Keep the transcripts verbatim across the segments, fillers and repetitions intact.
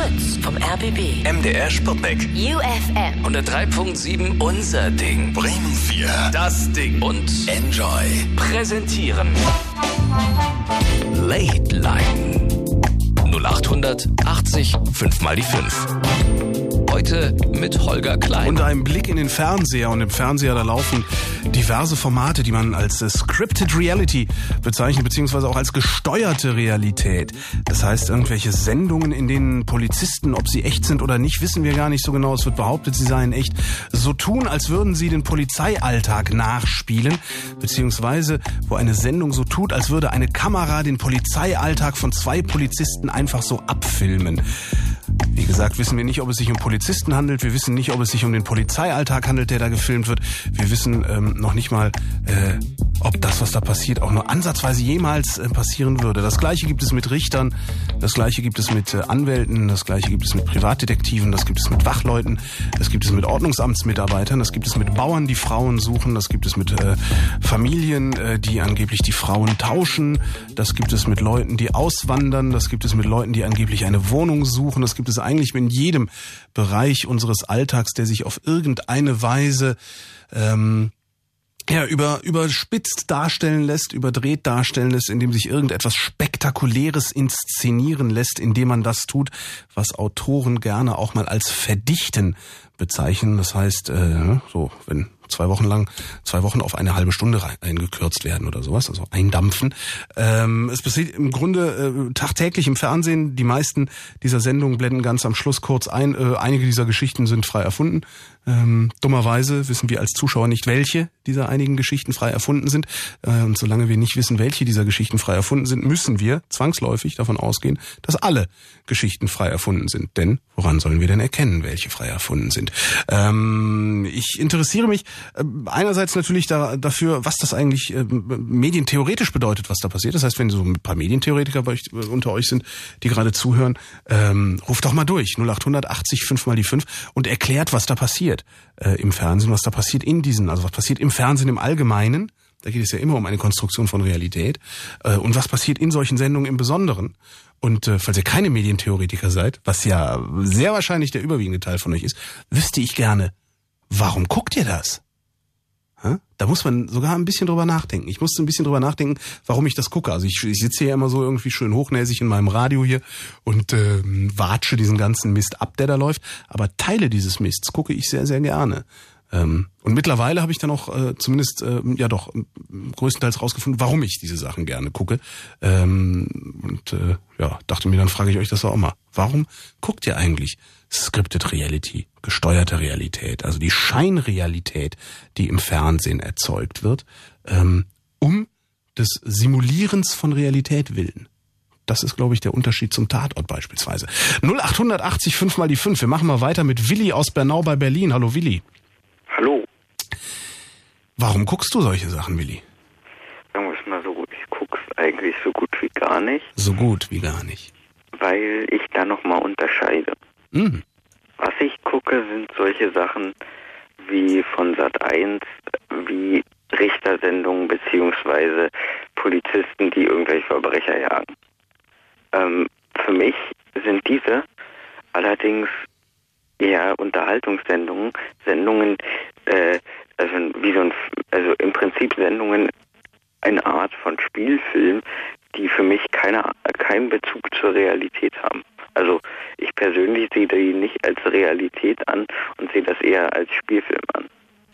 Fritz vom R B B. M D R Sputnik. U F M. hundertdrei Komma sieben unser Ding. Bremen vier. Das Ding. Und Enjoy. Präsentieren. Late Line. null acht achtzig fünf mal die fünf. Heute mit Holger Klein. Und einem Blick in den Fernseher. Und im Fernseher, da laufen diverse Formate, die man als äh, Scripted Reality bezeichnet, beziehungsweise auch als gesteuerte Realität. Das heißt, irgendwelche Sendungen, in denen Polizisten, ob sie echt sind oder nicht, wissen wir gar nicht so genau. Es wird behauptet, sie seien echt. So tun, als würden sie den Polizeialltag nachspielen, beziehungsweise wo eine Sendung so tut, als würde eine Kamera den Polizeialltag von zwei Polizisten einfach so abfilmen. Wie gesagt, wissen wir nicht, ob es sich um Polizisten handelt. Wir wissen nicht, ob es sich um den Polizeialltag handelt, der da gefilmt wird. Wir wissen ähm, noch nicht mal, äh, ob das, was da passiert, auch nur ansatzweise jemals äh, passieren würde. Das Gleiche gibt es mit Richtern, das Gleiche gibt es mit äh, Anwälten, das Gleiche gibt es mit Privatdetektiven, das gibt es mit Wachleuten, das gibt es mit Ordnungsamtsmitarbeitern, das gibt es mit Bauern, die Frauen suchen, das gibt es mit äh, Familien, äh, die angeblich die Frauen tauschen, das gibt es mit Leuten, die auswandern, das gibt es mit Leuten, die angeblich eine Wohnung suchen, das gibt es eigentlich in jedem Bereich unseres Alltags, der sich auf irgendeine Weise ähm, ja, über, überspitzt darstellen lässt, überdreht darstellen lässt, indem sich irgendetwas Spektakuläres inszenieren lässt, indem man das tut, was Autoren gerne auch mal als Verdichten bezeichnen. Das heißt, äh, so, wenn zwei Wochen lang, zwei Wochen auf eine halbe Stunde eingekürzt werden oder sowas, also eindampfen. Ähm, es passiert im Grunde äh, tagtäglich im Fernsehen. Die meisten dieser Sendungen blenden ganz am Schluss kurz ein. Äh, einige dieser Geschichten sind frei erfunden. Ähm, dummerweise wissen wir als Zuschauer nicht, welche dieser einigen Geschichten frei erfunden sind. Äh, und solange wir nicht wissen, welche dieser Geschichten frei erfunden sind, müssen wir zwangsläufig davon ausgehen, dass alle Geschichten frei erfunden sind. Denn woran sollen wir denn erkennen, welche frei erfunden sind? Ähm, ich interessiere mich äh, einerseits natürlich da, dafür, was das eigentlich äh, medientheoretisch bedeutet, was da passiert. Das heißt, wenn so ein paar Medientheoretiker bei euch, äh, unter euch sind, die gerade zuhören, ähm, ruft doch mal durch. null acht achtzig fünf mal die fünf und erklärt, was da passiert. Äh, im Fernsehen, was da passiert in diesen, also was passiert im Fernsehen im Allgemeinen, da geht es ja immer um eine Konstruktion von Realität, äh, und was passiert in solchen Sendungen im Besonderen. Und äh, falls ihr keine Medientheoretiker seid, was ja sehr wahrscheinlich der überwiegende Teil von euch ist, wüsste ich gerne, warum guckt ihr das? Ha? Da muss man sogar ein bisschen drüber nachdenken. Ich musste ein bisschen drüber nachdenken, warum ich das gucke. Also ich, ich sitze hier immer so irgendwie schön hochnäsig in meinem Radio hier und äh, watsche diesen ganzen Mist ab, der da läuft. Aber Teile dieses Mists gucke ich sehr, sehr gerne. Ähm, und mittlerweile habe ich dann auch äh, zumindest, äh, ja doch, größtenteils rausgefunden, warum ich diese Sachen gerne gucke. Ähm, und äh, ja, dachte mir, dann frage ich euch das auch mal. Warum guckt ihr eigentlich Scripted Reality, gesteuerte Realität, also die Scheinrealität, die im Fernsehen erzeugt wird, ähm, um des Simulierens von Realität willen? Das ist, glaube ich, der Unterschied zum Tatort beispielsweise. null acht achtzig fünf mal die fünf. Wir machen mal weiter mit Willi aus Bernau bei Berlin. Hallo Willi. Hallo. Warum guckst du solche Sachen, Willi? Sagen wir es mal so, ich guck's eigentlich so gut wie gar nicht. So gut wie gar nicht. Weil ich da nochmal unterscheide. Mhm. Was ich gucke, sind solche Sachen wie von Sat eins, wie Richtersendungen beziehungsweise Polizisten, die irgendwelche Verbrecher jagen. Ähm, für mich sind diese allerdings eher Unterhaltungssendungen, Sendungen, äh, also wie so ein, also im Prinzip Sendungen, eine Art von Spielfilm, die für mich keine, keinen Bezug zur Realität haben. Also ich persönlich sehe die nicht als Realität an und sehe das eher als Spielfilm an.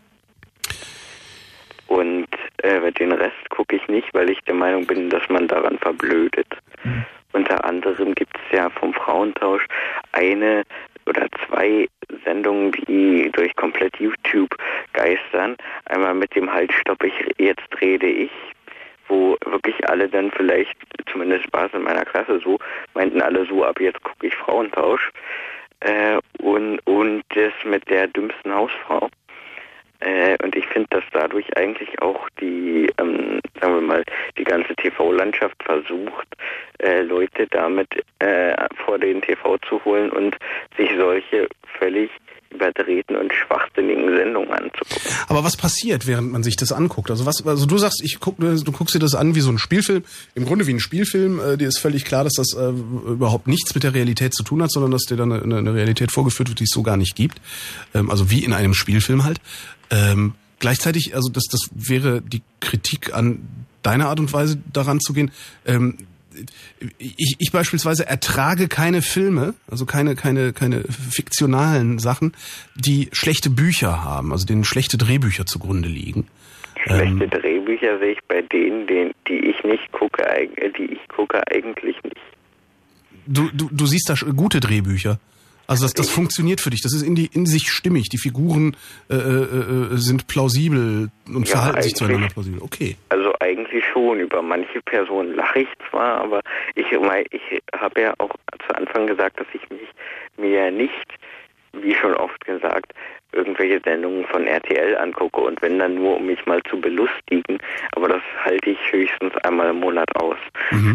Und äh, den Rest gucke ich nicht, weil ich der Meinung bin, dass man daran verblödet. Mhm. Unter anderem gibt es ja vom Frauentausch eine oder zwei Sendungen, die durch komplett YouTube geistern. Einmal mit dem Halt, stopp, ich, jetzt rede ich, wo wirklich alle dann vielleicht, zumindest war es in meiner Klasse so, meinten alle so, ab jetzt gucke ich Frauentausch. Äh, und, und das mit der dümmsten Hausfrau. Äh, und ich finde, dass dadurch eigentlich auch die, ähm, sagen wir mal, die ganze T V-Landschaft versucht, äh, Leute damit äh, vor den T V zu holen und sich solche völlig überdrehten und schwachsinnigen Sendungen anzugucken. Aber was passiert, während man sich das anguckt? Also was, also du sagst, ich guck, du guckst dir das an wie so ein Spielfilm, im Grunde wie ein Spielfilm. Äh, dir ist völlig klar, dass das äh, überhaupt nichts mit der Realität zu tun hat, sondern dass dir dann eine, eine Realität vorgeführt wird, die es so gar nicht gibt. Ähm, also wie in einem Spielfilm halt. Ähm, gleichzeitig, also das, das wäre die Kritik an deiner Art und Weise daran zu gehen. Ähm, Ich, ich beispielsweise ertrage keine Filme, also keine keine keine fiktionalen Sachen, die schlechte Bücher haben, also denen schlechte Drehbücher zugrunde liegen. Schlechte Ähm, Drehbücher sehe ich bei denen, denen, die ich nicht gucke, die ich gucke eigentlich nicht. du du du siehst da gute Drehbücher. Also das, das funktioniert für dich, das ist in, die, in sich stimmig, die Figuren äh, äh, sind plausibel und Ja, verhalten sich eigentlich- zueinander plausibel. Okay. Also eigentlich schon. Über manche Personen lache ich zwar, aber ich, mein, ich habe ja auch zu Anfang gesagt, dass ich mich mir nicht, wie schon oft gesagt, irgendwelche Sendungen von R T L angucke und wenn dann nur, um mich mal zu belustigen. Aber das halte ich höchstens einmal im Monat aus. Mhm.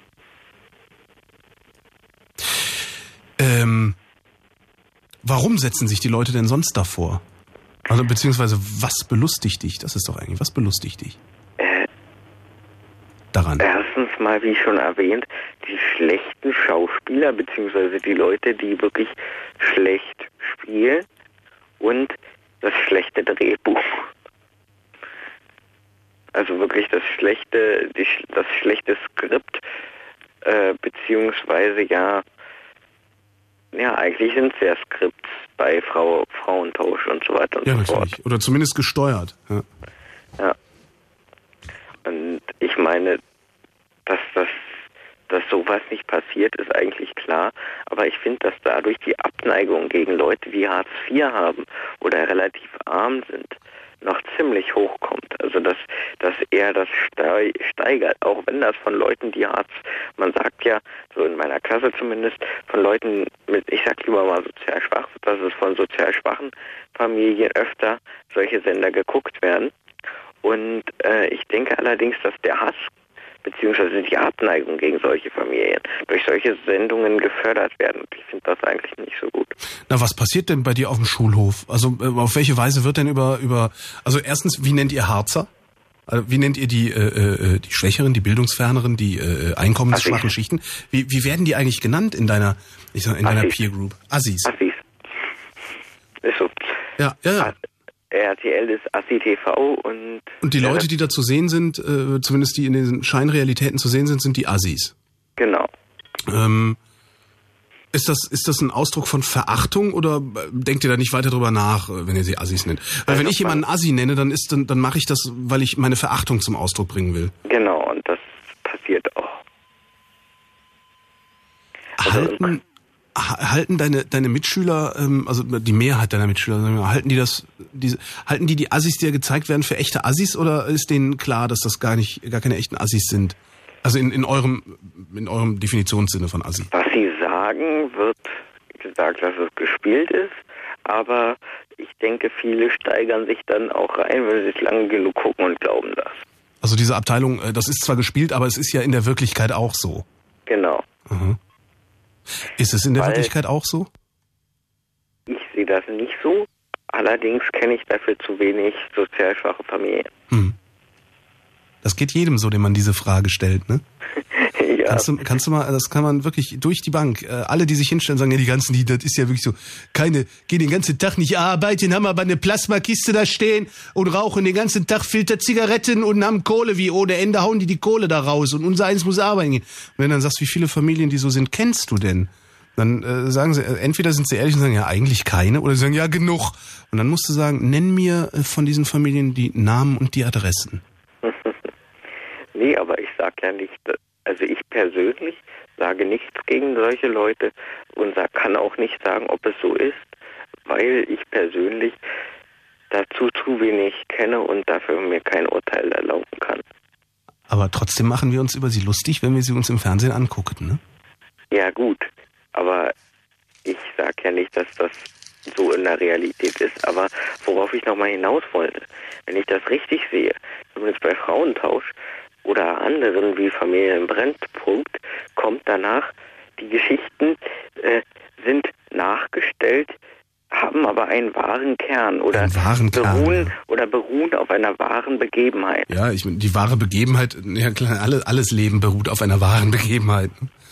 Ähm, warum setzen sich die Leute denn sonst davor? Also beziehungsweise was belustigt dich? Das ist doch eigentlich, was belustigt dich? Äh, Daran. Erstens mal, wie schon erwähnt, die schlechten Schauspieler, beziehungsweise die Leute, die wirklich schlecht spielen und das schlechte Drehbuch. Also wirklich das schlechte, die, das schlechte Skript, äh, beziehungsweise ja, ja, eigentlich sind es ja Skripts bei Frau, Frauentausch und so weiter und Ja, so fort. natürlich. Oder zumindest gesteuert. Ja. Ja. Und ich meine, dass das, dass sowas nicht passiert, ist eigentlich klar. Aber ich finde, dass dadurch die Abneigung gegen Leute, die Hartz vier haben oder relativ arm sind, noch ziemlich hochkommt. Also dass, dass er das steigert, auch wenn das von Leuten, die Hartz, man sagt ja, so in meiner Klasse zumindest, von Leuten mit, ich sag lieber mal sozial schwach, dass es von sozial schwachen Familien öfter solche Sender geguckt werden. Und äh, ich denke allerdings, dass der Hass beziehungsweise die Abneigung gegen solche Familien durch solche Sendungen gefördert werden. Und ich finde das eigentlich nicht so gut. Na, was passiert denn bei dir auf dem Schulhof? Also äh, auf welche Weise wird denn über über also erstens, wie nennt ihr Harzer? Also, wie nennt ihr die äh, äh, die Schwächeren, die Bildungsferneren, die äh, einkommensschwachen Assis. Schichten? Wie wie werden die eigentlich genannt in deiner ich sag, in deiner Assis. Peer Group? Assis. Assis. Ist so. Ja, ja, ja. R T L ist Assi T V und... Und die Leute, die da zu sehen sind, äh, zumindest die in den Scheinrealitäten zu sehen sind, sind die Assis. Genau. Ähm, ist das ist das ein Ausdruck von Verachtung oder äh, denkt ihr da nicht weiter drüber nach, äh, wenn ihr sie Assis nennt? Weil Also wenn ich jemanden Assi nenne, dann ist dann, dann mache ich das, weil ich meine Verachtung zum Ausdruck bringen will. Genau, und das passiert auch. Also, Halten ha- halten deine deine Mitschüler, ähm, also die Mehrheit deiner Mitschüler, sagen wir, halten die das, diese, halten die die Assis, die ja gezeigt werden, für echte Assis oder ist denen klar, dass das gar nicht, gar keine echten Assis sind? Also in in eurem in eurem Definitionssinne von Assi. Was sie sagen, wird gesagt, dass es gespielt ist, aber ich denke, viele steigern sich dann auch rein, wenn sie es lange genug gucken und glauben das. Also diese Abteilung, äh, das ist zwar gespielt, aber es ist ja in der Wirklichkeit auch so. Genau. Mhm. Ist es in der Weil- Wirklichkeit auch so? Ich sehe das nicht so, allerdings kenne ich dafür zu wenig sozial schwache Familien. Hm. Das geht jedem so, dem man diese Frage stellt, ne? Ja, Kannst du, kannst du mal, das kann man wirklich durch die Bank, äh, alle, die sich hinstellen, sagen, ja, die ganzen, die, das ist ja wirklich so, keine, gehen den ganzen Tag nicht arbeiten, haben aber eine Plasmakiste da stehen und rauchen den ganzen Tag Filter Zigaretten und haben Kohle wie ohne Ende, hauen die die Kohle da raus und unser eins muss arbeiten gehen. Und wenn du dann sagst, wie viele Familien die so sind, kennst du denn? Dann äh, sagen sie, äh, entweder sind sie ehrlich und sagen, ja, eigentlich keine, oder sie sagen, ja, genug. Und dann musst du sagen, nenn mir äh, von diesen Familien die Namen und die Adressen. nee, aber ich sage ja nicht, also ich persönlich sage nichts gegen solche Leute und sag, kann auch nicht sagen, ob es so ist, weil ich persönlich dazu zu wenig kenne und dafür mir kein Urteil erlauben kann. Aber trotzdem machen wir uns über sie lustig, wenn wir sie uns im Fernsehen angucken, ne? Ja gut, aber ich sage ja nicht, dass das so in der Realität ist, aber worauf ich nochmal hinaus wollte, wenn ich das richtig sehe, zumindest bei Frauentausch oder anderen wie Familie im Brennpunkt, kommt danach die Geschichten, äh, sind nachgestellt, haben aber einen wahren Kern oder einen wahren beruhen Kern. oder beruhen auf einer wahren Begebenheit. Ja, ich die wahre Begebenheit, ja klar, alle, alles Leben beruht auf einer wahren Begebenheit.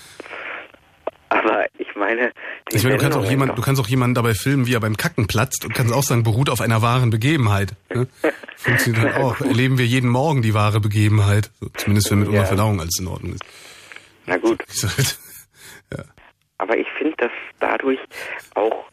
Aber ich meine, die ich meine, du kannst auch jemand, doch, du kannst auch jemanden dabei filmen, wie er beim Kacken platzt und kannst auch sagen, beruht auf einer wahren Begebenheit. Ne? Funktioniert dann auch. Erleben wir jeden Morgen die wahre Begebenheit. So, zumindest wenn mit unserer ja. Verdauung alles in Ordnung ist. Na gut. Halt, ja. Aber ich finde, dass dadurch auch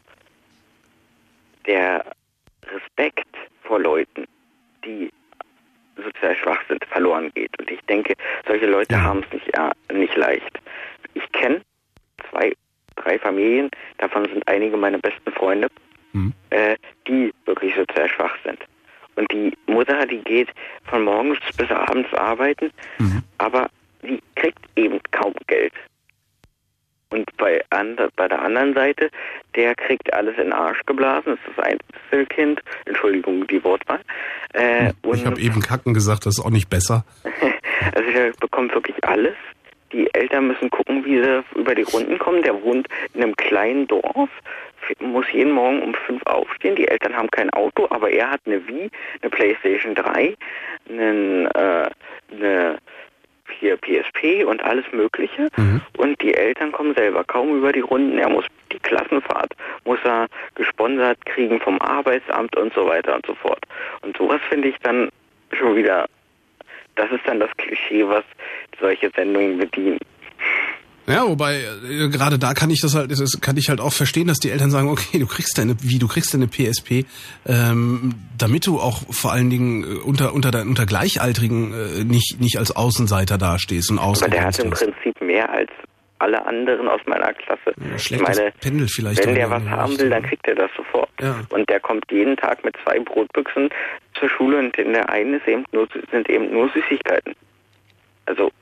der Respekt vor Leuten, die sozial schwach sind, verloren geht. Und ich denke, solche Leute ja. haben es nicht, ja, nicht leicht. Ich kenne zwei, drei Familien, davon sind einige meine besten Freunde, mhm. äh, die wirklich sozial schwach sind. Und die Mutter, die geht von morgens bis abends arbeiten, mhm. aber die kriegt eben kaum Geld. Und bei, and, bei der anderen Seite, der kriegt alles in den Arsch geblasen, das ist das Einzelkind, Entschuldigung, die Wortwahl. Äh, ich habe eben Kacken gesagt, das ist auch nicht besser. Also der bekommt wirklich alles. Die Eltern müssen gucken, wie sie über die Runden kommen. Der wohnt in einem kleinen Dorf, muss jeden Morgen um fünf aufstehen. Die Eltern haben kein Auto, aber er hat eine Wii, eine PlayStation drei, einen, äh, eine hier P S P und alles Mögliche. Mhm. Und die Eltern kommen selber kaum über die Runden. Er muss die Klassenfahrt, muss er gesponsert kriegen vom Arbeitsamt und so weiter und so fort. Und sowas finde ich dann schon wieder, das ist dann das Klischee, was solche Sendungen bedienen. Ja, wobei, äh, gerade da kann ich das halt, das kann ich halt auch verstehen, dass die Eltern sagen, okay, du kriegst deine, wie, du kriegst deine P S P, ähm, damit du auch vor allen Dingen äh, unter, unter, dein, unter Gleichaltrigen äh, nicht, nicht als Außenseiter dastehst und ausgegrenzt. Aber der hat im wirst. Prinzip mehr als alle anderen aus meiner Klasse. Ja, ich meine, Pendel vielleicht wenn der was haben will, dann kriegt er das sofort. Ja. Und der kommt jeden Tag mit zwei Brotbüchsen zur Schule und in der einen ist eben nur, sind eben nur Süßigkeiten. Also,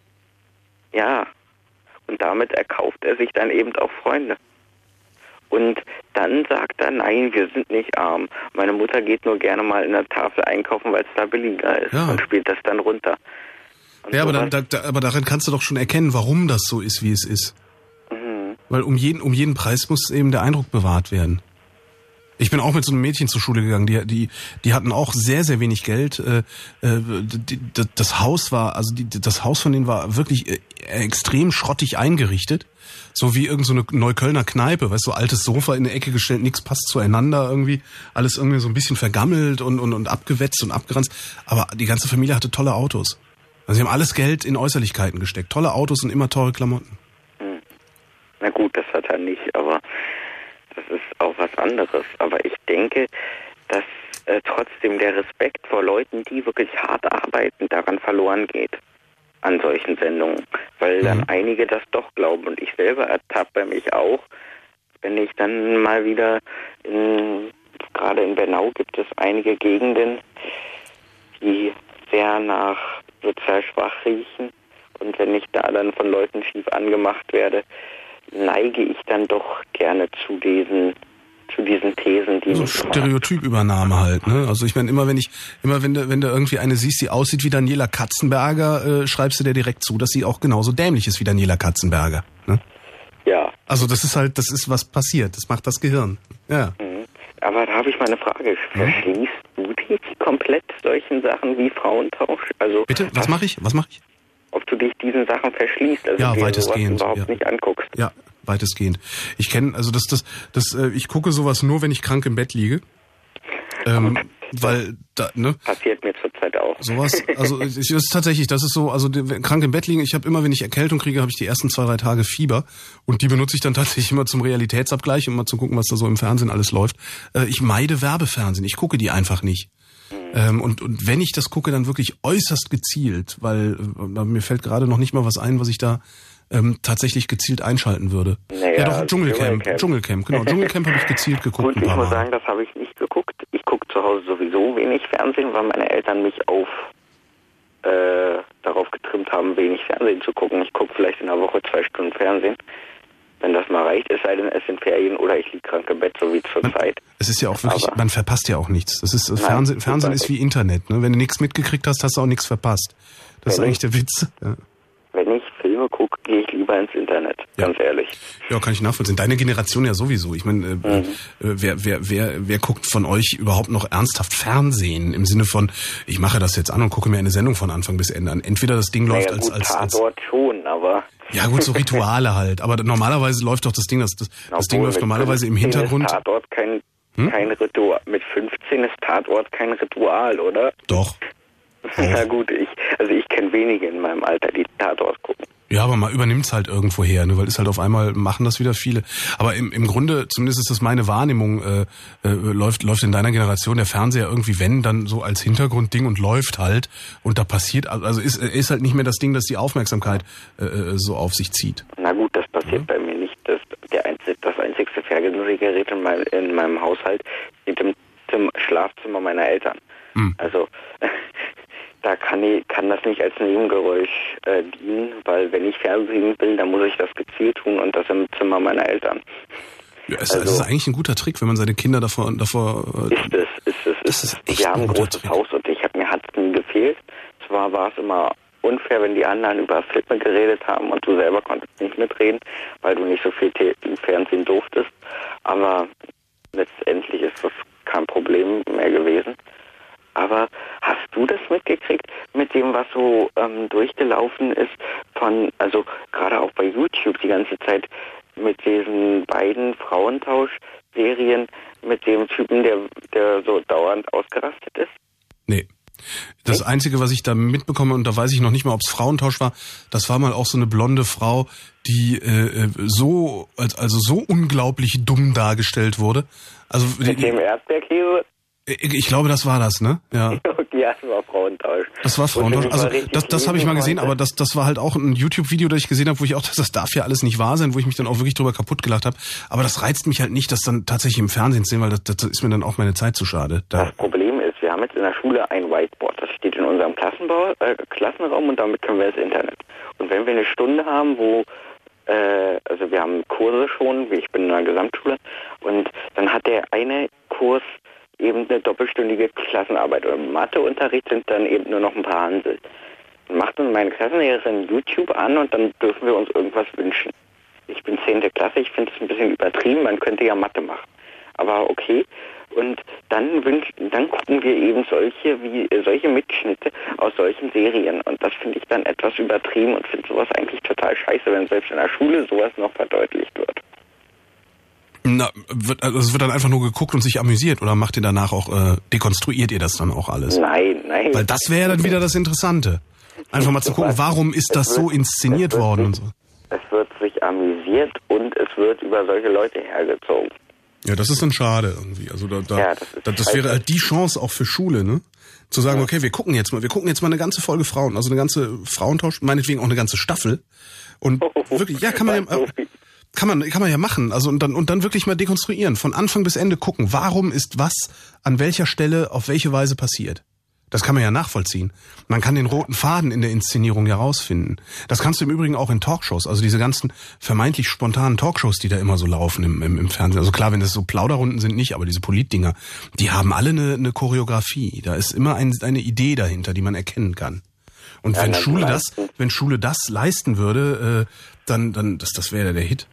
ja. Und damit erkauft er sich dann eben auch Freunde. Und dann sagt er, nein, wir sind nicht arm. Meine Mutter geht nur gerne mal in der Tafel einkaufen, weil es da billiger ist. Ja. Und spielt das dann runter. Und ja, aber, dann, da, da, aber darin kannst du doch schon erkennen, warum das so ist, wie es ist. Mhm. Weil um jeden, um jeden Preis muss eben der Eindruck bewahrt werden. Ich bin auch mit so einem Mädchen zur Schule gegangen, die die die hatten auch sehr sehr wenig Geld. Äh, die, das Haus war, also die, das Haus von denen war wirklich äh, extrem schrottig eingerichtet, so wie irgend so eine Neuköllner Kneipe, weißt du, so altes Sofa in der Ecke gestellt, nichts passt zueinander irgendwie, alles irgendwie so ein bisschen vergammelt und und und abgewetzt und abgeranzt. Aber die ganze Familie hatte tolle Autos. Also sie haben alles Geld in Äußerlichkeiten gesteckt, tolle Autos und immer teure Klamotten. Hm. Na gut, das hat er nicht, aber das ist auch was anderes. Aber ich denke, dass äh, trotzdem der Respekt vor Leuten, die wirklich hart arbeiten, daran verloren geht. An solchen Sendungen. Weil dann mhm. einige das doch glauben. Und ich selber ertappe mich auch, wenn ich dann mal wieder, in, gerade in Bernau gibt es einige Gegenden, die sehr nach sozial schwach riechen. Und wenn ich da dann von Leuten schief angemacht werde, neige ich dann doch gerne zu diesen zu diesen Thesen, die so Stereotypübernahme halt, ne? Also ich meine, immer wenn ich immer wenn du wenn du irgendwie eine siehst, die aussieht wie Daniela Katzenberger, äh, schreibst du dir direkt zu, dass sie auch genauso dämlich ist wie Daniela Katzenberger, ne? Ja. Also das ist halt, das ist was passiert, das macht das Gehirn. Ja. Mhm. Aber da habe ich mal eine Frage. Verschließt ja. du dich komplett solchen Sachen wie Frauentausch? Also bitte, was mache ich? Was mache ich? Ob du dich diesen Sachen verschließt, also ja, dir weitestgehend, sowas überhaupt ja. nicht anguckst. Ja, weitestgehend. Ich kenne, also das, das, das, äh, ich gucke sowas nur, wenn ich krank im Bett liege. Ähm, weil, da, ne? Passiert mir zurzeit auch. Sowas, also es ist tatsächlich, das ist so, also krank im Bett liegen, ich habe immer, wenn ich Erkältung kriege, habe ich die ersten zwei, drei Tage Fieber und die benutze ich dann tatsächlich immer zum Realitätsabgleich, um mal zu gucken, was da so im Fernsehen alles läuft. Äh, ich meide Werbefernsehen, ich gucke die einfach nicht. Ähm, und, und wenn ich das gucke, dann wirklich äußerst gezielt, weil äh, mir fällt gerade noch nicht mal was ein, was ich da ähm, tatsächlich gezielt einschalten würde. Naja, ja doch, Dschungelcamp, Dschungelcamp, Dschungelcamp, genau, Dschungelcamp habe ich gezielt geguckt. Gut, ich muss sagen, das habe ich nicht geguckt. Ich gucke zu Hause sowieso wenig Fernsehen, weil meine Eltern mich auf äh, darauf getrimmt haben, wenig Fernsehen zu gucken. Ich gucke vielleicht in der Woche zwei Stunden Fernsehen. Wenn das mal reicht, es sei denn, es sind Ferien oder ich liege krank im Bett, so wie zur Zeit. Es ist ja auch wirklich, aber man verpasst ja auch nichts. Das ist, nein, Fernsehen, Fernsehen ist wie Internet, ne? Wenn du nichts mitgekriegt hast, hast du auch nichts verpasst. Das ist eigentlich der Witz. Ja. Wenn ich Filme gucke, gehe ich lieber lieber ins Internet, ja. ganz ehrlich. Ja, kann ich nachvollziehen. Deine Generation ja sowieso. Ich meine, äh, mhm. äh, wer, wer, wer, wer guckt von euch überhaupt noch ernsthaft Fernsehen? Im Sinne von, ich mache das jetzt an und gucke mir eine Sendung von Anfang bis Ende an. Entweder das Ding läuft naja, als... gut, als, als Tatort schon, aber... Ja gut, so Rituale halt. Aber normalerweise läuft doch das Ding, das, das, das Ding läuft normalerweise im Hintergrund. Ist Tatort kein, hm? kein Ritual. Mit fünfzehn ist Tatort kein Ritual, oder? Doch. Na gut, ich, also ich kenne wenige in meinem Alter, die Tatort gucken. Ja, aber man übernimmt's halt irgendwo her, ne? Weil es halt auf einmal machen das wieder viele. Aber im, im Grunde, zumindest ist das meine Wahrnehmung, äh, äh, läuft läuft in deiner Generation der Fernseher irgendwie, wenn, dann so als Hintergrundding und läuft halt. Und da passiert, also ist, ist halt nicht mehr das Ding, das die Aufmerksamkeit äh, so auf sich zieht. Na gut, das passiert ja. bei mir nicht. Das, der einzig, das einzigste Fernsehgerät in, mein, in meinem Haushalt steht im, im Schlafzimmer meiner Eltern. Hm. Also... Da kann, ich, kann das nicht als Nebengeräusch äh, dienen, weil wenn ich Fernsehen will, dann muss ich das gezielt tun und das im Zimmer meiner Eltern. Ja, es, also, es ist eigentlich ein guter Trick, wenn man seine Kinder davor... davor äh, ist es, ist es. Das ist echt Wir haben ein ein großes Trick. Haus und ich habe mir hat's nie gefehlt. Zwar war es immer unfair, wenn die anderen über Filme geredet haben und du selber konntest nicht mitreden, weil du nicht so viel Te- Fernsehen durftest, aber letztendlich ist das kein Problem mehr gewesen. Aber hast du das mitgekriegt mit dem, was so ähm, durchgelaufen ist von, also gerade auch bei YouTube die ganze Zeit mit diesen beiden Frauentausch-Serien mit dem Typen, der, der so dauernd ausgerastet ist? Nee. Das Einzige, was ich da mitbekomme, und da weiß ich noch nicht mal, ob es Frauentausch war, das war mal auch so eine blonde Frau, die äh, so, also so unglaublich dumm dargestellt wurde. Also mit die, dem Erdbeerkäse? Ich glaube, das war das, ne? Ja. Ja, das war Frauentausch. Das war Frauentausch. Also das, das habe ich mal gesehen, aber das, das war halt auch ein YouTube-Video, das ich gesehen habe, wo ich auch, das darf ja alles nicht wahr sein, wo ich mich dann auch wirklich drüber kaputt gelacht habe. Aber das reizt mich halt nicht, das dann tatsächlich im Fernsehen zu sehen, weil das, das ist mir dann auch meine Zeit zu schade. Da das Problem ist, wir haben jetzt in der Schule ein Whiteboard. Das steht in unserem Klassenbau, äh, Klassenraum und damit können wir ins Internet. Und wenn wir eine Stunde haben, wo äh, also wir haben Kurse schon, ich bin in einer Gesamtschule, und dann hat der eine Kurs eben eine doppelstündige Klassenarbeit. Und im Matheunterricht sind dann eben nur noch ein paar Hansel. Dann macht uns meine Klassenlehrerin YouTube an und dann dürfen wir uns irgendwas wünschen. Ich bin zehnte Klasse, ich finde es ein bisschen übertrieben, man könnte ja Mathe machen. Aber okay. Und dann wünschen, dann gucken wir eben solche wie solche Mitschnitte aus solchen Serien. Und das finde ich dann etwas übertrieben und finde sowas eigentlich total scheiße, wenn selbst in der Schule sowas noch verdeutlicht wird. Na, wird, also es wird dann einfach nur geguckt und sich amüsiert, oder macht ihr danach auch, äh, dekonstruiert ihr das dann auch alles? Nein, nein. Weil das wäre ja dann wieder das Interessante. Einfach mal zu gucken, warum ist das so inszeniert worden und so. Es wird sich amüsiert und es wird über solche Leute hergezogen. Ja, das ist dann schade irgendwie. Also da, da, ja, das, da, das wäre halt die Chance auch für Schule, ne? Zu sagen, okay, wir gucken jetzt mal, wir gucken jetzt mal eine ganze Folge Frauen, also eine ganze Frauentausch, meinetwegen auch eine ganze Staffel. Und wirklich, ja, kann man ja, kann man, kann man ja machen. Also und dann und dann wirklich mal dekonstruieren, von Anfang bis Ende gucken, warum ist was an welcher Stelle auf welche Weise passiert. Das kann man ja nachvollziehen. Man kann den roten Faden in der Inszenierung ja rausfinden. Das kannst du im Übrigen auch in Talkshows, also diese ganzen vermeintlich spontanen Talkshows, die da immer so laufen im, im, im Fernsehen. Also klar, wenn das so Plauderrunden sind, nicht, aber diese Politdinger, die haben alle eine, eine Choreografie. Da ist immer ein, eine Idee dahinter, die man erkennen kann. Und ja, wenn Schule das, wenn Schule das leisten würde, äh, dann, dann, das, das wäre der Hit.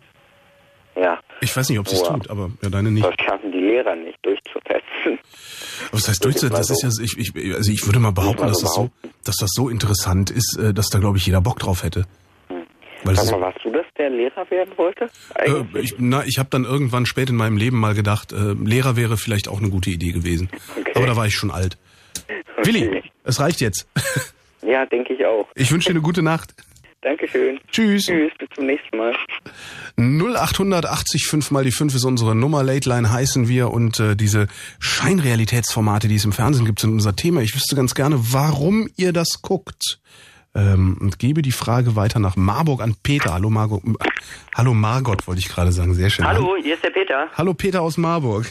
Ja. Ich weiß nicht, ob sie es tut, aber ja, deine nicht. Das schaffen die Lehrer nicht durchzusetzen. Aber was heißt durchzusetzen? Das ist ja, ich, ich, also ich würde mal behaupten, dass das so, dass das so interessant ist, dass da, glaube ich, jeder Bock drauf hätte. Hm. Sag mal, warst du das, der Lehrer werden wollte? Äh, ich, na, ich habe dann irgendwann spät in meinem Leben mal gedacht, äh, Lehrer wäre vielleicht auch eine gute Idee gewesen. Okay. Aber da war ich schon alt. Okay. Willi, es reicht jetzt. Ja, denke ich auch. Ich wünsche dir eine gute Nacht. Dankeschön. Tschüss. Tschüss, bis zum nächsten Mal. null acht achtzig fünf mal die fünf ist unsere Nummer. Late Line heißen wir und äh, diese Scheinrealitätsformate, die es im Fernsehen gibt, sind unser Thema. Ich wüsste ganz gerne, warum ihr das guckt. Ähm, und gebe die Frage weiter nach Marburg an Peter. Hallo Margot. Hallo Margot, wollte ich gerade sagen. Sehr schön. Hallo, hier ist der Peter. Hallo Peter aus Marburg.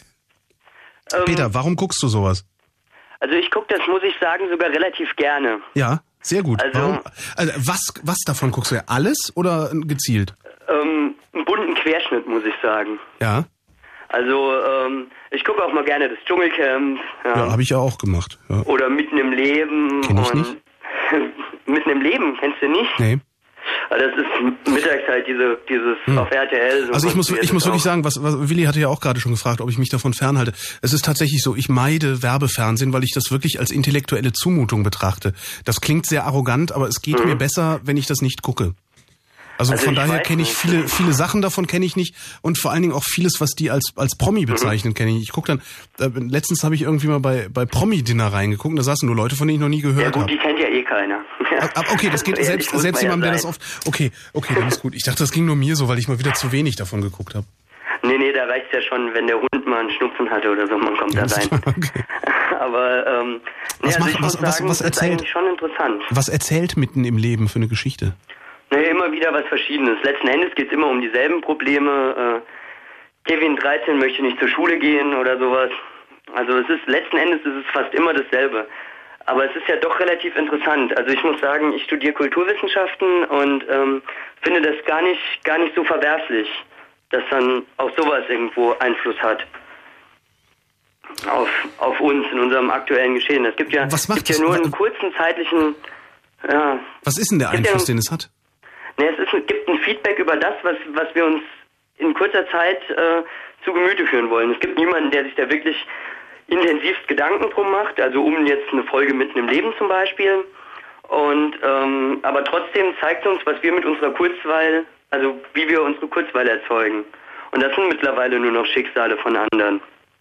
Ähm, Peter, warum guckst du sowas? Also ich gucke das, muss ich sagen, sogar relativ gerne. Ja, sehr gut. Also, warum? Also was, was davon guckst du? Ja? Alles oder gezielt? Ähm, einen bunten Querschnitt, muss ich sagen. Ja. Also ähm, ich gucke auch mal gerne das Dschungelcamp. Ja, ja habe ich ja auch gemacht. Ja. Oder Mitten im Leben. Kenn ich nicht. Mitten im Leben, kennst du nicht? Nee. Das ist mittags halt diese, dieses hm. auf R T L. So also ich muss, ich muss wirklich sagen, was, was Willi hatte ja auch gerade schon gefragt, ob ich mich davon fernhalte. Es ist tatsächlich so, ich meide Werbefernsehen, weil ich das wirklich als intellektuelle Zumutung betrachte. Das klingt sehr arrogant, aber es geht mhm. mir besser, wenn ich das nicht gucke. Also, also von daher kenne ich viele viele Sachen davon kenne ich nicht und vor allen Dingen auch vieles, was die als als Promi bezeichnen, kenne ich. Ich gucke dann, äh, letztens habe ich irgendwie mal bei bei Promi-Dinner reingeguckt und da saßen nur Leute, von denen ich noch nie gehört habe. Ja gut, die kennt ja eh keiner. Ah, okay, das geht selbst selbst jemandem, der das oft... Okay, okay, dann ist gut. Ich dachte, das ging nur mir so, weil ich mal wieder zu wenig davon geguckt habe. Nee, nee, da reicht's ja schon, wenn der Hund mal einen Schnupfen hatte oder so, man kommt ja, da rein. Okay. Aber, ähm... Was, nee, also macht, was, was, sagen, was erzählt... ist schon interessant. Was erzählt mitten im Leben für eine Geschichte? Naja, immer wieder was Verschiedenes. Letzten Endes geht's immer um dieselben Probleme. Äh, Kevin dreizehn möchte nicht zur Schule gehen oder sowas. Also es ist letzten Endes ist es fast immer dasselbe. Aber es ist ja doch relativ interessant. Also ich muss sagen, ich studiere Kulturwissenschaften und ähm, finde das gar nicht gar nicht so verwerflich, dass dann auch sowas irgendwo Einfluss hat auf auf uns in unserem aktuellen Geschehen. Es gibt ja, was macht gibt ja nur einen kurzen zeitlichen... Ja, was ist denn der Einfluss, ja, den es hat? Ne, es ist, gibt ein Feedback über das, was was wir uns in kurzer Zeit äh, zu Gemüte führen wollen. Es gibt niemanden, der sich da wirklich intensivst Gedanken drum macht, also um jetzt eine Folge mitten im Leben zum Beispiel. Und ähm, aber trotzdem zeigt uns, was wir mit unserer Kurzweil, also wie wir unsere Kurzweil erzeugen. Und das sind mittlerweile nur noch Schicksale von anderen.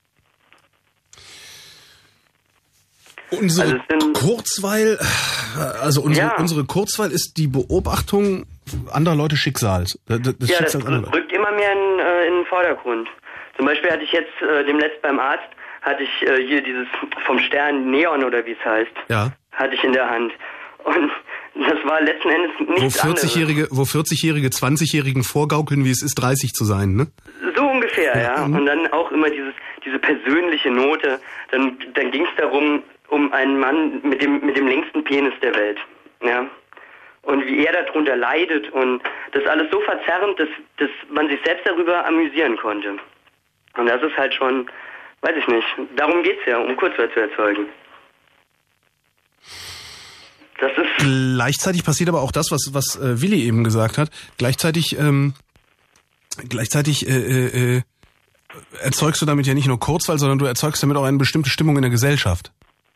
Unsere also Kurzweil, also unsere, ja. unsere Kurzweil ist die Beobachtung anderer Leute Schicksals. Das, das ja, Schicksal das rückt immer mehr in, äh, in den Vordergrund. Zum Beispiel hatte ich jetzt äh, demnächst beim Arzt, hatte ich äh, hier dieses vom Stern Neon oder wie es heißt, ja. hatte ich in der Hand. Und das war letzten Endes nichts wo vierzig-Jährige, anderes. Wo vierzig-Jährige zwanzig-Jährigen vorgaukeln, wie es ist, dreißig zu sein, ne? So ungefähr, ja. ja. Und dann auch immer dieses diese persönliche Note. Dann, dann ging es darum, um einen Mann mit dem mit dem längsten Penis der Welt, ja, und wie er darunter leidet und das alles so verzerrend, dass dass man sich selbst darüber amüsieren konnte. Und das ist halt schon, weiß ich nicht. Darum geht's ja, um Kurzweil zu erzeugen. Das ist gleichzeitig passiert aber auch das, was was äh, Willi eben gesagt hat. Gleichzeitig ähm, gleichzeitig äh, äh, erzeugst du damit ja nicht nur Kurzweil, sondern du erzeugst damit auch eine bestimmte Stimmung in der Gesellschaft.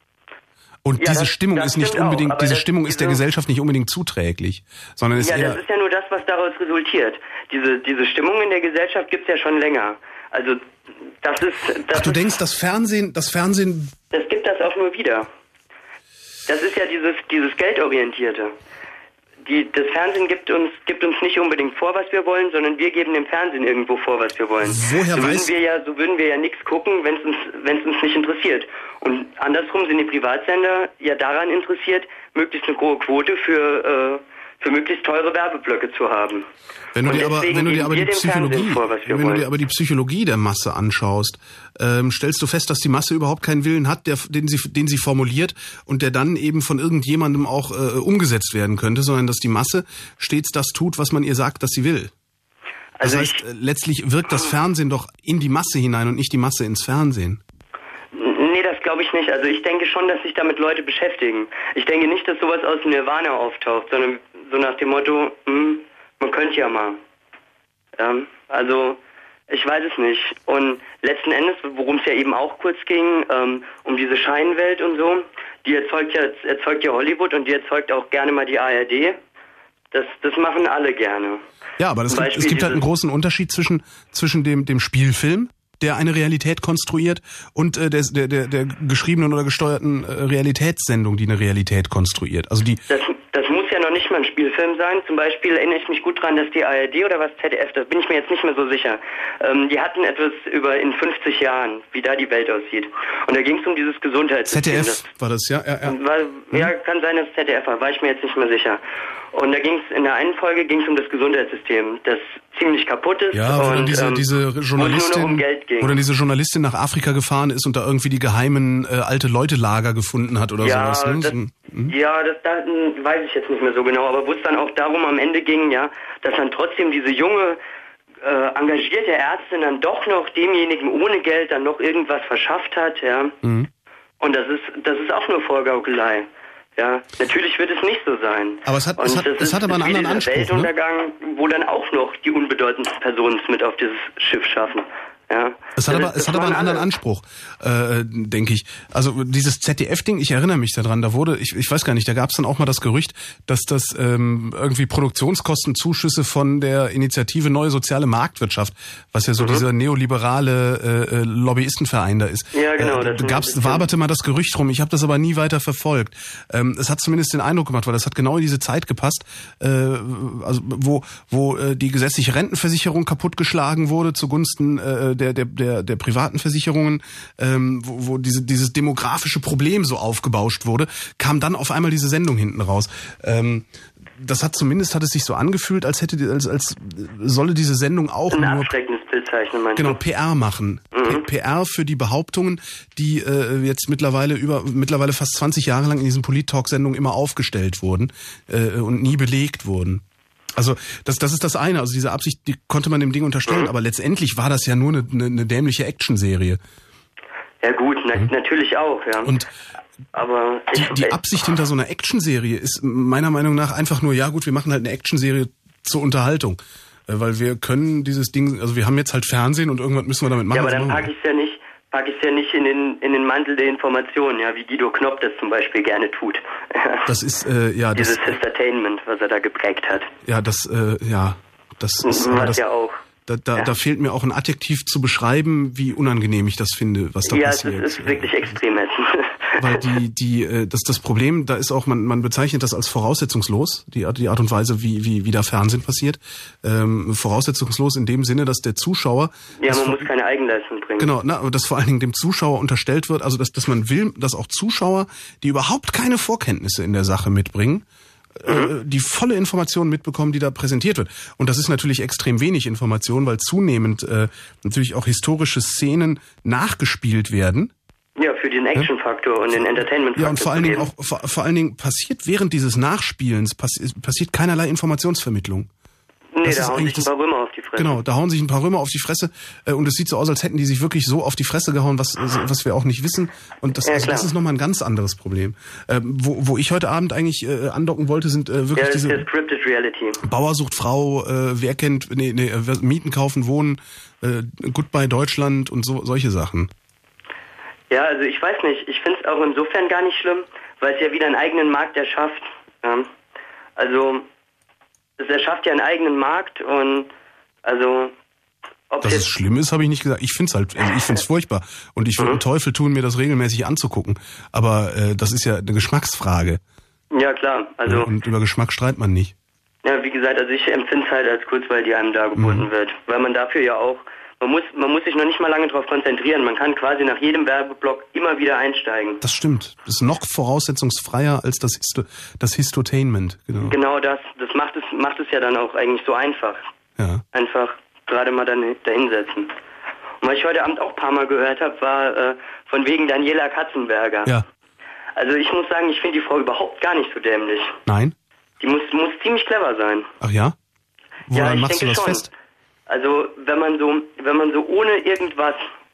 Und ja, diese das, Stimmung das ist nicht unbedingt, auch, diese Stimmung ist der Gesellschaft nicht unbedingt zuträglich, sondern ist ja, eher... das ist ja nur das, was daraus resultiert. Diese, diese Stimmung in der Gesellschaft gibt's ja schon länger. Also, das ist... Das Ach, du ist, denkst, das Fernsehen, das Fernsehen... Das gibt das auch nur wieder. Das ist ja dieses, dieses Geldorientierte. Die, das Fernsehen gibt uns, gibt uns nicht unbedingt vor, was wir wollen, sondern wir geben dem Fernsehen irgendwo vor, was wir wollen. Woher so weiß... Würden wir ja, so würden wir ja nichts gucken, wenn es uns, wenn es uns nicht interessiert. Und andersrum sind die Privatsender ja daran interessiert, möglichst eine hohe Quote für, äh, für möglichst teure Werbeblöcke zu haben. Wenn du dir aber, wenn du dir aber die Psychologie, vor, wenn wollen. du dir aber die Psychologie der Masse anschaust, ähm, stellst du fest, dass die Masse überhaupt keinen Willen hat, der, den sie, den sie formuliert und der dann eben von irgendjemandem auch äh, umgesetzt werden könnte, sondern dass die Masse stets das tut, was man ihr sagt, dass sie will. Das also heißt, ich, letztlich wirkt das Fernsehen doch in die Masse hinein und nicht die Masse ins Fernsehen. Nee, das glaube ich nicht. Also ich denke schon, dass sich damit Leute beschäftigen. Ich denke nicht, dass sowas aus dem Nirvana auftaucht, sondern so nach dem Motto, hm, man könnte ja mal. Ja, also ich weiß es nicht. Und letzten Endes, worum es ja eben auch kurz ging, ähm, um diese Scheinwelt und so, die erzeugt ja, erzeugt ja Hollywood und die erzeugt auch gerne mal die A R D. Das, das machen alle gerne. Ja, aber das gibt, es gibt halt einen großen Unterschied zwischen, zwischen dem, dem Spielfilm, der eine Realität konstruiert, und äh, der, der, der, der geschriebenen oder gesteuerten äh, Realitätssendung, die eine Realität konstruiert. Also die das, das muss ja noch nicht mal ein Spielfilm sein. Zum Beispiel erinnere ich mich gut dran, dass die A R D oder was Z D F, da bin ich mir jetzt nicht mehr so sicher, ähm, die hatten etwas über in fünfzig Jahren, wie da die Welt aussieht. Und da ging es um dieses Gesundheitssystem. Z D F das, war das, ja? Ja, ja. War, mhm. ja, kann sein, dass es Z D F war, war ich mir jetzt nicht mehr sicher. Und da ging es, in der einen Folge ging es um das Gesundheitssystem, das ziemlich kaputt ist. Ja, wo und dann diese, ähm, diese Journalistin, um Geld ging. wo dann diese Journalistin nach Afrika gefahren ist und da irgendwie die geheimen äh, alte Leute-Lager gefunden hat oder ja, sowas. Ne? Das, mhm. Ja, das da, weiß ich jetzt nicht mehr so genau, aber wo es dann auch darum am Ende ging, ja, dass dann trotzdem diese junge, äh, engagierte Ärztin dann doch noch demjenigen ohne Geld dann noch irgendwas verschafft hat, ja. Mhm. Und das ist, das ist auch nur Vorgaukelei. Ja, natürlich wird es nicht so sein. Aber es hat, und es hat, es hat aber einen anderen Anspruch. Weltuntergang, ne? wo dann auch noch die unbedeutendsten Personen es mit auf dieses Schiff schaffen. Ja. Es hat das aber, es hat aber einen anderen Anspruch, äh, denke ich. Also dieses Z D F-Ding, ich erinnere mich daran, da wurde, ich, ich weiß gar nicht, da gab es dann auch mal das Gerücht, dass das ähm, irgendwie Produktionskostenzuschüsse von der Initiative Neue Soziale Marktwirtschaft, was ja so mhm. dieser neoliberale äh, Lobbyistenverein da ist. Ja, genau. Äh, gab's, waberte mal das Gerücht rum, ich habe das aber nie weiter verfolgt. Ähm, es hat zumindest den Eindruck gemacht, weil das hat genau in diese Zeit gepasst, äh, also wo, wo äh, die gesetzliche Rentenversicherung kaputtgeschlagen wurde zugunsten äh, Der, der, der, der privaten Versicherungen, ähm, wo, wo diese, dieses demografische Problem so aufgebauscht wurde, kam dann auf einmal diese Sendung hinten raus. Ähm, das hat zumindest, hat es sich so angefühlt, als hätte, als, als solle diese Sendung auch ein nur abschreckendes Bild zeichnen, meinst genau, du? P R machen. Mhm. P R für die Behauptungen, die äh, jetzt mittlerweile über, mittlerweile fast zwanzig Jahre lang in diesen Polit-Talk-Sendungen immer aufgestellt wurden äh, und nie belegt wurden. Also das, das ist das eine. Also diese Absicht, die konnte man dem Ding unterstellen, mhm. aber letztendlich war das ja nur eine, eine, eine dämliche Actionserie. Ja gut, na, mhm. natürlich auch, ja. Und aber ich, die, die Absicht hinter so einer Actionserie ist meiner Meinung nach einfach nur, ja gut, wir machen halt eine Actionserie zur Unterhaltung. Weil wir können dieses Ding, also wir haben jetzt halt Fernsehen und irgendwas müssen wir damit machen. Ja, aber dann packe ich es ja nicht, packe ich ja nicht in den in den Mantel der Informationen, ja, wie Guido Knopp das zum Beispiel gerne tut. Das ist äh, ja dieses das, Entertainment, was er da geprägt hat. Ja, das äh, ja, das ist was das, ja auch. Da, da, ja. da fehlt mir auch ein Adjektiv zu beschreiben, wie unangenehm ich das finde, was da ja, passiert. Ja, das ist wirklich extrem ätzend. Weil die, die, äh, das, das Problem, da ist auch, man, man bezeichnet das als voraussetzungslos, die, die Art und Weise, wie, wie, wie da Fernsehen passiert. Ähm, voraussetzungslos in dem Sinne, dass der Zuschauer... Ja, man muss keine Eigenleistung bringen. Genau, na, dass vor allen Dingen dem Zuschauer unterstellt wird, also dass, dass man will, dass auch Zuschauer, die überhaupt keine Vorkenntnisse in der Sache mitbringen, mhm. die volle Information mitbekommen, die da präsentiert wird. Und das ist natürlich extrem wenig Information, weil zunehmend äh, natürlich auch historische Szenen nachgespielt werden. Ja, für den Action-Faktor und den Entertainment-Faktor. Ja, und vor allen Dingen auch, vor, vor allen Dingen passiert während dieses Nachspielens passi- passiert keinerlei Informationsvermittlung. Nee, das da ist hauen sich ein paar Römer auf die Fresse. Genau, da hauen sich ein paar Römer auf die Fresse äh, und es sieht so aus, als hätten die sich wirklich so auf die Fresse gehauen, was was wir auch nicht wissen. Und das, ja, also das ist nochmal ein ganz anderes Problem. Äh, wo, wo ich heute Abend eigentlich äh, andocken wollte, sind äh, wirklich ja, das diese... ist Scripted Reality. Bauer sucht Frau, äh, wer kennt, nee, nee, Mieten, kaufen, wohnen, äh, Goodbye Deutschland und so solche Sachen. Ja, also ich weiß nicht, ich finde es auch insofern gar nicht schlimm, weil es ja wieder einen eigenen Markt erschafft. Ja. Also es erschafft ja einen eigenen Markt und also ob Dass es schlimm ist, habe ich nicht gesagt. Ich finde es halt, also ich finde es furchtbar und ich würde mhm. den Teufel tun, mir das regelmäßig anzugucken. Aber äh, das ist ja eine Geschmacksfrage. Ja klar, also ja, und über Geschmack streitet man nicht. Ja, wie gesagt, also ich empfinde es halt als Kurzweil, die einem da geboten mhm. wird, weil man dafür ja auch Man muss, man muss sich noch nicht mal lange darauf konzentrieren. Man kann quasi nach jedem Werbeblock immer wieder einsteigen. Das stimmt. Das ist noch voraussetzungsfreier als das, Histo- das Histotainment. Genau. Genau das. Das macht es, macht es ja dann auch eigentlich so einfach. Ja. Einfach gerade mal dann dahinsetzen. Und was ich heute Abend auch ein paar Mal gehört habe, war äh, von wegen Daniela Katzenberger. Ja. Also ich muss sagen, ich finde die Frau überhaupt gar nicht so dämlich. Nein? Die muss, muss ziemlich clever sein. Ach ja? Woran ja, machst du das schon. fest? Also wenn man so, wenn man so ohne irgendwas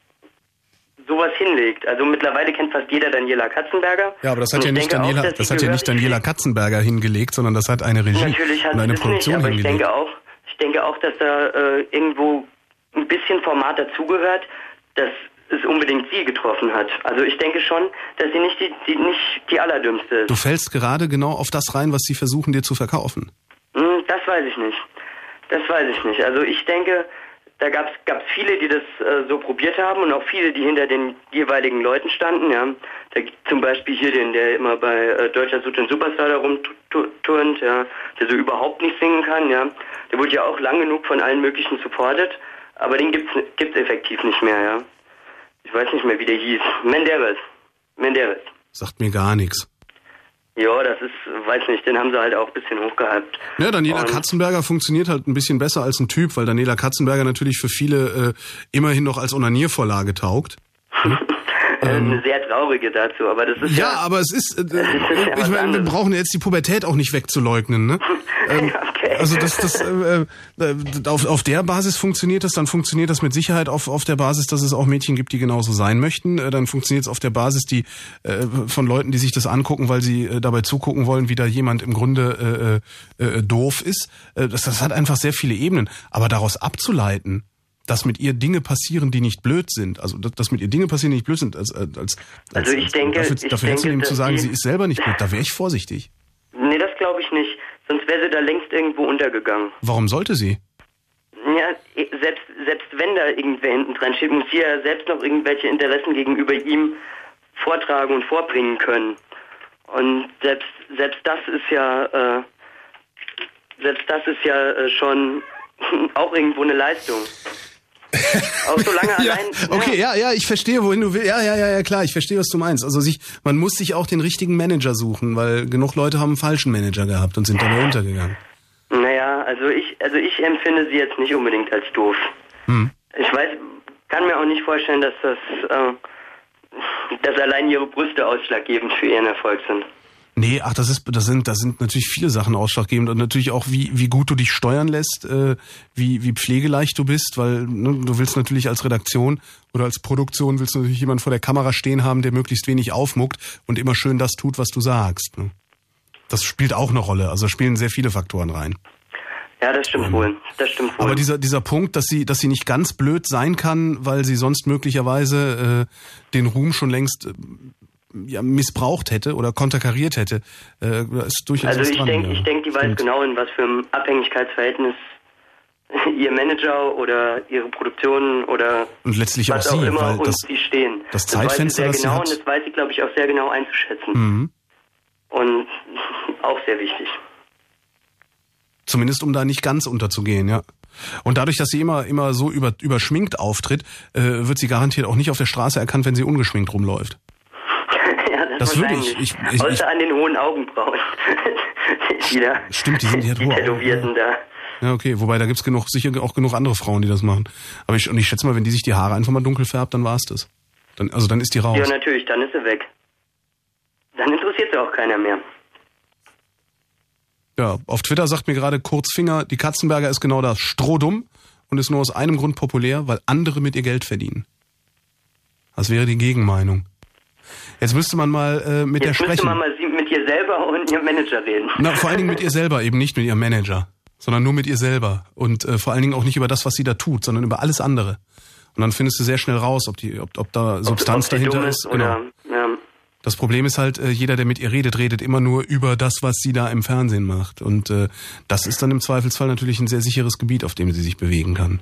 sowas hinlegt, also mittlerweile kennt fast jeder Daniela Katzenberger. Ja, aber das hat ja nicht Daniela, auch, das hat ja nicht Daniela Katzenberger hingelegt, sondern das hat eine Regie Natürlich hat und eine das Produktion nicht, aber hingelegt. ich denke auch, ich denke auch, dass da äh, irgendwo ein bisschen Format dazugehört, dass es unbedingt sie getroffen hat. Also ich denke schon, dass sie nicht die, die nicht die allerdümmste ist. Du fällst gerade genau auf das rein, was sie versuchen dir zu verkaufen. Hm, das weiß ich nicht. Das weiß ich nicht. Also ich denke, da gab es viele, die das äh, so probiert haben und auch viele, die hinter den jeweiligen Leuten standen. Ja, da gibt zum Beispiel hier den, der immer bei äh, Deutscher Sucht und Superstar da rumturnt, ja, der so überhaupt nicht singen kann. Ja, der wurde ja auch lang genug von allen möglichen supportet, aber den gibt's gibt's effektiv nicht mehr. Ja, ich weiß nicht mehr, wie der hieß. Menderes. Menderes. Sagt mir gar nichts. Ja, das ist, weiß nicht, den haben sie halt auch ein bisschen hochgehypt. Ja, Daniela und Katzenberger funktioniert halt ein bisschen besser als ein Typ, weil Daniela Katzenberger natürlich für viele äh, immerhin noch als Onaniervorlage taugt. Ähm, eine sehr traurige dazu, aber das ist ja... Ja, aber es ist... Äh, das ist ja ich meine, wir brauchen jetzt die Pubertät auch nicht wegzuleugnen, ne? ähm, okay. Also das, das äh, äh, auf, auf der Basis funktioniert das, dann funktioniert das mit Sicherheit auf, auf der Basis, dass es auch Mädchen gibt, die genauso sein möchten. Äh, dann funktioniert es auf der Basis, die äh, von Leuten, die sich das angucken, weil sie äh, dabei zugucken wollen, wie da jemand im Grunde äh, äh, doof ist. Äh, das, das hat einfach sehr viele Ebenen. Aber daraus abzuleiten, dass mit ihr Dinge passieren, die nicht blöd sind, also dass, dass mit ihr Dinge passieren, die nicht blöd sind, als, als, als also ich denke, dafür, ich dafür denke, ihm zu sagen, die, sie ist selber nicht blöd, da wäre ich vorsichtig. Nee, das glaube ich nicht. Sonst wäre sie da längst irgendwo untergegangen. Warum sollte sie? Ja, selbst, selbst wenn da irgendwer hinten dran steht, muss sie ja selbst noch irgendwelche Interessen gegenüber ihm vortragen und vorbringen können. Und selbst, selbst das ist ja, äh, selbst das ist ja äh, schon auch irgendwo eine Leistung. Auch so lange ja, allein. Okay, ja. ja, ja, ich verstehe, wohin du willst. Ja, ja, ja, ja, klar, ich verstehe, was du meinst. Also sich, man muss sich auch den richtigen Manager suchen, weil genug Leute haben einen falschen Manager gehabt und sind dabei untergegangen. Naja, also ich, also ich empfinde sie jetzt nicht unbedingt als doof. Hm. Ich weiß, kann mir auch nicht vorstellen, dass das, äh, dass allein ihre Brüste ausschlaggebend für ihren Erfolg sind. Nee, ach, das ist, das sind, das sind natürlich viele Sachen ausschlaggebend und natürlich auch, wie, wie gut du dich steuern lässt, äh, wie, wie pflegeleicht du bist, weil ne, du willst natürlich als Redaktion oder als Produktion willst du natürlich jemanden vor der Kamera stehen haben, der möglichst wenig aufmuckt und immer schön das tut, was du sagst. Ne? Das spielt auch eine Rolle, also da spielen sehr viele Faktoren rein. Ja, das stimmt ähm, wohl. Das stimmt wohl. Aber dieser, dieser Punkt, dass sie, dass sie nicht ganz blöd sein kann, weil sie sonst möglicherweise äh, den Ruhm schon längst äh, ja, missbraucht hätte oder konterkariert hätte, äh, ist durchaus Also ich dran, denke, ja. ich denke, die weiß Stimmt. genau, in was für einem Abhängigkeitsverhältnis ihr Manager oder ihre Produktion oder und letztlich was auch sie, auch immer weil und das, sie stehen. das Das weiß sie Zeitfenster, sehr das sie genau hat, und das weiß sie, glaube ich, auch sehr genau einzuschätzen. Mhm. Und auch sehr wichtig. Zumindest um da nicht ganz unterzugehen, ja. Und dadurch, dass sie immer immer so über, überschminkt auftritt, äh, wird sie garantiert auch nicht auf der Straße erkannt, wenn sie ungeschminkt rumläuft. Ja, das, das würde ich, ich, ich. Außer ich an den hohen Augenbrauen. die da, stimmt, die sind die, die Tätowierten da. Ja, okay, wobei da gibt's genug, sicher auch genug andere Frauen, die das machen. Aber ich, und ich schätze mal, wenn die sich die Haare einfach mal dunkel färbt, dann war's das. Dann, also dann ist die raus. Ja, natürlich, dann ist sie weg. Dann interessiert sie auch keiner mehr. Ja, auf Twitter sagt mir gerade Kurzfinger, die Katzenberger ist genau das, strohdumm und ist nur aus einem Grund populär, weil andere mit ihr Geld verdienen. Das wäre die Gegenmeinung. Jetzt müsste man mal äh, mit Jetzt der müsste sprechen. man mal mit ihr selber und ihrem Manager reden. Na, vor allen Dingen mit ihr selber, eben nicht mit ihrem Manager, sondern nur mit ihr selber. Und äh, vor allen Dingen auch nicht über das, was sie da tut, sondern über alles andere. Und dann findest du sehr schnell raus, ob die, ob, ob da Substanz ob, ob dahinter ist. ist. Genau. Oder, ja. Das Problem ist halt, äh, jeder, der mit ihr redet, redet immer nur über das, was sie da im Fernsehen macht. Und äh, das ist dann im Zweifelsfall natürlich ein sehr sicheres Gebiet, auf dem sie sich bewegen kann.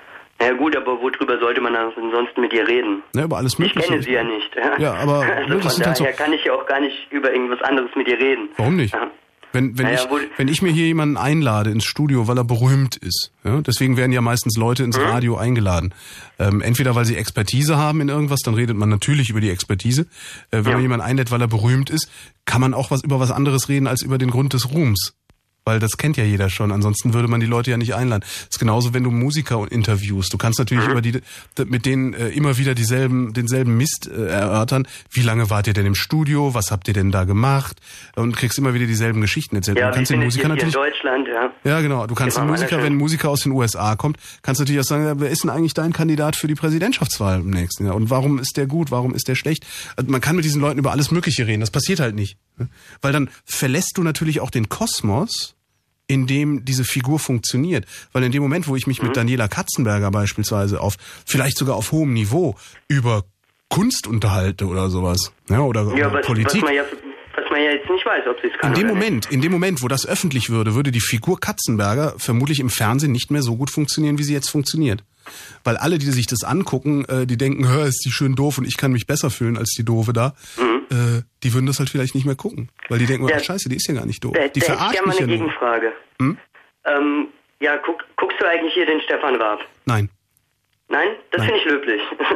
Ja gut, aber worüber sollte man ansonsten mit ihr reden? Ja, über alles Mögliche. Ich kenne sie ja nicht. Ja, ja aber also ne, das von ist daher halt so. kann ich ja auch gar nicht über irgendwas anderes mit ihr reden. Warum nicht? Ja. Wenn, wenn, naja, ich, wenn ich mir hier jemanden einlade ins Studio, weil er berühmt ist, ja, deswegen werden ja meistens Leute ins mhm. Radio eingeladen. Ähm, entweder weil sie Expertise haben in irgendwas, dann redet man natürlich über die Expertise. Äh, wenn ja. man jemanden einlädt, weil er berühmt ist, kann man auch was über was anderes reden als über den Grund des Ruhms. Weil das kennt ja jeder schon, ansonsten würde man die Leute ja nicht einladen. Das ist genauso, wenn du Musiker interviewst. Du kannst natürlich mhm. über die mit denen äh, immer wieder dieselben denselben Mist äh, erörtern. Wie lange wart ihr denn im Studio? Was habt ihr denn da gemacht? Und kriegst immer wieder dieselben Geschichten erzählt. Ja, du kannst den Musiker natürlich in Deutschland, ja. Ja, genau. Du kannst den Musiker, wenn ein Musiker aus den U S A kommt, kannst du natürlich auch sagen, wer ist denn eigentlich dein Kandidat für die Präsidentschaftswahl im nächsten Jahr? Und warum ist der gut? Warum ist der schlecht? Also man kann mit diesen Leuten über alles Mögliche reden. Das passiert halt nicht. Weil dann verlässt du natürlich auch den Kosmos, in dem diese Figur funktioniert. Weil in dem Moment, wo ich mich mhm. mit Daniela Katzenberger beispielsweise auf, vielleicht sogar auf hohem Niveau, über Kunst unterhalte oder sowas, ja, oder, ja, oder was, Politik. Was man, ja, was man ja jetzt nicht weiß, ob sie es kann. In dem oder Moment, nicht. in dem Moment, wo das öffentlich würde, würde die Figur Katzenberger vermutlich im Fernsehen nicht mehr so gut funktionieren, wie sie jetzt funktioniert. Weil alle, die sich das angucken, äh, die denken, hör, ist die schön doof und ich kann mich besser fühlen als die Doofe da, mhm. äh, die würden das halt vielleicht nicht mehr gucken. Weil die denken, der, ach scheiße, die ist ja gar nicht doof. Der, die der verarscht ich mich ja mal eine nur. Gegenfrage. Hm? Ähm, ja, guck, guckst du eigentlich hier den Stefan Raab? Nein. Nein? Das finde ich löblich.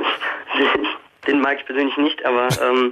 den, den mag ich persönlich nicht, aber ähm,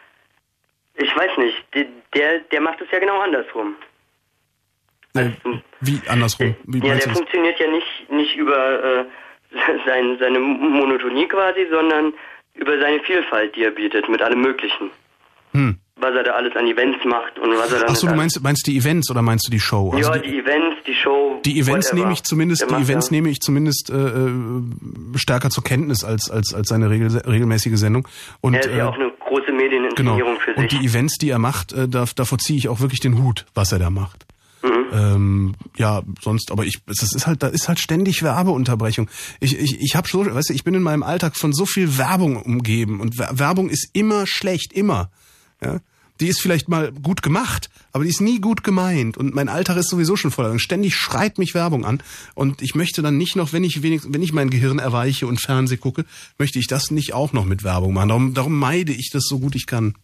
ich weiß nicht. Der, der macht es ja genau andersrum. Also, wie andersrum? Wie ja, der funktioniert ja nicht, nicht über äh, sein, seine Monotonie quasi, sondern über seine Vielfalt, die er bietet, mit allem Möglichen. Hm. Was er da alles an Events macht und was er dann... Ach so, du meinst, meinst die Events oder meinst du die Show? Also ja, die, die Events, die Show... Die Events whatever. nehme ich zumindest, die macht, Events ja. nehme ich zumindest äh, äh, stärker zur Kenntnis als als als seine regel, regelmäßige Sendung. Und, Er ist ja äh, auch eine große Medieninszenierung genau. für sich. Und die Events, die er macht, äh, da, davor ziehe ich auch wirklich den Hut, was er da macht. Mhm. Ähm, ja, sonst, aber ich, es ist halt, da ist halt ständig Werbeunterbrechung. Ich, ich, ich habe so, weißt du, ich bin in meinem Alltag von so viel Werbung umgeben und Werbung ist immer schlecht, immer. Ja, die ist vielleicht mal gut gemacht, aber die ist nie gut gemeint und mein Alltag ist sowieso schon voll. Und ständig schreit mich Werbung an und ich möchte dann nicht noch, wenn ich wenigstens, wenn ich mein Gehirn erweiche und Fernseh gucke, möchte ich das nicht auch noch mit Werbung machen. Darum, darum meide ich das so gut ich kann.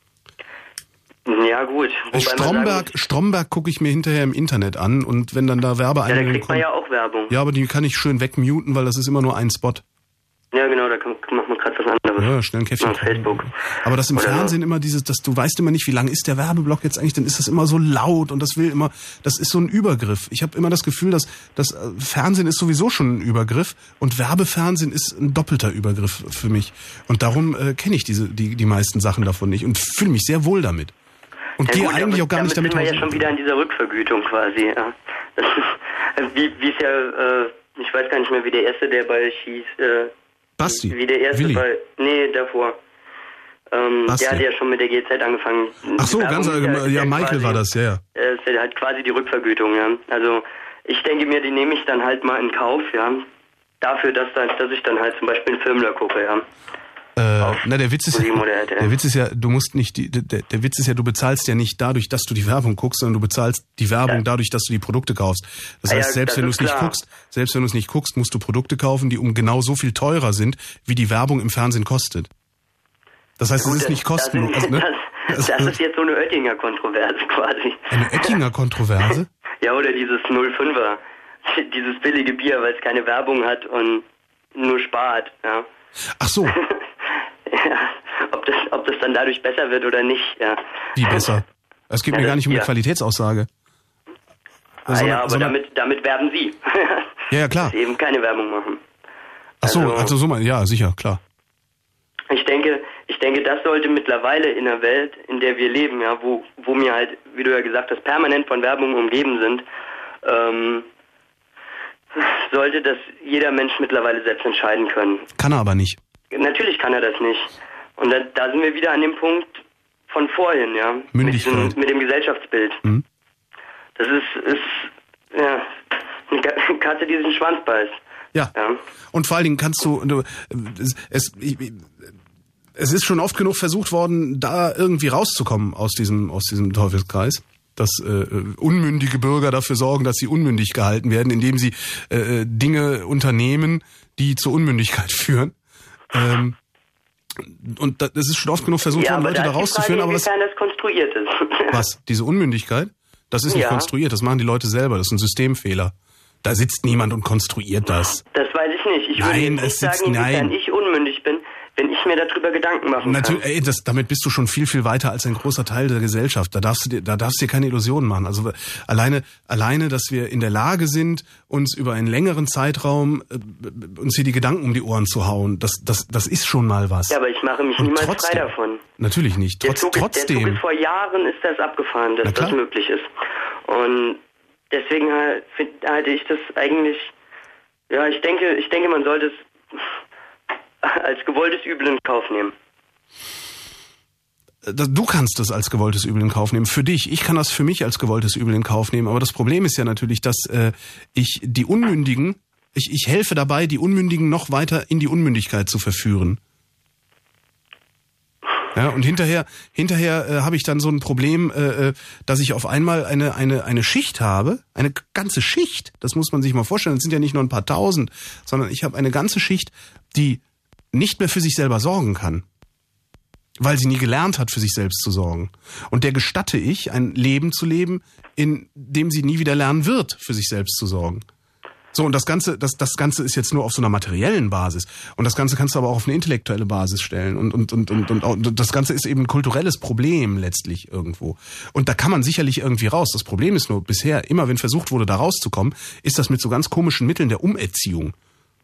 Ja, gut. Wobei Stromberg, muss, Stromberg gucke ich mir hinterher im Internet an und wenn dann da ja, da Werbeeinblendungen kriegt man kommen. ja auch Werbung. Ja, aber die kann ich schön wegmuten, weil das ist immer nur ein Spot. Ja, genau, da kann, macht man gerade was anderes. Ja, schnell ein Käffchen. Auf Facebook. Aber das im Oder Fernsehen immer dieses, dass du weißt immer nicht, wie lang ist der Werbeblock jetzt eigentlich, dann ist das immer so laut und das will immer, das ist so ein Übergriff. Ich habe immer das Gefühl, dass das Fernsehen ist sowieso schon ein Übergriff und Werbefernsehen ist ein doppelter Übergriff für mich. Und darum äh, kenne ich diese die die meisten Sachen davon nicht und fühle mich sehr wohl damit. Und Ja, gehe gut, eigentlich aber auch gar nicht damit sind wir raus. ja schon wieder an dieser Rückvergütung quasi. Ja. Das ist, wie wie es ja, äh, ich weiß gar nicht mehr, wie der erste, der bei hieß. Äh, Basti, Wie der erste Willi. bei. Nee, davor. Ähm, Basti. der hat ja schon mit der G Z angefangen. Ach so, Werbung ganz ist allgemein. Ja, ist Michael quasi, war das, ja, ja. äh, Ist ja halt quasi die Rückvergütung, ja. Also ich denke mir, die nehme ich dann halt mal in Kauf, ja. Dafür, dass, dann, dass ich dann halt zum Beispiel einen Film da gucke, ja. Äh, na, der Witz ist, Sieben oder L T. der Witz ist ja, du musst nicht, die, der, der Witz ist ja, du bezahlst ja nicht dadurch, dass du die Werbung guckst, sondern du bezahlst die Werbung Ja. dadurch, dass du die Produkte kaufst. Das Ah heißt, ja, selbst das wenn du ist es nicht klar. guckst, selbst wenn du es nicht guckst, musst du Produkte kaufen, die um genau so viel teurer sind, wie die Werbung im Fernsehen kostet. Das heißt, Gut, es ist nicht kostenlos. Das, Also, ne? das, das ist jetzt so eine Oettinger Kontroverse quasi. Eine Oettinger Kontroverse? Ja, oder dieses null Komma fünfer. Dieses billige Bier, weil es keine Werbung hat und nur spart, ja. Ach so, Ja, ob das, ob das dann dadurch besser wird oder nicht, ja. wie besser? Es geht Ja, mir gar das- nicht um eine ja. Qualitätsaussage. Ah, Sondern- ja, aber sondern- damit, damit werben Sie. Ja, ja, klar. Dass Sie eben keine Werbung machen. Ach so, also- also so mal, ja, sicher, klar. Ich denke, ich denke, das sollte mittlerweile in der Welt, in der wir leben, ja, wo, wo wir halt, wie du ja gesagt hast, permanent von Werbung umgeben sind, ähm, sollte das jeder Mensch mittlerweile selbst entscheiden können. Kann er aber nicht. Natürlich kann er das nicht. Und da, da sind wir wieder an dem Punkt von vorhin, ja. Mündigkeit. Mit, diesem, mit dem Gesellschaftsbild. Mhm. Das ist, ist, ja, eine Ka- Katze, die sich den Schwanz beißt. Ja. Ja. Und vor allen Dingen kannst du, du es, es, es ist schon oft genug versucht worden, da irgendwie rauszukommen aus diesem, aus diesem Teufelskreis. Dass äh, unmündige Bürger dafür sorgen, dass sie unmündig gehalten werden, indem sie äh, Dinge unternehmen, die zur Unmündigkeit führen. Ähm, und das ist schon oft genug versucht Ja, worden, aber Leute da da ist die rauszuführen. Frage, Aber das, inwiefern das konstruiert ist. was? Diese Unmündigkeit? Das ist nicht Ja. konstruiert, das machen die Leute selber, das ist ein Systemfehler. Da sitzt niemand und konstruiert das. Das weiß ich nicht. Ich Nein, würde jetzt es nicht sitzt- sagen, inwiefern nein. ich unmündig bin, wenn ich mir darüber Gedanken machen Natürlich, kann. ey, das, damit bist du schon viel, viel weiter als ein großer Teil der Gesellschaft. Da darfst du dir, da darfst du dir keine Illusionen machen. Also alleine, alleine, dass wir in der Lage sind, uns über einen längeren Zeitraum äh, uns hier die Gedanken um die Ohren zu hauen, das, das, das ist schon mal was. Ja, aber ich mache mich Und niemals trotzdem, frei davon. Natürlich nicht. Der Trotz, Zug, ist, der Zug trotzdem. ist vor Jahren ist das abgefahren, Na dass klar. das möglich ist. Und deswegen halt, find, halte ich das eigentlich, ja, ich denke, ich denke, man sollte es als gewolltes Übel in Kauf nehmen. Du kannst das als gewolltes Übel in Kauf nehmen. Für dich. Ich kann das für mich als gewolltes Übel in Kauf nehmen. Aber das Problem ist ja natürlich, dass äh, ich die Unmündigen, ich, ich helfe dabei, die Unmündigen noch weiter in die Unmündigkeit zu verführen. Ja, und hinterher, hinterher äh, habe ich dann so ein Problem, äh, dass ich auf einmal eine eine eine Schicht habe, eine ganze Schicht. Das muss man sich mal vorstellen. Das sind ja nicht nur ein paar Tausend, sondern ich habe eine ganze Schicht, die nicht mehr für sich selber sorgen kann, weil sie nie gelernt hat, für sich selbst zu sorgen. Und der gestatte ich, ein Leben zu leben, in dem sie nie wieder lernen wird, für sich selbst zu sorgen. So, und das Ganze, das, das Ganze ist jetzt nur auf so einer materiellen Basis. Und das Ganze kannst du aber auch auf eine intellektuelle Basis stellen. Und, und, und, und, und, und das Ganze ist eben ein kulturelles Problem letztlich irgendwo. Und da kann man sicherlich irgendwie raus. Das Problem ist nur, bisher, immer wenn versucht wurde, da rauszukommen, ist das mit so ganz komischen Mitteln der Umerziehung.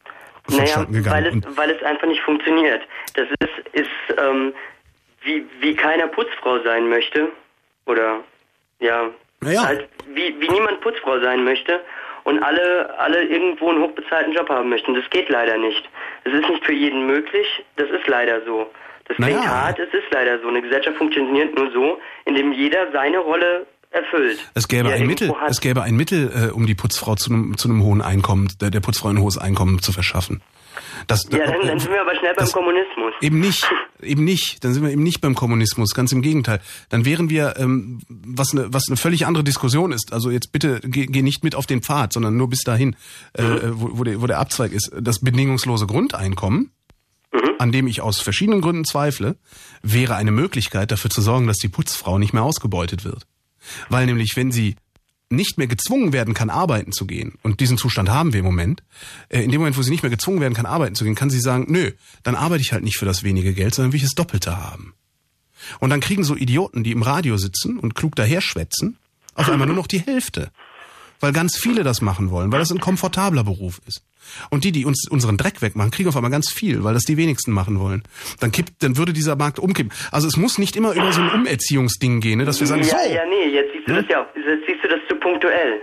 vonstatten naja, gegangen. Weil es, weil es einfach nicht funktioniert. Das ist, ist ähm, wie, wie keiner Putzfrau sein möchte. Oder, ja, naja. halt, wie, wie niemand Putzfrau sein möchte. Und alle, alle irgendwo einen hochbezahlten Job haben möchten. Das geht leider nicht. Es ist nicht für jeden möglich. Das ist leider so. Das klingt naja. hart, es ist leider so. Eine Gesellschaft funktioniert nur so, indem jeder seine Rolle erfüllt. Es gäbe ein Mittel, es gäbe ein Mittel, äh, um die Putzfrau zu einem, zu einem hohen Einkommen, der, der Putzfrau ein hohes Einkommen zu verschaffen. Das, ja, dann, dann sind wir aber schnell beim Kommunismus. Eben nicht, eben nicht. Dann sind wir eben nicht beim Kommunismus, ganz im Gegenteil. Dann wären wir, ähm, was eine was eine völlig andere Diskussion ist. Also jetzt bitte geh, geh nicht mit auf den Pfad, sondern nur bis dahin, äh, wo, wo, der, wo der Abzweig ist. Das bedingungslose Grundeinkommen, mhm. an dem ich aus verschiedenen Gründen zweifle, wäre eine Möglichkeit dafür zu sorgen, dass die Putzfrau nicht mehr ausgebeutet wird. Weil nämlich, wenn sie nicht mehr gezwungen werden kann, arbeiten zu gehen, und diesen Zustand haben wir im Moment, äh, in dem Moment, wo sie nicht mehr gezwungen werden kann, arbeiten zu gehen, kann sie sagen, nö, dann arbeite ich halt nicht für das wenige Geld, sondern will ich das Doppelte haben. Und dann kriegen so Idioten, die im Radio sitzen und klug daherschwätzen, auf einmal nur noch die Hälfte. Weil ganz viele das machen wollen, weil das ein komfortabler Beruf ist. Und die, die uns unseren Dreck wegmachen, kriegen auf einmal ganz viel, weil das die wenigsten machen wollen. Dann kippt, dann würde dieser Markt umkippen. Also es muss nicht immer über so ein Umerziehungsding gehen, ne, dass wir sagen, ja, so. Ja, nee, jetzt siehst du hm? das ja, jetzt siehst du das zu punktuell.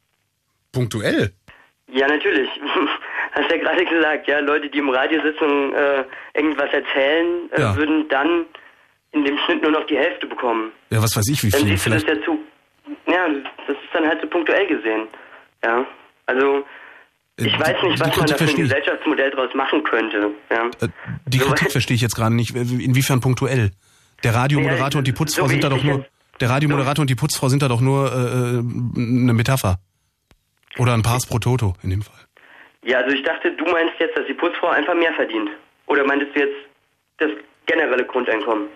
Punktuell? Ja, natürlich. Hast ja gerade gesagt, ja, Leute, die im Radio sitzen und äh, irgendwas erzählen, äh, ja. würden dann in dem Schnitt nur noch die Hälfte bekommen. Ja, was weiß ich, wie viel. Dann siehst vielleicht. du das ja zu. Ja, das ist dann halt so punktuell gesehen. Ja, also ich äh, weiß nicht, was man da für ein Gesellschaftsmodell draus machen könnte. Ja. Äh, die Kritik so, verstehe ich jetzt gerade nicht. Inwiefern punktuell? Der Radiomoderator ja, und die Putzfrau so sind da doch nur. Der Radiomoderator so. und die Putzfrau sind da doch nur äh, eine Metapher. Oder ein Pars pro Toto in dem Fall. Ja, also ich dachte, du meinst jetzt, dass die Putzfrau einfach mehr verdient. Oder meintest du jetzt das generelle Grundeinkommen?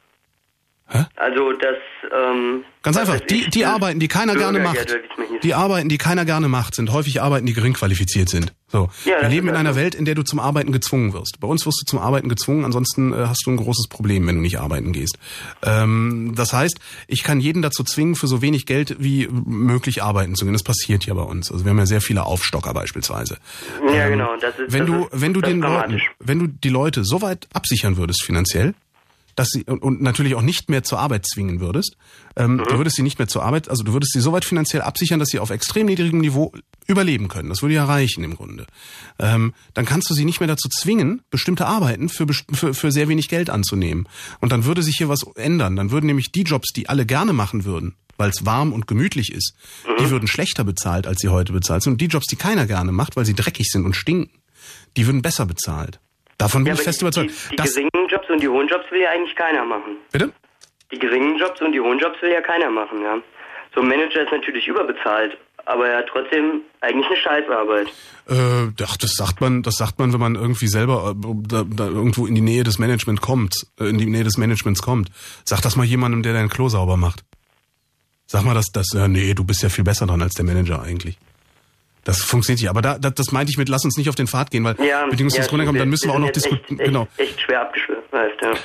Hä? Also das, ähm... Ganz einfach, die, die Arbeiten, die keiner gerne macht, die Arbeiten, die keiner gerne macht, sind häufig Arbeiten, die gering qualifiziert sind. So. Ja, wir leben in einer Welt, in der du zum Arbeiten gezwungen wirst. Bei uns wirst du zum Arbeiten gezwungen, ansonsten äh, hast du ein großes Problem, wenn du nicht arbeiten gehst. Ähm, das heißt, ich kann jeden dazu zwingen, für so wenig Geld wie möglich arbeiten zu gehen. Das passiert ja bei uns. Also wir haben ja sehr viele Aufstocker beispielsweise. Ja, ähm, genau. Das ist, wenn das du, ist, wenn du den Leuten, Leuten, wenn du die Leute so weit absichern würdest finanziell, dass sie und, und natürlich auch nicht mehr zur Arbeit zwingen würdest. Ähm, mhm. Du würdest sie nicht mehr zur Arbeit, also du würdest sie so weit finanziell absichern, dass sie auf extrem niedrigem Niveau überleben können. Das würde ja reichen im Grunde. Ähm, dann kannst du sie nicht mehr dazu zwingen, bestimmte Arbeiten für, für, für sehr wenig Geld anzunehmen. Und dann würde sich hier was ändern. Dann würden nämlich die Jobs, die alle gerne machen würden, weil es warm und gemütlich ist, mhm. die würden schlechter bezahlt, als sie heute bezahlt sind. Und die Jobs, die keiner gerne macht, weil sie dreckig sind und stinken, die würden besser bezahlt. Davon bin ja, ich fest überzeugt. Die, die geringen Jobs und die hohen Jobs will ja eigentlich keiner machen. Bitte? Die geringen Jobs und die hohen Jobs will ja keiner machen, ja. So ein Manager ist natürlich überbezahlt, aber er hat trotzdem eigentlich eine Scheißarbeit. Äh, ach, das sagt man, das sagt man, wenn man irgendwie selber äh, da, da irgendwo in die Nähe des Management kommt, äh, in die Nähe des Managements kommt. Sag das mal jemandem, der dein Klo sauber macht. Sag mal, dass das, äh, nee, du bist ja viel besser dran als der Manager eigentlich. Das funktioniert nicht. Aber da, das, das meinte ich mit, lass uns nicht auf den Pfad gehen, weil ja, bedingungslos ja, kommen, dann müssen wir auch noch diskutieren. Genau. Echt schwer abgeschwört, weißt du.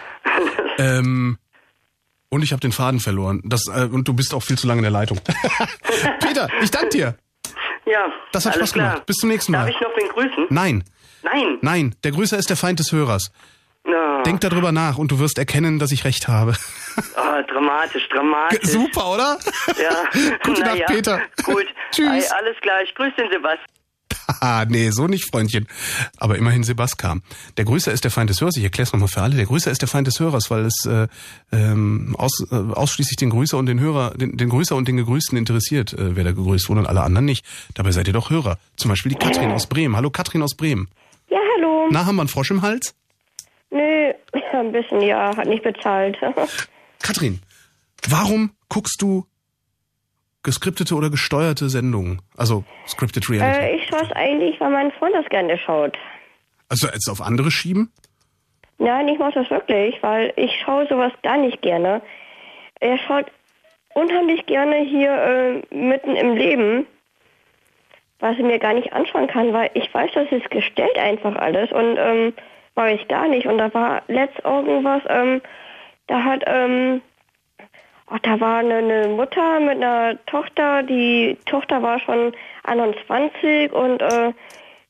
ähm, und ich habe den Faden verloren. Das, äh, und du bist auch viel zu lange in der Leitung. Peter, ich danke dir. Ja, das hat alles Spaß klar. gemacht. Bis zum nächsten Mal. Darf ich noch wen grüßen? Nein. Nein. Nein, der Grüßer ist der Feind des Hörers. No. Denk darüber nach und du wirst erkennen, dass ich recht habe. Oh, dramatisch, dramatisch. Super, oder? Ja. Gute Nacht, ja. Peter. Gut. Tschüss. Hey, alles klar, ich grüße den Sebastian. Ah, nee, so nicht, Freundchen. Aber immerhin Sebastian. Der Grüßer ist der Feind des Hörers. Ich erkläre es nochmal für alle. Der Grüßer ist der Feind des Hörers, weil es äh, ähm, aus, äh, ausschließlich den Grüßer und den Hörer, den, den Grüßer und den Gegrüßten interessiert, äh, wer da gegrüßt wurde und alle anderen nicht. Dabei seid ihr doch Hörer. Zum Beispiel die Katrin aus Bremen. Hallo, Katrin aus Bremen. Ja, hallo. Na, haben wir einen Frosch im Hals? Nö, ein bisschen, ja, hat nicht bezahlt. Katrin, warum guckst du geskriptete oder gesteuerte Sendungen? Also Scripted Reality. Äh, ich schaue es eigentlich, weil mein Freund das gerne schaut. Also jetzt auf andere schieben? Nein, ich mache das wirklich, weil ich schaue sowas gar nicht gerne. Er schaut unheimlich gerne hier äh, mitten im Leben, was ich mir gar nicht anschauen kann, weil ich weiß, das ist gestellt einfach alles und ähm, mache ich gar nicht. Und da war letzt irgendwas, ähm, da hat, ähm, oh, da war eine, eine Mutter mit einer Tochter, die Tochter war schon einundzwanzig und äh,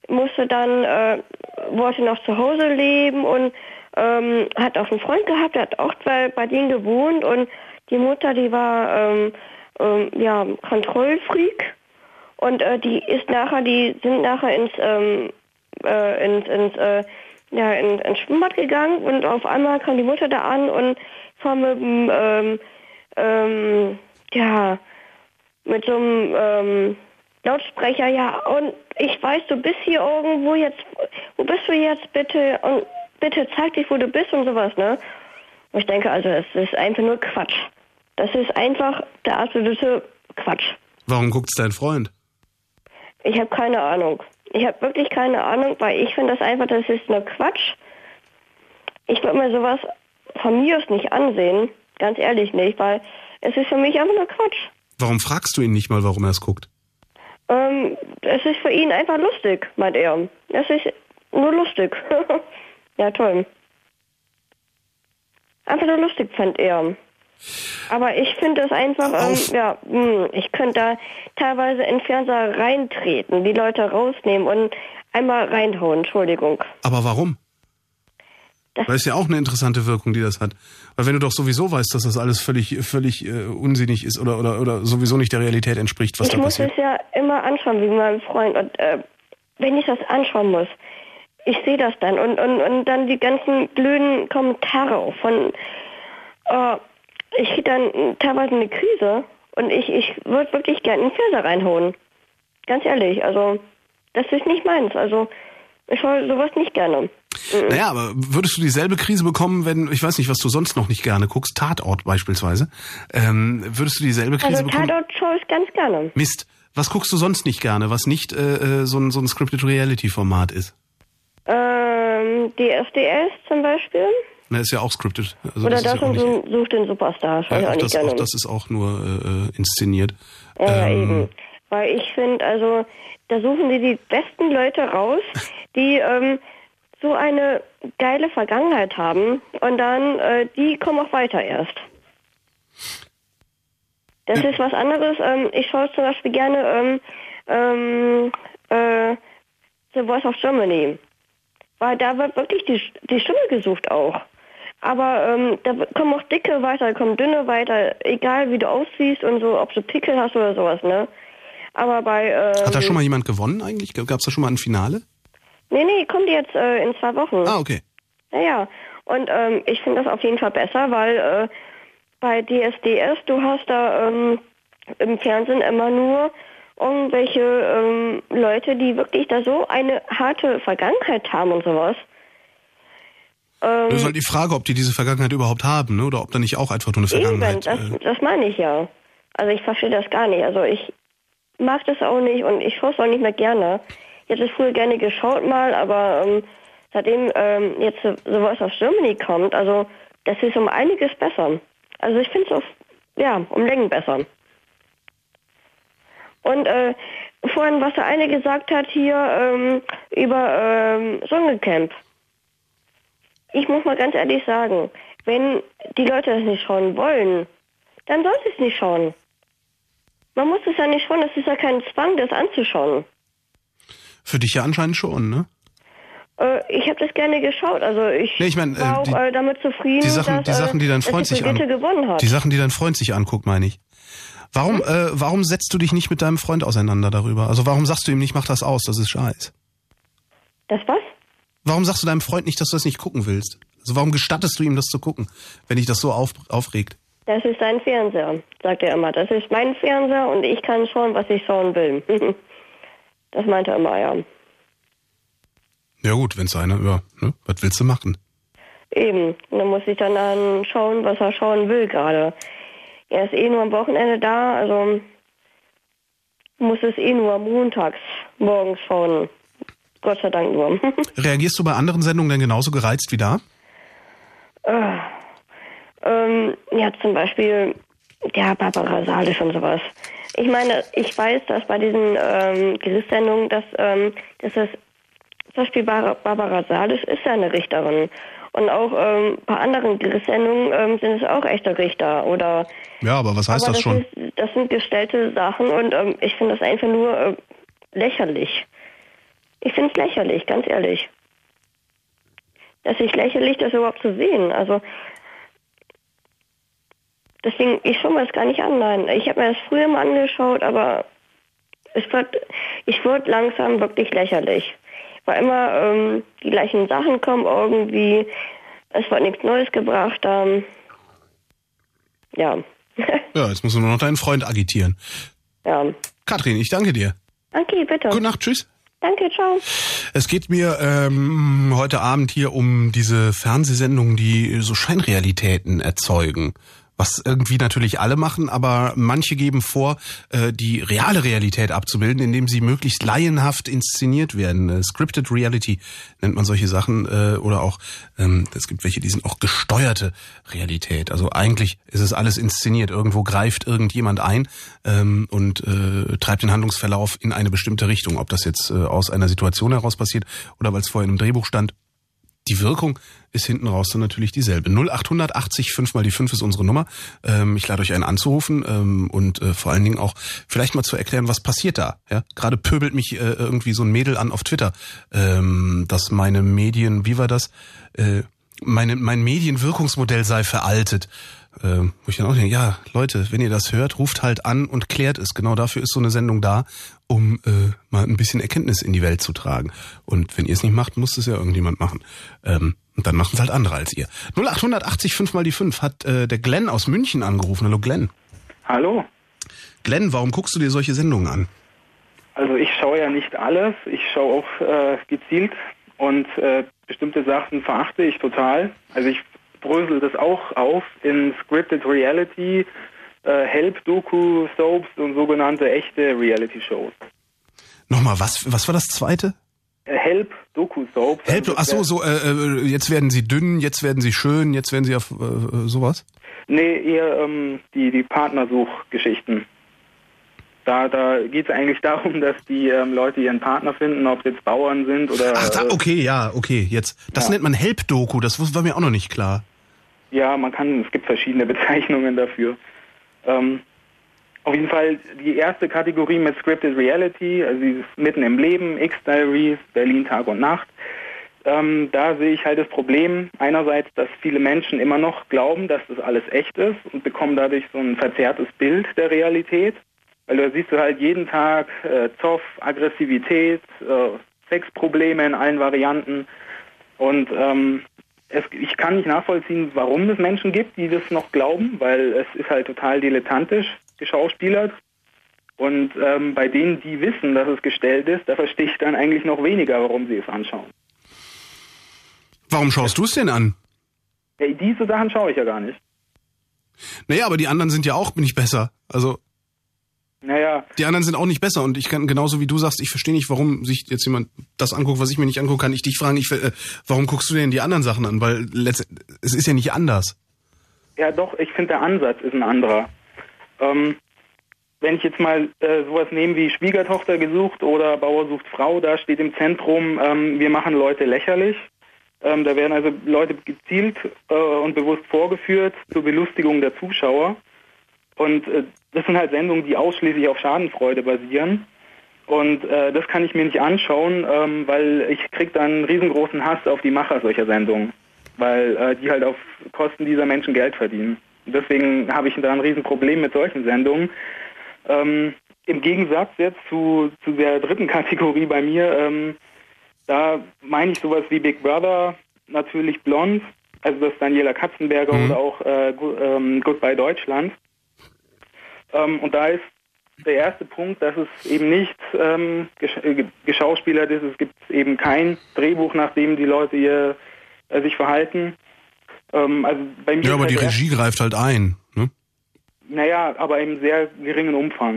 musste dann, äh, wollte noch zu Hause leben und ähm, hat auch einen Freund gehabt, der hat auch bei, bei denen gewohnt und die Mutter, die war ähm, ähm, ja Kontrollfreak und äh, die ist nachher, die sind nachher ins ähm, äh, ins, ins äh, ja in, ins Schwimmbad gegangen und auf einmal kam die Mutter da an und war mit dem ähm, ähm, ja mit so einem ähm, Lautsprecher, ja, und ich weiß, du bist hier irgendwo jetzt, wo bist du jetzt bitte und bitte zeig dich, wo du bist und sowas, ne? Und ich denke, also es ist einfach nur Quatsch. Das ist einfach der absolute Quatsch. Warum guckt's dein Freund? Ich habe keine Ahnung. Ich habe wirklich keine Ahnung, weil ich finde das einfach, das ist nur Quatsch. Ich würde mir sowas von mir aus nicht ansehen, ganz ehrlich nicht, weil es ist für mich einfach nur Quatsch. Warum fragst du ihn nicht mal, warum er es guckt? Ähm, es ist für ihn einfach lustig, meint er. Es ist nur lustig. Ja, toll. Einfach nur lustig, fand er. Aber ich finde es einfach, ähm, ja, mh, ich könnte da teilweise in den Fernseher reintreten, die Leute rausnehmen und einmal reinhauen, Entschuldigung. Aber warum? Das Weil es ja auch eine interessante Wirkung, die das hat. Weil wenn du doch sowieso weißt, dass das alles völlig völlig äh, unsinnig ist oder, oder oder sowieso nicht der Realität entspricht, was ich da muss passiert. es ja immer anschauen, wie mein Freund. Und äh, wenn ich das anschauen muss, ich sehe das dann. Und, und, und dann die ganzen blöden Kommentare auch von... Äh, ich kriege dann teilweise eine Krise und ich, ich würde wirklich gerne in den Fernseher reinhauen. Ganz ehrlich, also das ist nicht meins. Also ich schaue sowas nicht gerne. Naja, aber würdest du dieselbe Krise bekommen, wenn, ich weiß nicht, was du sonst noch nicht gerne guckst, Tatort beispielsweise, ähm, würdest du dieselbe Krise also, bekommen? Tatort schaue ich ganz gerne. Mist. Was guckst du sonst nicht gerne, was nicht äh, so ein, so ein Scripted Reality-Format ist? Ähm, D S D S zum Beispiel. Na, ist ja auch scripted. Also Oder das, das ist ja auch und nicht, so Sucht den Superstar. Schaue ja, ich auch auch, nicht das, gerne. auch das ist auch nur äh, inszeniert. Ja, ähm, eben. Weil ich finde, also, da suchen die die besten Leute raus, die ähm, so eine geile Vergangenheit haben und dann, äh, die kommen auch weiter erst. Das ist was anderes. Ähm, ich schaue zum Beispiel gerne ähm, ähm, äh, The Voice of Germany. Weil da wird wirklich die, die Stimme gesucht auch. Aber ähm, da kommen auch Dicke weiter, da kommen Dünne weiter, egal wie du aussiehst und so, ob du Pickel hast oder sowas, ne? Aber bei... Ähm, Hat da schon mal jemand gewonnen eigentlich? Gab es da schon mal ein Finale? Nee, nee, kommt jetzt äh, in zwei Wochen. Ah, okay. Naja, und ähm, ich finde das auf jeden Fall besser, weil äh, bei D S D S, du hast da ähm, im Fernsehen immer nur irgendwelche ähm, Leute, die wirklich da so eine harte Vergangenheit haben und sowas. Ähm, Das ist halt die Frage, ob die diese Vergangenheit überhaupt haben, ne? Oder ob da nicht auch einfach nur eine Vergangenheit... Eben, das, äh, das meine ich ja. Also ich verstehe das gar nicht. Also ich mag das auch nicht und ich schaue es auch nicht mehr gerne. Ich hätte es früher gerne geschaut mal, aber ähm, seitdem ähm, jetzt sowas aus Germany kommt, also das ist um einiges besser. Also ich finde es auf, ja, um Längen besser. Und äh, vorhin, was der eine gesagt hat hier ähm, über ähm, Dschungelcamp. Ich muss mal ganz ehrlich sagen, wenn die Leute das nicht schauen wollen, dann sollen sie es nicht schauen. Man muss es ja nicht schauen, das ist ja kein Zwang, das anzuschauen. Für dich ja anscheinend schon, ne? Äh, ich habe das gerne geschaut, also ich, Nee, ich mein, äh, war auch die- äh, damit zufrieden, Die Sachen, dass, die Sachen, die dein äh, Freund dass die sich an, Brigitte gewonnen hat. die Sachen, die dein Freund sich anguckt, meine ich. Warum, Hm? äh, warum setzt du dich nicht mit deinem Freund auseinander darüber? Also warum sagst du ihm nicht, mach das aus, das ist Scheiß? Das was? Warum sagst du deinem Freund nicht, dass du das nicht gucken willst? Also warum gestattest du ihm das zu gucken, wenn dich das so auf, aufregt? Das ist sein Fernseher, sagt er immer. Das ist mein Fernseher und ich kann schauen, was ich schauen will. Das meint er immer, ja. Ja gut, wenn's einer, ja, ne? Was willst du machen? Eben. Und dann muss ich dann, dann schauen, was er schauen will gerade. Er ist eh nur am Wochenende da, also muss es eh nur montags morgens schauen. Gott sei Dank nur. Reagierst du bei anderen Sendungen denn genauso gereizt wie da? äh, ähm, ja, zum Beispiel, ja, Barbara Salisch und sowas. Ich meine, ich weiß, dass bei diesen ähm, Gerichtssendungen, dass, ähm, dass das, zum Beispiel Bar- Barbara Salisch ist ja eine Richterin. Und auch ähm, bei anderen Gerichtssendungen ähm, sind es auch echte Richter. Oder, Ja, aber was heißt aber das schon? Ist, das sind gestellte Sachen und ähm, ich finde das einfach nur äh, lächerlich. Ich finde es lächerlich, ganz ehrlich. Das ist lächerlich, das überhaupt zu sehen. Also, deswegen, ich schaue mir das gar nicht an. Nein, ich habe mir das früher mal angeschaut, aber es wird, ich wurde langsam wirklich lächerlich. Weil immer ähm, die gleichen Sachen kommen irgendwie, es wird nichts Neues gebracht haben. Ja. Ja, jetzt musst du nur noch deinen Freund agitieren. Ja. Katrin, ich danke dir. Okay, bitte. Gute Nacht, tschüss. Danke, ciao. Es geht mir ähm, heute Abend hier um diese Fernsehsendungen, die so Scheinrealitäten erzeugen. Was irgendwie natürlich alle machen, aber manche geben vor, äh, die reale Realität abzubilden, indem sie möglichst laienhaft inszeniert werden. Äh, Scripted Reality nennt man solche Sachen, äh, oder auch, ähm, es gibt welche, die sind auch gesteuerte Realität. Also eigentlich ist es alles inszeniert. Irgendwo greift irgendjemand ein ähm, und äh, treibt den Handlungsverlauf in eine bestimmte Richtung. Ob das jetzt äh, aus einer Situation heraus passiert oder weil es vorher in einem Drehbuch stand. Die Wirkung ist hinten raus dann natürlich dieselbe. null acht achtzig, fünf mal die fünf ist unsere Nummer. Ähm, ich lade euch ein anzurufen ähm, und äh, vor allen Dingen auch vielleicht mal zu erklären, was passiert da. Ja? Gerade pöbelt mich äh, irgendwie so ein Mädel an auf Twitter, ähm, dass meine Medien, wie war das? Äh, meine, mein Medienwirkungsmodell sei veraltet. Ähm, wo ich dann auch denke, ja, Leute, wenn ihr das hört, ruft halt an und klärt es. Genau dafür ist so eine Sendung da, um äh, mal ein bisschen Erkenntnis in die Welt zu tragen. Und wenn ihr es nicht macht, muss es ja irgendjemand machen. Ähm, und dann machen es halt andere als ihr. null acht achtzig, fünf mal die fünf hat äh, der Glenn aus München angerufen. Hallo Glenn. Hallo. Glenn, warum guckst du dir solche Sendungen an? Also ich schaue ja nicht alles. Ich schaue auch äh, gezielt und äh, bestimmte Sachen verachte ich total. Also ich brösel das auch auf in Scripted Reality, äh, Help-Doku, Soaps und sogenannte echte Reality-Shows. Nochmal, was was war das zweite? Äh, Help-Doku-Soaps. Help, ach so, so äh, jetzt werden sie dünn, jetzt werden sie schön, jetzt werden sie auf äh, sowas? Nee, eher ähm, die, die Partnersuchgeschichten. Da, da geht es eigentlich darum, dass die ähm, Leute ihren Partner finden, ob es jetzt Bauern sind oder... Ach, da, okay, ja, okay, jetzt. Das ja. nennt man Help-Doku, das war mir auch noch nicht klar. Ja, man kann, es gibt verschiedene Bezeichnungen dafür. Ähm, auf jeden Fall die erste Kategorie mit Scripted Reality, also dieses Mitten im Leben, X-Diaries, Berlin Tag und Nacht. Ähm, da sehe ich halt das Problem einerseits, dass viele Menschen immer noch glauben, dass das alles echt ist und bekommen dadurch so ein verzerrtes Bild der Realität. Weil da siehst du halt jeden Tag äh, Zoff, Aggressivität, äh, Sexprobleme in allen Varianten. Und ähm, es, ich kann nicht nachvollziehen, warum es Menschen gibt, die das noch glauben, weil es ist halt total dilettantisch geschauspielert. Und ähm, bei denen, die wissen, dass es gestellt ist, da verstehe ich dann eigentlich noch weniger, warum sie es anschauen. Warum schaust du es denn an? Ja, diese Sachen schaue ich ja gar nicht. Naja, aber die anderen sind ja auch nicht besser. Also... Naja. Die anderen sind auch nicht besser und ich kann genauso wie du sagst, ich verstehe nicht, warum sich jetzt jemand das anguckt, was ich mir nicht angucken kann. Ich dich fragen, ich, äh, warum guckst du denn die anderen Sachen an? Weil letztendlich, es ist ja nicht anders. Ja doch, ich finde der Ansatz ist ein anderer. Ähm, wenn ich jetzt mal äh, sowas nehme wie Schwiegertochter gesucht oder Bauer sucht Frau, da steht im Zentrum, ähm, wir machen Leute lächerlich. Ähm, da werden also Leute gezielt äh, und bewusst vorgeführt zur Belustigung der Zuschauer. Und äh, das sind halt Sendungen, die ausschließlich auf Schadenfreude basieren. Und äh, das kann ich mir nicht anschauen, ähm, weil ich krieg dann einen riesengroßen Hass auf die Macher solcher Sendungen. Weil äh, die halt auf Kosten dieser Menschen Geld verdienen. Und deswegen habe ich da ein Riesenproblem mit solchen Sendungen. Ähm, Im Gegensatz jetzt zu, zu der dritten Kategorie bei mir, ähm, da meine ich sowas wie Big Brother, natürlich Blond, also das Daniela Katzenberger mhm. oder auch äh, ähm, Goodbye Deutschland. Ähm, und da ist der erste Punkt, dass es eben nicht ähm, gesch- geschauspielert ist. Es gibt eben kein Drehbuch, nach dem die Leute hier äh, sich verhalten. Ähm, also bei mir ja, aber halt die Regie erst, greift halt ein, ne? Naja, aber im sehr geringen Umfang.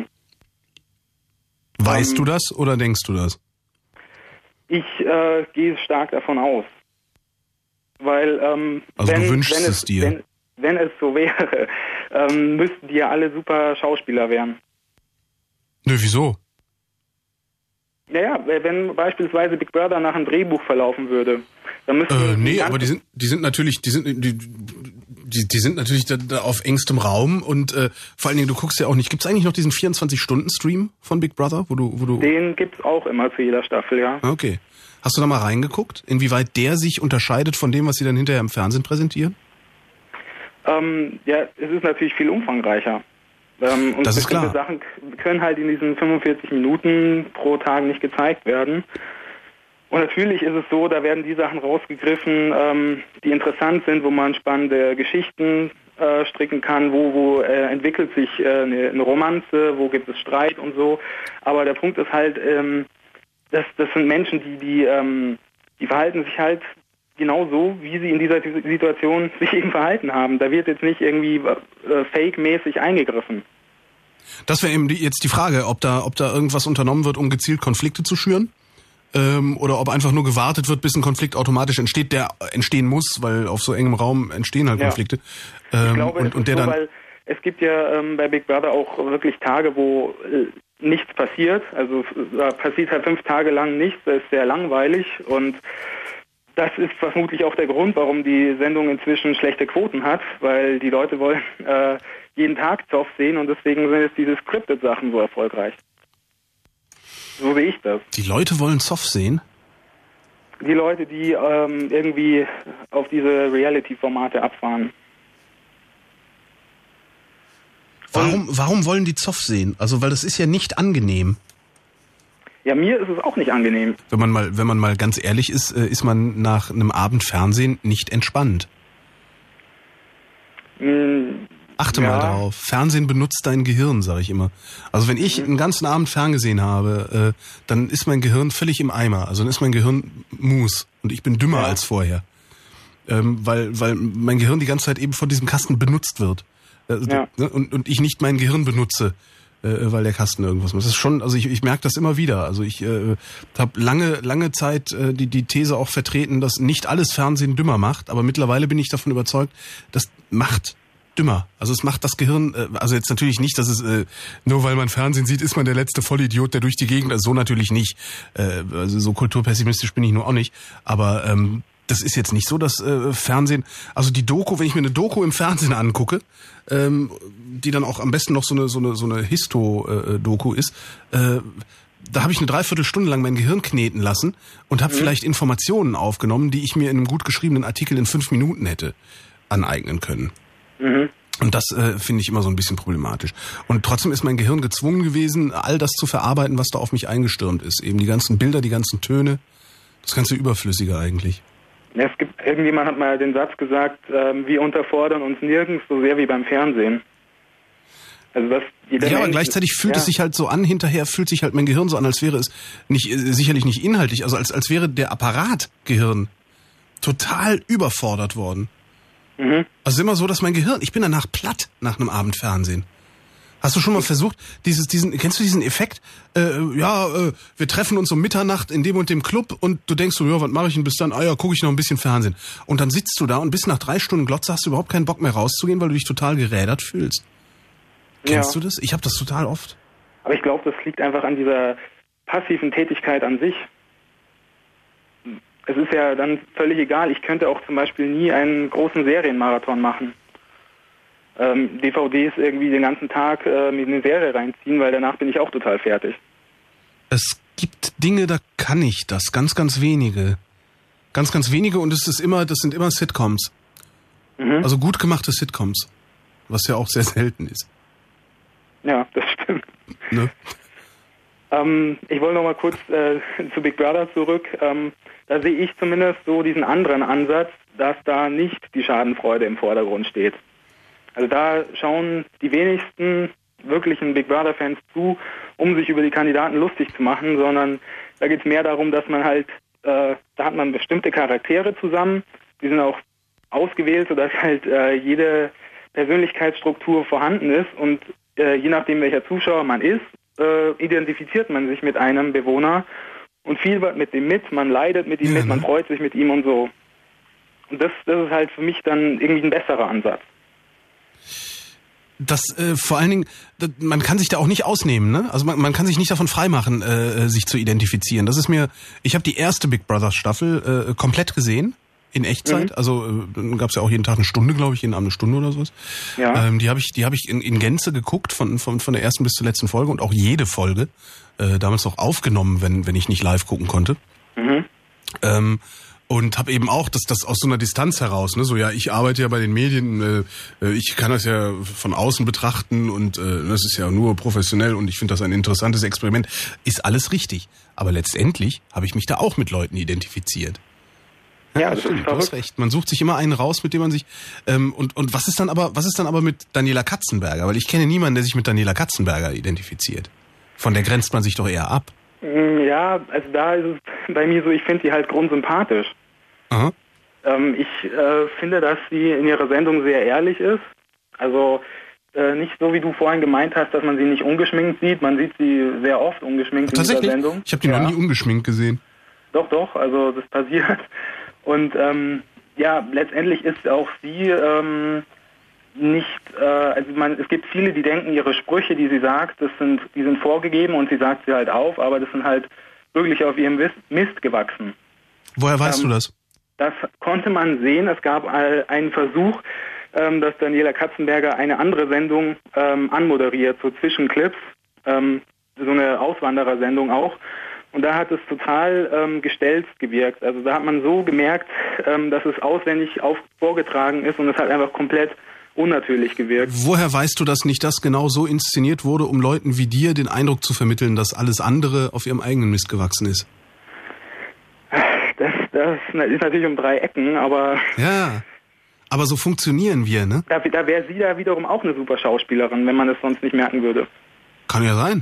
Weißt ähm, du das oder denkst du das? Ich äh, gehe stark davon aus. Weil, ähm, also wenn, du wünschst wenn es dir? Wenn, wenn es so wäre, ähm, müssten die ja alle super Schauspieler werden. Nö, wieso? Naja, wenn beispielsweise Big Brother nach einem Drehbuch verlaufen würde, dann müssten äh, nee, die aber die sind, die sind natürlich, die sind, die, Die, die sind natürlich da, da auf engstem Raum und äh, vor allen Dingen, du guckst ja auch nicht. Gibt es eigentlich noch diesen vierundzwanzig-Stunden-Stream von Big Brother, wo du, wo du? Den gibt's auch immer zu jeder Staffel, ja. Okay. Hast du da mal reingeguckt, inwieweit der sich unterscheidet von dem, was sie dann hinterher im Fernsehen präsentieren? Ähm, ja, es ist natürlich viel umfangreicher. Ähm, und das ist bestimmte klar. Sachen können halt in diesen fünfundvierzig Minuten pro Tag nicht gezeigt werden. Und natürlich ist es so, da werden die Sachen rausgegriffen, ähm, die interessant sind, wo man spannende Geschichten äh, stricken kann, wo, wo äh, entwickelt sich äh, eine, eine Romanze, wo gibt es Streit und so. Aber der Punkt ist halt, ähm, das, das sind Menschen, die, die, ähm, die verhalten sich halt genau so, wie sie in dieser Situation sich eben verhalten haben. Da wird jetzt nicht irgendwie äh, fake-mäßig eingegriffen. Das wäre eben die, jetzt die Frage, ob da, ob da irgendwas unternommen wird, um gezielt Konflikte zu schüren. Ähm, oder ob einfach nur gewartet wird, bis ein Konflikt automatisch entsteht, der entstehen muss, weil auf so engem Raum entstehen halt Ja. Konflikte. Ähm, Ich glaube, und, es und ist der so, dann. weil es gibt ja ähm, bei Big Brother auch wirklich Tage, wo äh, nichts passiert. Also da passiert halt fünf Tage lang nichts, das ist sehr langweilig und das ist vermutlich auch der Grund, warum die Sendung inzwischen schlechte Quoten hat, weil die Leute wollen äh, jeden Tag Zoff sehen und deswegen sind jetzt diese Scripted-Sachen so erfolgreich. So sehe ich das. Die Leute wollen Zoff sehen? Die Leute, die ähm, irgendwie auf diese Reality-Formate abfahren. Warum, warum wollen die Zoff sehen? Also, weil das ist ja nicht angenehm. Ja, mir ist es auch nicht angenehm. Wenn man mal, wenn man mal ganz ehrlich ist, ist man nach einem Abend Fernsehen nicht entspannt. Mm, Achte ja. mal darauf. Fernsehen benutzt dein Gehirn, sage ich immer. Also wenn ich einen ganzen Abend ferngesehen habe, äh, dann ist mein Gehirn völlig im Eimer. Also dann ist mein Gehirn Mus und ich bin dümmer Ja. als vorher. Ähm, weil, weil mein Gehirn die ganze Zeit eben von diesem Kasten benutzt wird. Äh, Ja. ne? und, und ich nicht mein Gehirn benutze, äh, weil der Kasten irgendwas macht. Das ist schon, also ich, ich merke das immer wieder. Also ich äh, habe lange, lange Zeit äh, die, die These auch vertreten, dass nicht alles Fernsehen dümmer macht, aber mittlerweile bin ich davon überzeugt, das macht dümmer. Also es macht das Gehirn, äh, also jetzt natürlich nicht, dass es, äh, nur weil man Fernsehen sieht, ist man der letzte Vollidiot, der durch die Gegend, also so natürlich nicht. Äh, also so kulturpessimistisch bin ich nur auch nicht. Aber ähm, das ist jetzt nicht so, dass äh, Fernsehen, also die Doku, wenn ich mir eine Doku im Fernsehen angucke, ähm, die dann auch am besten noch so eine so eine so eine Histo-Doku ist, äh, da habe ich eine Dreiviertelstunde lang mein Gehirn kneten lassen und habe mhm. vielleicht Informationen aufgenommen, die ich mir in einem gut geschriebenen Artikel in fünf Minuten hätte aneignen können. Mhm. Und das äh, finde ich immer so ein bisschen problematisch. Und trotzdem ist mein Gehirn gezwungen gewesen, all das zu verarbeiten, was da auf mich eingestürmt ist. Eben die ganzen Bilder, die ganzen Töne, das ganze Überflüssige eigentlich. Ja, es gibt, irgendjemand hat mal den Satz gesagt, ähm, wir unterfordern uns nirgends so sehr wie beim Fernsehen. Also das, jeder ja, aber Mensch, gleichzeitig fühlt ja. es sich halt so an, hinterher fühlt sich halt mein Gehirn so an, als wäre es nicht äh, sicherlich nicht inhaltlich, also als als wäre der Apparat Gehirn total überfordert worden. Mhm. Also es ist immer so, dass mein Gehirn, ich bin danach platt nach einem Abend Fernsehen. Hast du schon mal versucht, dieses, diesen, kennst du diesen Effekt? Äh, ja, äh, wir treffen uns um Mitternacht in dem und dem Club und du denkst so, ja, was mache ich denn bis dann? Ah ja, gucke ich noch ein bisschen Fernsehen. Und dann sitzt du da und bis nach drei Stunden Glotze hast du überhaupt keinen Bock mehr rauszugehen, weil du dich total gerädert fühlst. Kennst Ja. du das? Ich habe das total oft. Aber ich glaube, das liegt einfach an dieser passiven Tätigkeit an sich. Es ist ja dann völlig egal. Ich könnte auch zum Beispiel nie einen großen Serienmarathon machen. Ähm, D V Ds irgendwie den ganzen Tag äh, mir eine Serie reinziehen, weil danach bin ich auch total fertig. Es gibt Dinge, da kann ich das. Ganz, ganz wenige. Ganz, ganz wenige und es ist immer, das sind immer Sitcoms. Mhm. Also gut gemachte Sitcoms. Was ja auch sehr selten ist. Ja, das stimmt. Ne? Ähm, ich wollte noch mal kurz äh, zu Big Brother zurück. Ähm, da sehe ich zumindest so diesen anderen Ansatz, dass da nicht die Schadenfreude im Vordergrund steht. Also da schauen die wenigsten wirklichen Big Brother-Fans zu, um sich über die Kandidaten lustig zu machen, sondern da geht es mehr darum, dass man halt, äh, da hat man bestimmte Charaktere zusammen, die sind auch ausgewählt, sodass halt äh, jede Persönlichkeitsstruktur vorhanden ist und äh, je nachdem, welcher Zuschauer man ist, äh, identifiziert man sich mit einem Bewohner und fiebert mit dem mit, man leidet mit ihm Ja, mit, man ne? freut sich mit ihm und so. Und das, das ist halt für mich dann irgendwie ein besserer Ansatz. Das äh, vor allen Dingen, das, man kann sich da auch nicht ausnehmen, ne? Also man, man kann sich nicht davon freimachen, äh, sich zu identifizieren. Das ist mir, ich habe die erste Big Brother Staffel äh, komplett gesehen in Echtzeit. Mhm. Also äh, dann gab es ja auch jeden Tag eine Stunde, glaube ich, jeden Abend eine Stunde oder sowas. Ja. Ähm, die habe ich, die habe ich in, in Gänze geguckt, von, von, von der ersten bis zur letzten Folge und auch jede Folge. Äh, damals auch aufgenommen, wenn, wenn ich nicht live gucken konnte. Mhm. Ähm, und habe eben auch das, das aus so einer Distanz heraus, ne, so ja, ich arbeite ja bei den Medien, äh, ich kann das ja von außen betrachten und äh, das ist ja nur professionell und ich finde das ein interessantes Experiment. Ist alles richtig, aber letztendlich habe ich mich da auch mit Leuten identifiziert. Ja, das stimmt, ist du hast verrückt. recht. Man sucht sich immer einen raus, mit dem man sich ähm, und und was ist dann aber was ist dann aber mit Daniela Katzenberger? Weil ich kenne niemanden, der sich mit Daniela Katzenberger identifiziert. Von der grenzt man sich doch eher ab. Ja, also da ist es bei mir so, ich finde sie halt grundsympathisch. Aha. Ähm, ich äh, finde, dass sie in ihrer Sendung sehr ehrlich ist. Also äh, nicht so, wie du vorhin gemeint hast, dass man sie nicht ungeschminkt sieht. Man sieht sie sehr oft ungeschminkt in dieser Tatsächlich? Sendung. Ich habe die ja. noch nie ungeschminkt gesehen. Doch, doch, also das passiert. Und ähm, ja, letztendlich ist auch sie ähm, nicht, äh, also man, es gibt viele, die denken, ihre Sprüche, die sie sagt, das sind, die sind vorgegeben und sie sagt sie halt auf, aber das sind halt wirklich auf ihrem Mist gewachsen. Woher weißt ähm, du das? Das konnte man sehen. Es gab einen Versuch, ähm, dass Daniela Katzenberger eine andere Sendung ähm, anmoderiert, so Zwischenclips, ähm, so eine Auswanderersendung auch. Und da hat es total ähm, gestelzt gewirkt. Also da hat man so gemerkt, ähm, dass es auswendig auf, vorgetragen ist und es hat einfach komplett unnatürlich gewirkt. Woher weißt du, dass nicht das genau so inszeniert wurde, um Leuten wie dir den Eindruck zu vermitteln, dass alles andere auf ihrem eigenen Mist gewachsen ist? Das, das ist natürlich um drei Ecken, aber... Ja, aber so funktionieren wir, ne? Da, da wäre sie da wiederum auch eine super Schauspielerin, wenn man es sonst nicht merken würde. Kann ja sein.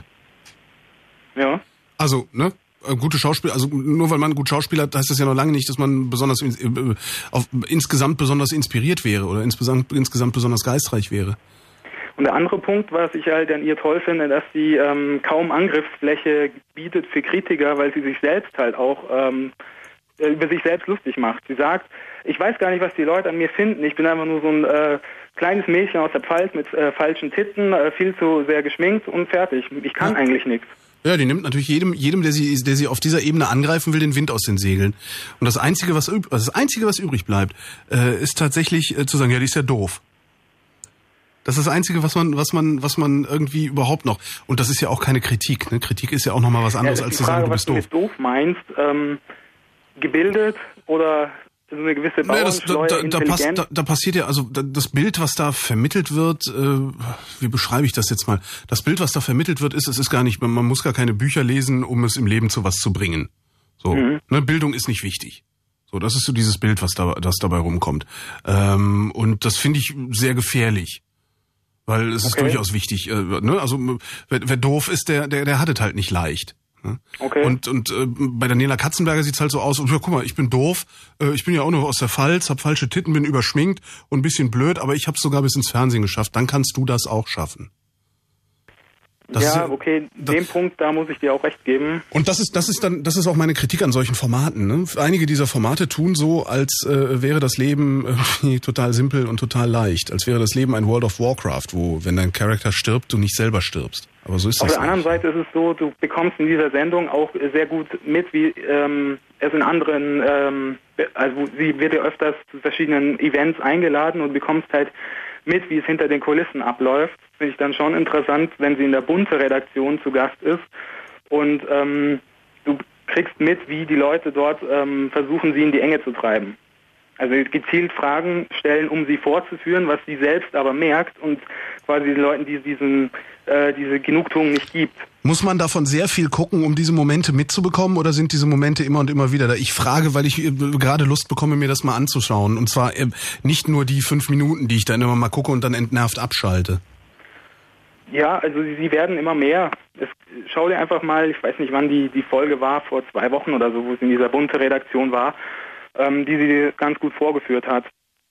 Ja. Also, ne? Gute Schauspieler, also nur weil man gut Schauspiel hat, heißt das ja noch lange nicht, dass man besonders äh, auf, insgesamt besonders inspiriert wäre oder insgesamt, insgesamt besonders geistreich wäre. Und der andere Punkt, was ich halt an ihr toll finde, dass sie ähm, kaum Angriffsfläche bietet für Kritiker, weil sie sich selbst halt auch ähm, über sich selbst lustig macht. Sie sagt, ich weiß gar nicht, was die Leute an mir finden. Ich bin einfach nur so ein äh, kleines Mädchen aus der Pfalz mit äh, falschen Titten, äh, viel zu sehr geschminkt und fertig. Ich kann ja. eigentlich nichts. Ja, die nimmt natürlich jedem, jedem, der sie, der sie auf dieser Ebene angreifen will, den Wind aus den Segeln. Und das Einzige, was, das Einzige, was übrig bleibt, äh, ist tatsächlich äh, zu sagen, ja, die ist ja doof. Das ist das Einzige, was man, was man, was man irgendwie überhaupt noch. Und das ist ja auch keine Kritik. Ne? Kritik ist ja auch nochmal was anderes, ja, als zu Frage, sagen, du bist doof. Was du mit doof meinst, ähm, gebildet oder so eine gewisse Bauernschleue, naja, das, da, da, intelligent? da, da passiert ja, also das Bild, was da vermittelt wird, äh, wie beschreibe ich das jetzt mal? Das Bild, was da vermittelt wird, ist, es ist gar nicht, man, man muss gar keine Bücher lesen, um es im Leben zu was zu bringen. So, mhm. ne, Bildung ist nicht wichtig. So, das ist so dieses Bild, was da, das dabei rumkommt. Ähm, und das finde ich sehr gefährlich. Weil es ist okay. durchaus wichtig, äh, ne? Also wer, wer doof ist, der, der, der hat es halt nicht leicht. Ne? Okay. Und und äh, bei Daniela Katzenberger sieht's halt so aus, und ja, guck mal, ich bin doof, äh, ich bin ja auch nur aus der Pfalz, hab falsche Titten, bin überschminkt und ein bisschen blöd, aber ich hab's sogar bis ins Fernsehen geschafft. Dann kannst du das auch schaffen. Das ja, ist, okay, das, dem Punkt, da muss ich dir auch recht geben. Und das ist, das ist dann, das ist auch meine Kritik an solchen Formaten. Ne? Einige dieser Formate tun so, als äh, wäre das Leben irgendwie total simpel und total leicht, als wäre das Leben ein World of Warcraft, wo, wenn dein Charakter stirbt, du nicht selber stirbst. Aber so ist Auf das der anderen nicht. Seite ist es so, du bekommst in dieser Sendung auch sehr gut mit, wie ähm, es in anderen, ähm, also sie wird ja öfters zu verschiedenen Events eingeladen und bekommst halt mit, wie es hinter den Kulissen abläuft. Finde ich dann schon interessant, wenn sie in der Bunte-Redaktion zu Gast ist und ähm, du kriegst mit, wie die Leute dort ähm, versuchen, sie in die Enge zu treiben. Also gezielt Fragen stellen, um sie vorzuführen, was sie selbst aber merkt und quasi den Leuten, die diesen, äh, diese Genugtuung nicht gibt. Muss man davon sehr viel gucken, um diese Momente mitzubekommen, oder sind diese Momente immer und immer wieder da? Ich frage, weil ich äh, gerade Lust bekomme, mir das mal anzuschauen. Und zwar äh, nicht nur die fünf Minuten, die ich dann immer mal gucke und dann entnervt abschalte. Ja, also sie, sie werden immer mehr. Es, schau dir einfach mal, ich weiß nicht, wann die, die Folge war, vor zwei Wochen oder so, wo sie in dieser Bunte-Redaktion war, ähm, die sie ganz gut vorgeführt hat.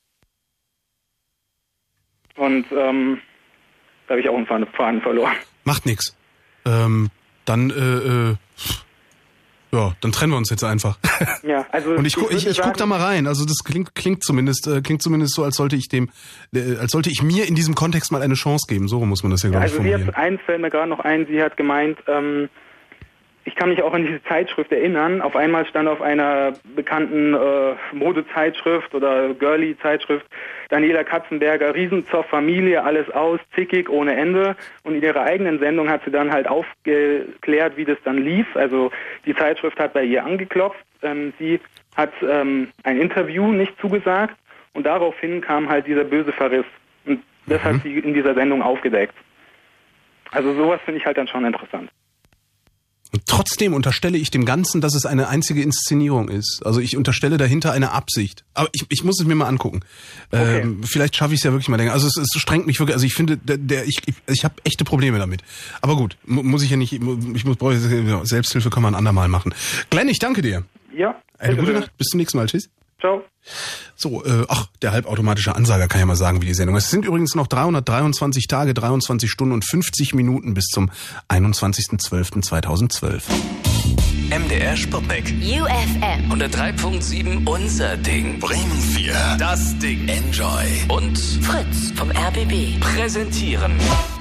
Und ähm, da habe ich auch einen Faden verloren. Macht nix. Ähm, dann, äh, äh, ja, dann trennen wir uns jetzt einfach. Ja, also und ich, gu, ich, ich, ich sagen, guck da mal rein. Also das klingt, klingt zumindest, äh, klingt zumindest so, als sollte ich dem, äh, als sollte ich mir in diesem Kontext mal eine Chance geben. So muss man das ja, glaube ja, ich, also sie formulieren. hat, eins fällt mir gerade noch ein, sie hat gemeint, ähm, ich kann mich auch an diese Zeitschrift erinnern. Auf einmal stand auf einer bekannten äh, Modezeitschrift oder Girly-Zeitschrift Daniela Katzenberger, Riesenzoff, Familie, alles aus, zickig, ohne Ende. Und in ihrer eigenen Sendung hat sie dann halt aufgeklärt, wie das dann lief. Also die Zeitschrift hat bei ihr angeklopft. Ähm, sie hat ähm, ein Interview nicht zugesagt und daraufhin kam halt dieser böse Verriss. Und das mhm. hat sie in dieser Sendung aufgedeckt. Also sowas finde ich halt dann schon interessant. Und trotzdem unterstelle ich dem Ganzen, dass es eine einzige Inszenierung ist. Also ich unterstelle dahinter eine Absicht. Aber ich, ich muss es mir mal angucken. Okay. Ähm, vielleicht schaffe ich es ja wirklich mal länger. Also es, es strengt mich wirklich. Also ich finde, der, der ich ich, ich habe echte Probleme damit. Aber gut, muss ich ja nicht. Ich muss brauche Selbsthilfe kann man ein andermal machen. Glenn, ich danke dir. Ja. Eine gute Nacht. Bis zum nächsten Mal. Tschüss. Ciao. So, äh, ach, der halbautomatische Ansager kann ja mal sagen, wie die Sendung ist. Es sind übrigens noch dreihundertdreiundzwanzig Tage, dreiundzwanzig Stunden und fünfzig Minuten bis zum einundzwanzigsten zwölften zweitausendzwölf. M D R Sputnik. U F M. hundertdrei Komma sieben unser Ding. Bremen vier. Das Ding. Enjoy. Und Fritz vom R B B. Präsentieren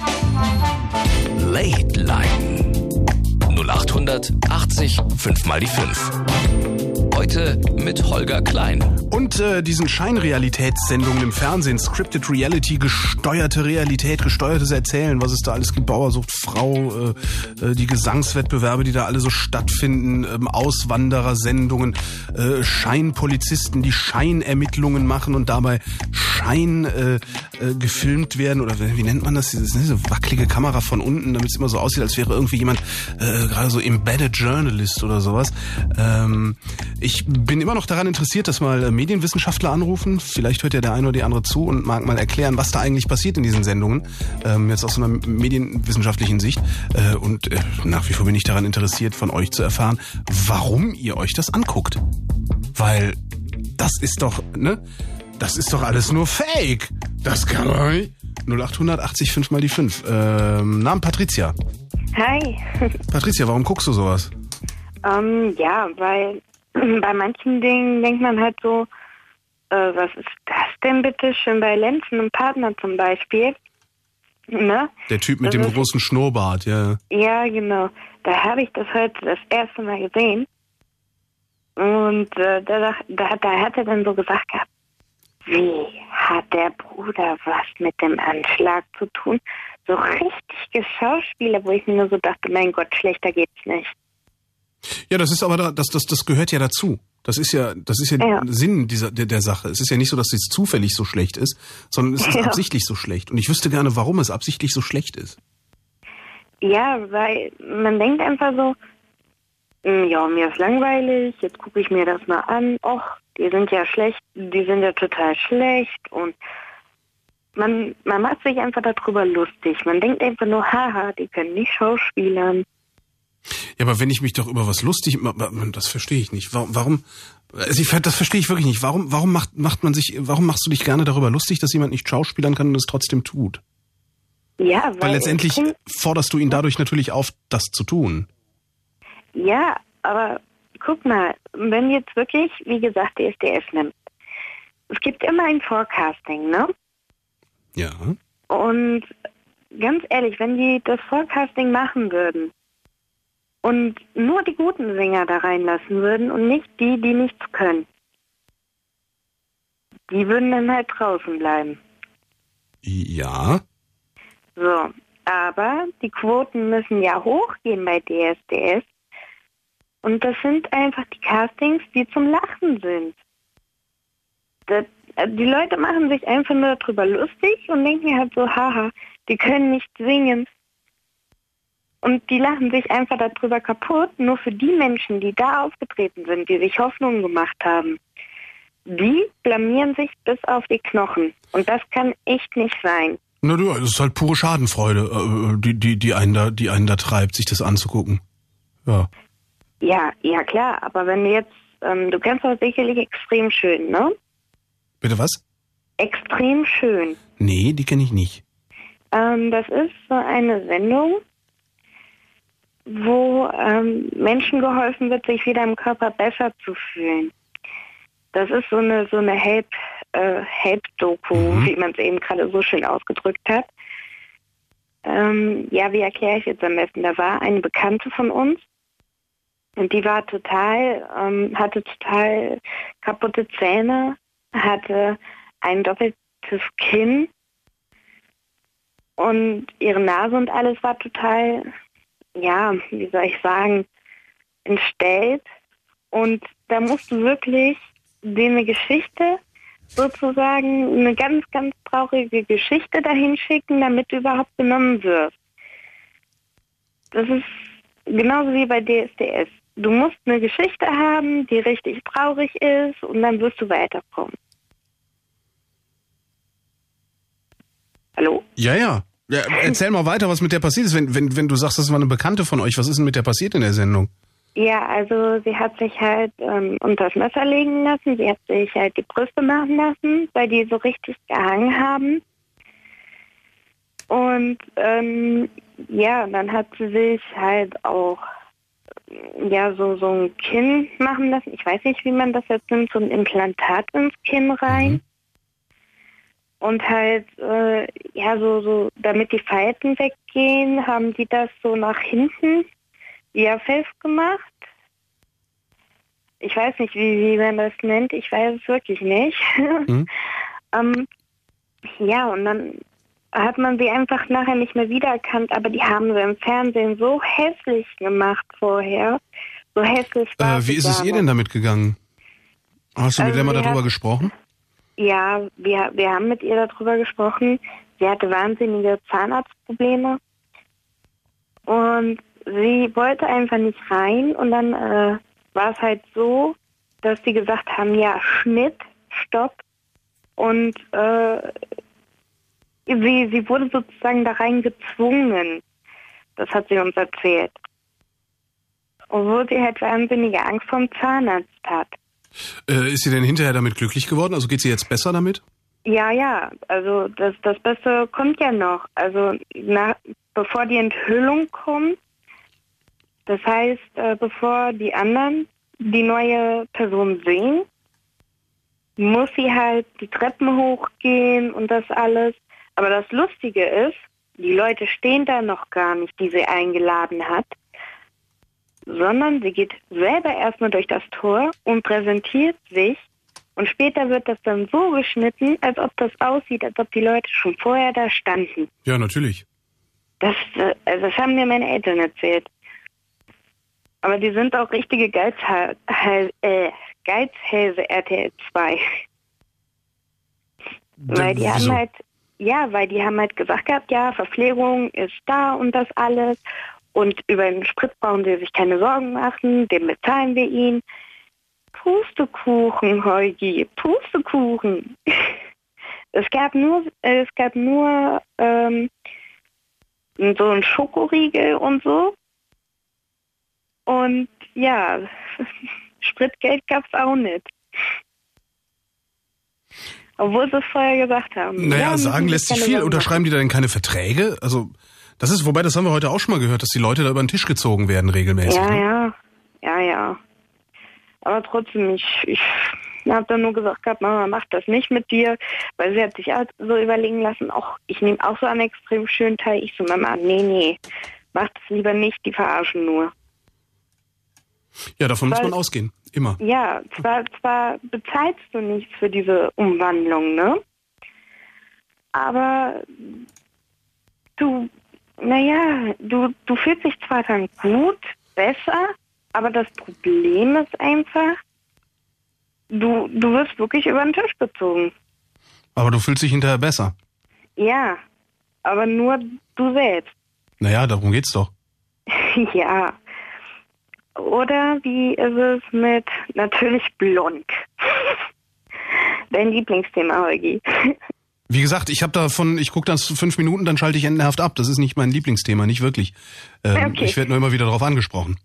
Late Line. null achthundert achtzig fünf mal die fünf. Heute mit Holger Klein. Und äh, diesen Scheinrealitätssendungen im Fernsehen, Scripted Reality, gesteuerte Realität, gesteuertes Erzählen, was es da alles gibt, Bauer sucht Frau, äh, äh, die Gesangswettbewerbe, die da alle so stattfinden, ähm, Auswanderersendungen, äh, Scheinpolizisten, die Scheinermittlungen machen und dabei Schein äh, äh, gefilmt werden, oder wie nennt man das, diese, diese wackelige Kamera von unten, damit es immer so aussieht, als wäre irgendwie jemand äh, gerade so Embedded Journalist oder sowas. Ähm, Ich bin immer noch daran interessiert, dass mal Medienwissenschaftler anrufen. Vielleicht hört ja der eine oder die andere zu und mag mal erklären, was da eigentlich passiert in diesen Sendungen. Ähm, jetzt aus so einer medienwissenschaftlichen Sicht. Äh, und äh, nach wie vor bin ich daran interessiert, von euch zu erfahren, warum ihr euch das anguckt. Weil das ist doch, ne? Das ist doch alles nur Fake. Das kann doch nicht. null achthundert achtzig fünf mal die fünf. Ähm, Namen Patricia. Hi. Patricia, warum guckst du sowas? Ähm, ja, weil bei manchen Dingen denkt man halt so, äh, was ist das denn bitte schön bei Lenzen und Partner zum Beispiel? Ne? Der Typ mit das dem ist, großen Schnurrbart, ja. Ja, genau. Da habe ich das heute das erste Mal gesehen. Und äh, da, da, da hat er dann so gesagt gehabt, wie hat der Bruder was mit dem Anschlag zu tun? So richtig geschauspieler, wo ich mir nur so dachte, mein Gott, schlechter geht's nicht. Ja, das ist aber da, das, das, das gehört ja dazu. Das ist ja, das ist ja, ja. Sinn dieser der, der Sache. Es ist ja nicht so, dass es zufällig so schlecht ist, sondern es ist ja. absichtlich so schlecht. Und ich wüsste gerne, warum es absichtlich so schlecht ist. Ja, weil man denkt einfach so, ja, mir ist langweilig, jetzt gucke ich mir das mal an. Och, die sind ja schlecht, die sind ja total schlecht. Und man, man macht sich einfach darüber lustig. Man denkt einfach nur, haha, die können nicht schauspielern. Ja, aber wenn ich mich doch über was lustig, das verstehe ich nicht. Warum, warum also ich, das verstehe ich wirklich nicht. Warum, warum macht, macht man sich, warum machst du dich gerne darüber lustig, dass jemand nicht schauspielern kann und es trotzdem tut? Ja, weil, weil letztendlich kann, forderst du ihn dadurch natürlich auf, das zu tun. Ja, aber guck mal, wenn jetzt wirklich, wie gesagt, D S D S nimmt, es gibt immer ein Forecasting, ne? Ja. Und ganz ehrlich, wenn die das Forecasting machen würden, und nur die guten Sänger da reinlassen würden und nicht die, die nichts können. Die würden dann halt draußen bleiben. Ja. So, aber die Quoten müssen ja hochgehen bei D S D S. Und das sind einfach die Castings, die zum Lachen sind. Das, die Leute machen sich einfach nur darüber lustig und denken halt so, haha, die können nicht singen. Und die lachen sich einfach darüber kaputt, nur für die Menschen, die da aufgetreten sind, die sich Hoffnungen gemacht haben. Die blamieren sich bis auf die Knochen. Und das kann echt nicht sein. Na du, das ist halt pure Schadenfreude, die, die, die einen da, die einen da treibt, sich das anzugucken. Ja. Ja, ja klar, aber wenn du jetzt, ähm, du kennst doch sicherlich Extrem schön, ne? Bitte was? Extrem schön. Nee, die kenne ich nicht. Ähm, das ist so eine Sendung, wo ähm, Menschen geholfen wird, sich wieder im Körper besser zu fühlen. Das ist so eine so eine Help äh, Help-Doku, mhm. wie man es eben gerade so schön ausgedrückt hat. Ähm, ja, wie erkläre ich jetzt am besten? Da war eine Bekannte von uns, Und die war total, ähm, hatte total kaputte Zähne, hatte ein doppeltes Kinn und ihre Nase und alles war total, ja, wie soll ich sagen, entstellt. Und da musst du wirklich denen eine Geschichte, sozusagen eine ganz, ganz traurige Geschichte dahin schicken, damit du überhaupt genommen wirst. Das ist genauso wie bei D S D S. Du musst eine Geschichte haben, die richtig traurig ist und dann wirst du weiterkommen. Hallo? Ja, ja. ja erzähl mal weiter, was mit der passiert ist. Wenn, wenn, wenn du sagst, das war eine Bekannte von euch, was ist denn mit der passiert in der Sendung? Ja, also sie hat sich halt ähm, unter das Messer legen lassen. Sie hat sich halt die Brüste machen lassen, weil die so richtig gehangen haben. Und ähm, ja, dann hat sie sich halt auch ja so so ein Kinn machen lassen. Ich weiß nicht, wie man das jetzt nimmt, so ein Implantat ins Kinn rein. Mhm. Und halt, äh, ja, so, so, damit die Falten weggehen, haben die das so nach hinten ja festgemacht. Ich weiß nicht, wie, wie man das nennt. Ich weiß es wirklich nicht. Mhm. ähm, ja, und dann hat man sie einfach nachher nicht mehr wiedererkannt, aber die haben sie im Fernsehen so hässlich gemacht vorher. So hässlich war äh, Wie ist es ihr denn damit gegangen? Hast du also mit der mal darüber hat, gesprochen? Ja, wir, wir haben mit ihr darüber gesprochen. Sie hatte wahnsinnige Zahnarztprobleme. Und sie wollte einfach nicht rein. Und dann äh, war es halt so, dass die gesagt haben, ja, Schnitt, Stopp. Und äh, sie, sie wurde sozusagen da rein gezwungen. Das hat sie uns erzählt. Obwohl sie halt wahnsinnige Angst vom Zahnarzt hat. Äh, ist sie denn hinterher damit glücklich geworden? Also geht sie jetzt besser damit? Ja, ja. Also das, das Beste kommt ja noch. Also nach, bevor die Enthüllung kommt, das heißt, äh, bevor die anderen die neue Person sehen, muss sie halt die Treppen hochgehen und das alles. Aber das Lustige ist, die Leute stehen da noch gar nicht, die sie eingeladen hat, sondern sie geht selber erstmal durch das Tor und präsentiert sich und später wird das dann so geschnitten, als ob das aussieht, als ob die Leute schon vorher da standen. Ja, natürlich. Das, also das haben mir meine Eltern erzählt. Aber die sind auch richtige Geizha- äh, Geizhälse R T L zwei. Weil die haben halt, ja, weil die haben halt gesagt gehabt, ja, Verpflegung ist da und das alles. Und über den Sprit brauchen sie sich keine Sorgen machen, den bezahlen wir ihn. Pustekuchen, Heugi, Pustekuchen. Es gab nur, es gab nur ähm, so ein Schokoriegel und so. Und ja, Spritgeld gab's auch nicht. Obwohl sie es vorher gesagt haben. Naja, ja, sagen lässt sich viel. Unterschreiben die da denn keine Verträge? Also, das ist, wobei, das haben wir heute auch schon mal gehört, dass die Leute da über den Tisch gezogen werden regelmäßig. Ja, ne? ja, ja, ja. Aber trotzdem, ich, ich habe dann nur gesagt gehabt, Mama, mach das nicht mit dir, weil sie hat sich auch so überlegen lassen, auch ich nehme auch so einen extrem schönen Teil. Ich so, Mama, nee, nee, mach das lieber nicht, die verarschen nur. Ja, davon weil, muss man ausgehen, immer. Ja, zwar, zwar bezahlst du nichts für diese Umwandlung, ne? Aber du, naja, du, du fühlst dich zwar dann gut, besser, aber das Problem ist einfach, du, du wirst wirklich über den Tisch gezogen. Aber du fühlst dich hinterher besser. Ja, aber nur du selbst. Naja, darum geht's doch. Ja. Oder wie ist es mit natürlich blond? Dein Lieblingsthema, Holgi. Wie gesagt, ich habe davon, ich gucke das fünf Minuten, dann schalte ich endenhaft ab. Das ist nicht mein Lieblingsthema, nicht wirklich. Ähm, okay. Ich werde nur immer wieder darauf angesprochen.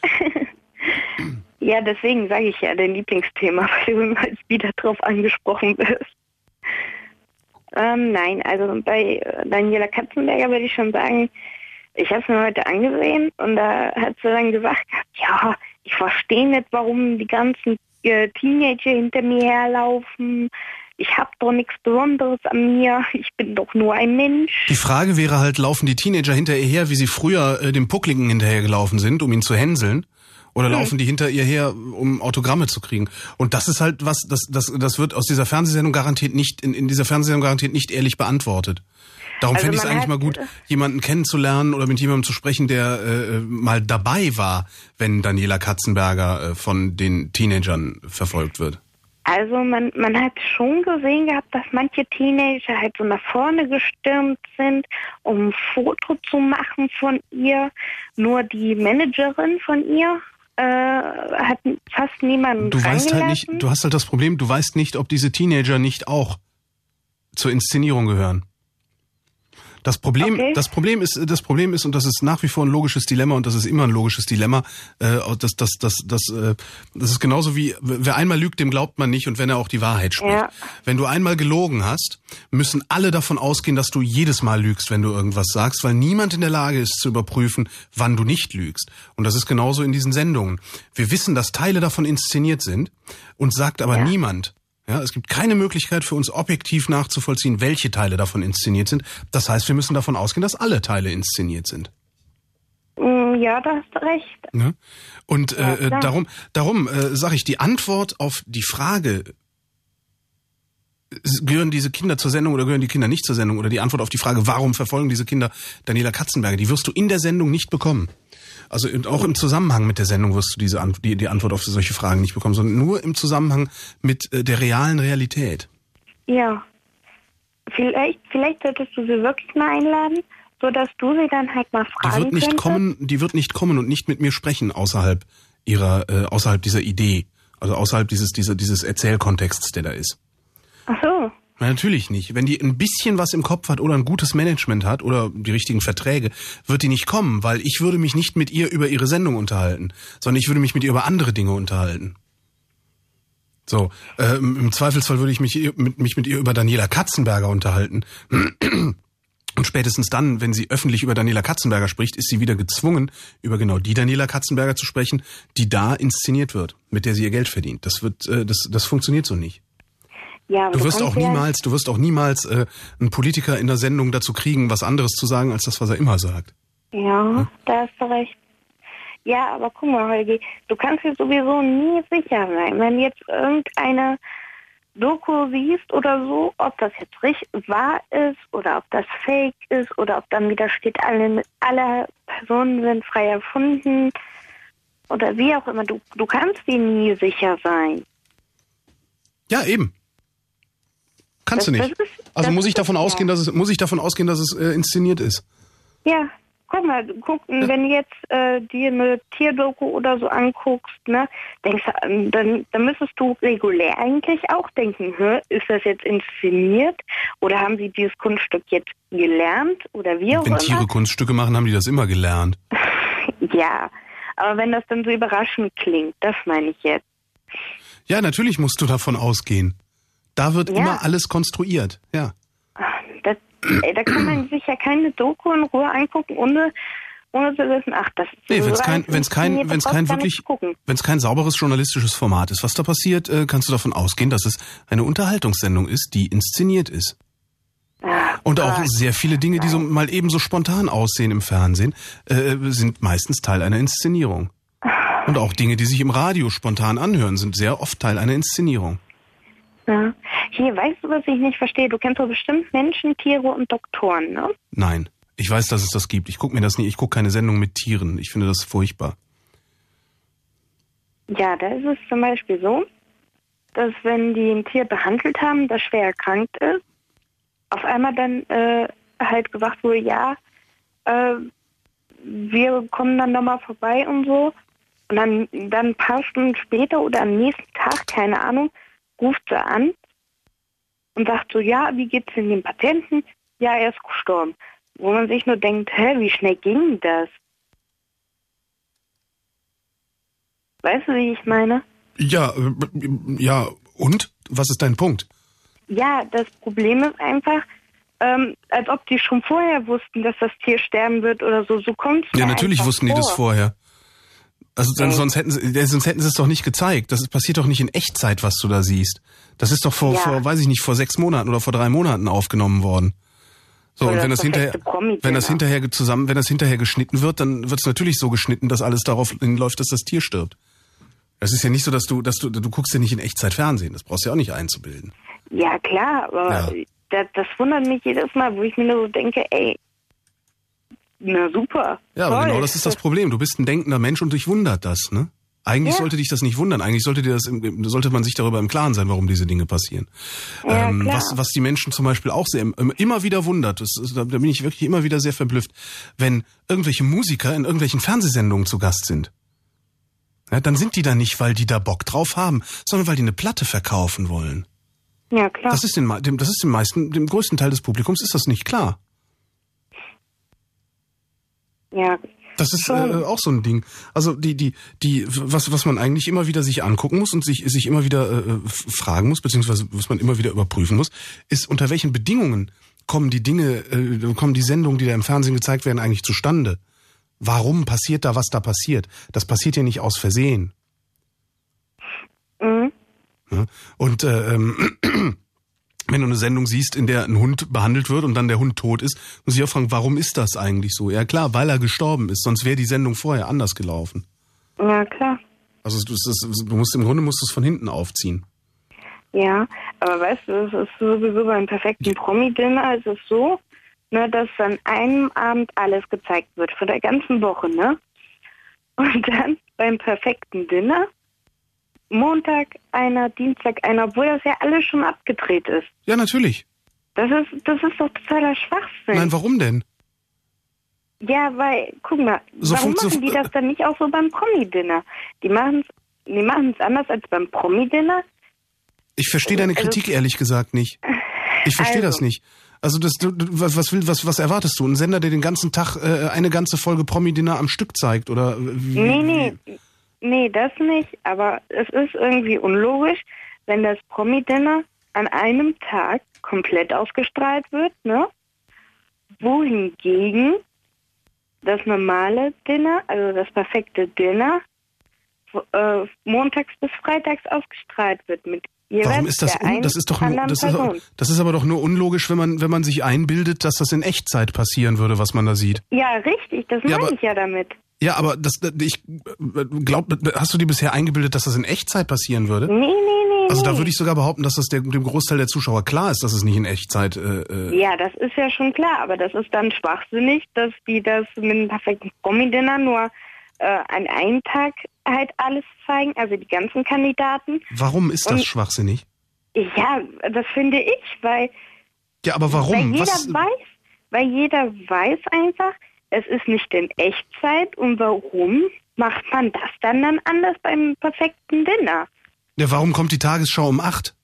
Ja, deswegen sage ich ja dein Lieblingsthema, weil du immer wieder drauf angesprochen wirst. Ähm, nein, also bei Daniela Katzenberger würde ich schon sagen, ich habe es mir heute angesehen und da hat sie dann gesagt, ja, ich verstehe nicht, warum die ganzen äh, Teenager hinter mir herlaufen. Ich habe doch nichts Besonderes an mir. Ich bin doch nur ein Mensch. Die Frage wäre halt, laufen die Teenager hinter ihr her, wie sie früher äh, dem Puckligen hinterhergelaufen sind, um ihn zu hänseln? Oder Hm. laufen die hinter ihr her, um Autogramme zu kriegen? Und das ist halt was, das, das, das wird aus dieser Fernsehsendung garantiert nicht, in, in dieser Fernsehsendung garantiert nicht ehrlich beantwortet. Darum Also fände ich es man eigentlich hat- mal gut, jemanden kennenzulernen oder mit jemandem zu sprechen, der äh, mal dabei war, wenn Daniela Katzenberger äh, von den Teenagern verfolgt wird. Also man, man hat schon gesehen gehabt, dass manche Teenager halt so nach vorne gestürmt sind, um ein Foto zu machen von ihr. Nur die Managerin von ihr äh, hat fast niemanden Du weißt halt nicht, reingelassen. du hast halt das Problem, du weißt nicht, ob diese Teenager nicht auch zur Inszenierung gehören. Das Problem, Okay. das Problem ist, das Problem ist, und das ist nach wie vor ein logisches Dilemma, und das ist immer ein logisches Dilemma, äh, das, das, das, das, äh, das ist genauso wie, wer einmal lügt, dem glaubt man nicht, und wenn er auch die Wahrheit spricht. Ja. Wenn du einmal gelogen hast, müssen alle davon ausgehen, dass du jedes Mal lügst, wenn du irgendwas sagst, weil niemand in der Lage ist zu überprüfen, wann du nicht lügst. Und das ist genauso in diesen Sendungen. Wir wissen, dass Teile davon inszeniert sind, und sagt aber Ja. niemand. Ja, es gibt keine Möglichkeit für uns objektiv nachzuvollziehen, welche Teile davon inszeniert sind. Das heißt, wir müssen davon ausgehen, dass alle Teile inszeniert sind. Mm, Ja, da hast du recht. Ne? Und Ja, äh, klar. darum, darum äh, sage ich, die Antwort auf die Frage, äh, gehören diese Kinder zur Sendung oder gehören die Kinder nicht zur Sendung, oder die Antwort auf die Frage, warum verfolgen diese Kinder Daniela Katzenberger, die wirst du in der Sendung nicht bekommen. Also in- auch im Zusammenhang mit der Sendung wirst du diese Ant- die, die Antwort auf solche Fragen nicht bekommen, sondern nur im Zusammenhang mit äh, der realen Realität. Ja. Vielleicht, vielleicht solltest du sie wirklich mal einladen, sodass du sie dann halt mal Die fragen wird nicht könntest. kommen, die wird nicht kommen und nicht mit mir sprechen außerhalb ihrer, äh, außerhalb dieser Idee, also außerhalb dieses, dieser, dieses Erzählkontexts, der da ist. Ach so. Na, natürlich nicht. Wenn die ein bisschen was im Kopf hat oder ein gutes Management hat oder die richtigen Verträge, wird die nicht kommen, weil ich würde mich nicht mit ihr über ihre Sendung unterhalten, sondern ich würde mich mit ihr über andere Dinge unterhalten. So, ähm, im Zweifelsfall würde ich mich, ihr- mit, mich mit ihr über Daniela Katzenberger unterhalten. Und spätestens dann, wenn sie öffentlich über Daniela Katzenberger spricht, ist sie wieder gezwungen, über genau die Daniela Katzenberger zu sprechen, die da inszeniert wird, mit der sie ihr Geld verdient. Das wird, äh, das, das funktioniert so nicht. Ja, aber Du wirst kannst auch ja- niemals, du wirst auch niemals äh, einen Politiker in der Sendung dazu kriegen, was anderes zu sagen, als das, was er immer sagt. Ja, da hast du recht. Ja, aber guck mal, Holgi, du kannst dir sowieso nie sicher sein, wenn jetzt irgendeine Doku siehst oder so, ob das jetzt richtig wahr ist oder ob das fake ist oder ob dann wieder steht, alle, alle Personen sind frei erfunden oder wie auch immer. Du, du kannst dir nie sicher sein. Ja, eben. Kannst Das- du nicht. das ist- Also das muss ich ist davon es, ausgehen, ja. dass es muss ich davon ausgehen, dass es äh, inszeniert ist. Ja, guck mal, guck, wenn du jetzt äh, dir eine Tierdoku oder so anguckst, ne, denkst du, ähm, dann, dann müsstest du regulär eigentlich auch denken, hä, ist das jetzt inszeniert oder haben sie dieses Kunststück jetzt gelernt oder wie auch Wenn immer? Tiere Kunststücke machen, haben die das immer gelernt. Ja, aber wenn das dann so überraschend klingt, das meine ich jetzt. Ja, natürlich musst du davon ausgehen. Da wird Ja. immer alles konstruiert. Ja. Das, ey, da kann man sich ja keine Doku in Ruhe angucken, ohne, ohne zu wissen, ach, das ist Nee, so wenn es kein, alles wenn's kein, inszeniert, wenn's das kein brauchst du gar wirklich, nicht gucken. wenn es kein sauberes journalistisches Format ist, was da passiert, äh, kannst du davon ausgehen, dass es eine Unterhaltungssendung ist, die inszeniert ist. Ah, Und auch Gott. sehr viele Dinge, die so mal eben so spontan aussehen im Fernsehen, äh, sind meistens Teil einer Inszenierung. Und auch Dinge, die sich im Radio spontan anhören, sind sehr oft Teil einer Inszenierung. Ja. Hier, weißt du, was ich nicht verstehe? Du kennst doch bestimmt Menschen, Tiere und Doktoren, ne? Nein, ich weiß, dass es das gibt. Ich gucke mir das nie. Ich gucke keine Sendung mit Tieren. Ich finde das furchtbar. Ja, da ist es zum Beispiel so, dass wenn die ein Tier behandelt haben, das schwer erkrankt ist, auf einmal dann äh, halt gesagt wurde, ja, äh, wir kommen dann nochmal vorbei und so. Und dann, dann ein paar Stunden später oder am nächsten Tag, keine Ahnung, ruft sie an und sagt so, ja, wie geht's denn dem Patienten? Ja, er ist gestorben. Wo man sich nur denkt, hä, wie schnell ging das? Weißt du, wie ich meine? Ja, äh, ja, und? Was ist dein Punkt? Ja, das Problem ist einfach, ähm, als ob die schon vorher wussten, dass das Tier sterben wird oder so. So kommt's mir Ja, natürlich einfach wussten die das vor. vorher. Also dann, Ey. sonst hätten sie, äh, sonst hätten sie es doch nicht gezeigt. Das ist, passiert doch nicht in Echtzeit, was du da siehst. Das ist doch vor, Ja. vor, weiß ich nicht, vor sechs Monaten oder vor drei Monaten aufgenommen worden. So, Oder und wenn das das hinterher, perfekte Promi-Dinner. wenn das hinterher zusammen, wenn das hinterher geschnitten wird, dann wird es natürlich so geschnitten, dass alles darauf hinläuft, dass das Tier stirbt. Das ist ja nicht so, dass du, dass du, du guckst ja nicht in Echtzeit Fernsehen. Das brauchst du ja auch nicht einzubilden. Ja, klar, aber Ja. Das, das wundert mich jedes Mal, wo ich mir nur so denke, ey, na super. Ja, aber toll. genau das ist das Problem. Du bist ein denkender Mensch und dich wundert das, ne? Eigentlich Ja. sollte dich das nicht wundern. Eigentlich sollte dir das, im- sollte man sich darüber im Klaren sein, warum diese Dinge passieren. Ja, ähm, klar. was, was die Menschen zum Beispiel auch sehr, immer wieder wundert, das ist, da bin ich wirklich immer wieder sehr verblüfft, wenn irgendwelche Musiker in irgendwelchen Fernsehsendungen zu Gast sind. Ja, dann sind die da nicht, weil die da Bock drauf haben, sondern weil die eine Platte verkaufen wollen. Ja, klar. Das ist den, me- dem, das ist dem meisten, dem größten Teil des Publikums ist das nicht klar. ja, Das ist äh, auch so ein Ding. Also die, die, die, was, was man eigentlich immer wieder sich angucken muss und sich, sich immer wieder äh, f- fragen muss, beziehungsweise was man immer wieder überprüfen muss, ist, unter welchen Bedingungen kommen die Dinge, äh, kommen die Sendungen, die da im Fernsehen gezeigt werden, eigentlich zustande? Warum passiert da, was da passiert? Das passiert ja nicht aus Versehen. mhm. Ja? Und äh, ähm, wenn du eine Sendung siehst, in der ein Hund behandelt wird und dann der Hund tot ist, muss ich auch fragen, warum ist das eigentlich so? Ja klar, weil er gestorben ist, sonst wäre die Sendung vorher anders gelaufen. ja, klar. Also du, du, du musst im Grunde musst du es von hinten aufziehen. Ja, aber weißt du, es ist sowieso beim perfekten Promi-Dinner ist es so, ne, dass an einem Abend alles gezeigt wird, für der ganzen Woche, ne? Und dann beim perfekten Dinner Montag einer, Dienstag einer, obwohl das ja alles schon abgedreht ist. Ja, natürlich. Das ist, das ist doch totaler Schwachsinn. Nein, warum denn? Ja, weil, guck mal, So warum funktio- machen die das dann nicht auch so beim Promi-Dinner? Die machen es die machen's anders als beim Promi-Dinner. Ich verstehe deine Also- Kritik ehrlich gesagt nicht. Ich verstehe Also. das nicht. Also das, du, du, was, was, will, was, was erwartest du? Ein Sender, der den ganzen Tag äh, eine ganze Folge Promi-Dinner am Stück zeigt? Oder wie, Nee, nee, nee, das nicht. Aber es ist irgendwie unlogisch, wenn das Promi-Dinner an einem Tag komplett ausgestrahlt wird, ne? Wohingegen das normale Dinner, also das perfekte Dinner, äh, montags bis freitags ausgestrahlt wird mit jeweils Warum ist das der un, einen das ist doch nur, anderen das ist, Person. das ist aber doch nur unlogisch, wenn man wenn man sich einbildet, dass das in Echtzeit passieren würde, was man da sieht. Ja, richtig, das Ja, meine aber- ich ja damit. Ja, aber das ich glaub, hast du dir bisher eingebildet, dass das in Echtzeit passieren würde? Nee, nee, nee. Also da nee. würde ich sogar behaupten, dass das der, dem Großteil der Zuschauer klar ist, dass es nicht in Echtzeit. Äh, äh, Ja, das ist ja schon klar, aber das ist dann schwachsinnig, dass die das mit einem perfekten Promi-Dinner nur äh, an einem Tag halt alles zeigen, also die ganzen Kandidaten. Warum ist das Und- schwachsinnig? Ja, das finde ich, weil, Ja, aber warum? weil jeder Was? weiß, weil jeder weiß einfach, es ist nicht in Echtzeit und warum macht man das dann dann anders beim perfekten Dinner? Ja, warum kommt die Tagesschau um acht?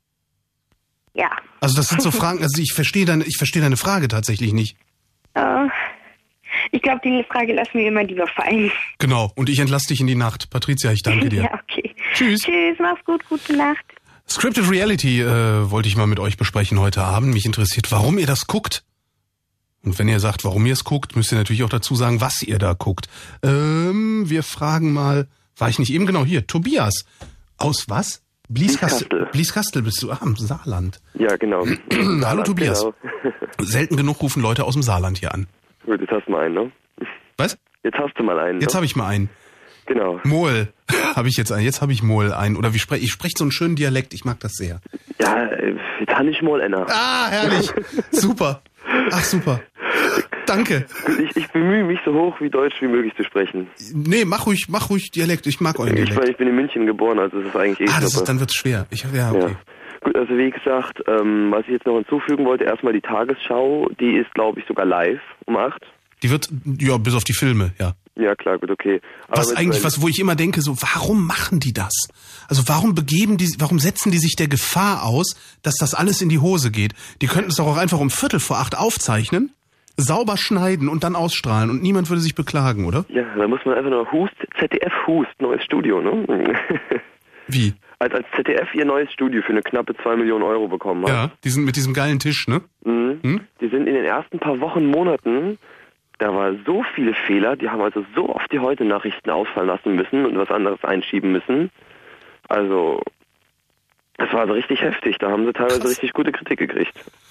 Ja, Also das sind so Fragen. Also ich verstehe deine, ich verstehe deine Frage tatsächlich nicht. äh, ich glaube, die Frage lassen wir immer lieber fallen. Genau. Und ich entlasse dich in die Nacht, Patricia. Ich danke dir. Ja, okay. Tschüss. Tschüss, mach's gut, gute Nacht. Scripted Reality äh, wollte ich mal mit euch besprechen heute Abend. Mich interessiert, warum ihr das guckt. Und wenn ihr sagt, warum ihr es guckt, müsst ihr natürlich auch dazu sagen, was ihr da guckt. Ähm, wir fragen mal, war ich nicht eben genau hier? Tobias. Aus was? Blieskastel. Blieskastel. Blieskastel bist du. Ah, im Saarland. Ja, genau. Hallo Tobias. Genau. Selten genug rufen Leute aus dem Saarland hier an. Gut, jetzt hast du mal einen, ne? Was? Jetzt hast du mal einen. Jetzt ne? habe ich mal einen. Genau. Mol. Habe ich jetzt einen. Jetzt habe ich Mol einen. Oder wie spreche ich? spreche so einen schönen Dialekt. Ich mag das sehr. Ja, äh, jetzt habe ich mal einer. Ah, herrlich. Super. Ach, super. Danke. Ich, ich bemühe mich so hoch wie Deutsch wie möglich zu sprechen. Nee, mach ruhig, mach ruhig Dialekt. Ich mag euren Ich, Dialekt. meine, ich bin in München geboren, also es ist eigentlich eh Ah, das Schnuppe. ist, dann wird's schwer. Ich, ja, okay. Ja. Gut, also wie gesagt, ähm, was ich jetzt noch hinzufügen wollte, erstmal die Tagesschau, die ist, glaube ich, sogar live um acht. Die wird, ja, bis auf die Filme, ja. Ja, klar, gut, okay. Aber Was wenn- eigentlich, was, wo ich immer denke, so, warum machen die das? Also warum begeben die, warum setzen die sich der Gefahr aus, dass das alles in die Hose geht? Die könnten es doch auch einfach um Viertel vor acht aufzeichnen, sauber schneiden und dann ausstrahlen und niemand würde sich beklagen, oder? Ja, da muss man einfach nur Hust, Z D F Hust, neues Studio, ne? Wie? Als, als Z D F ihr neues Studio für eine knappe zwei Millionen Euro bekommen hat. Ja, die sind mit diesem geilen Tisch, ne? Mhm. Hm? Die sind in den ersten paar Wochen, Monaten, da war so viele Fehler, die haben also so oft die Heute-Nachrichten ausfallen lassen müssen und was anderes einschieben müssen. Also, das war also richtig heftig. Da haben sie teilweise Krass. richtig gute Kritik gekriegt.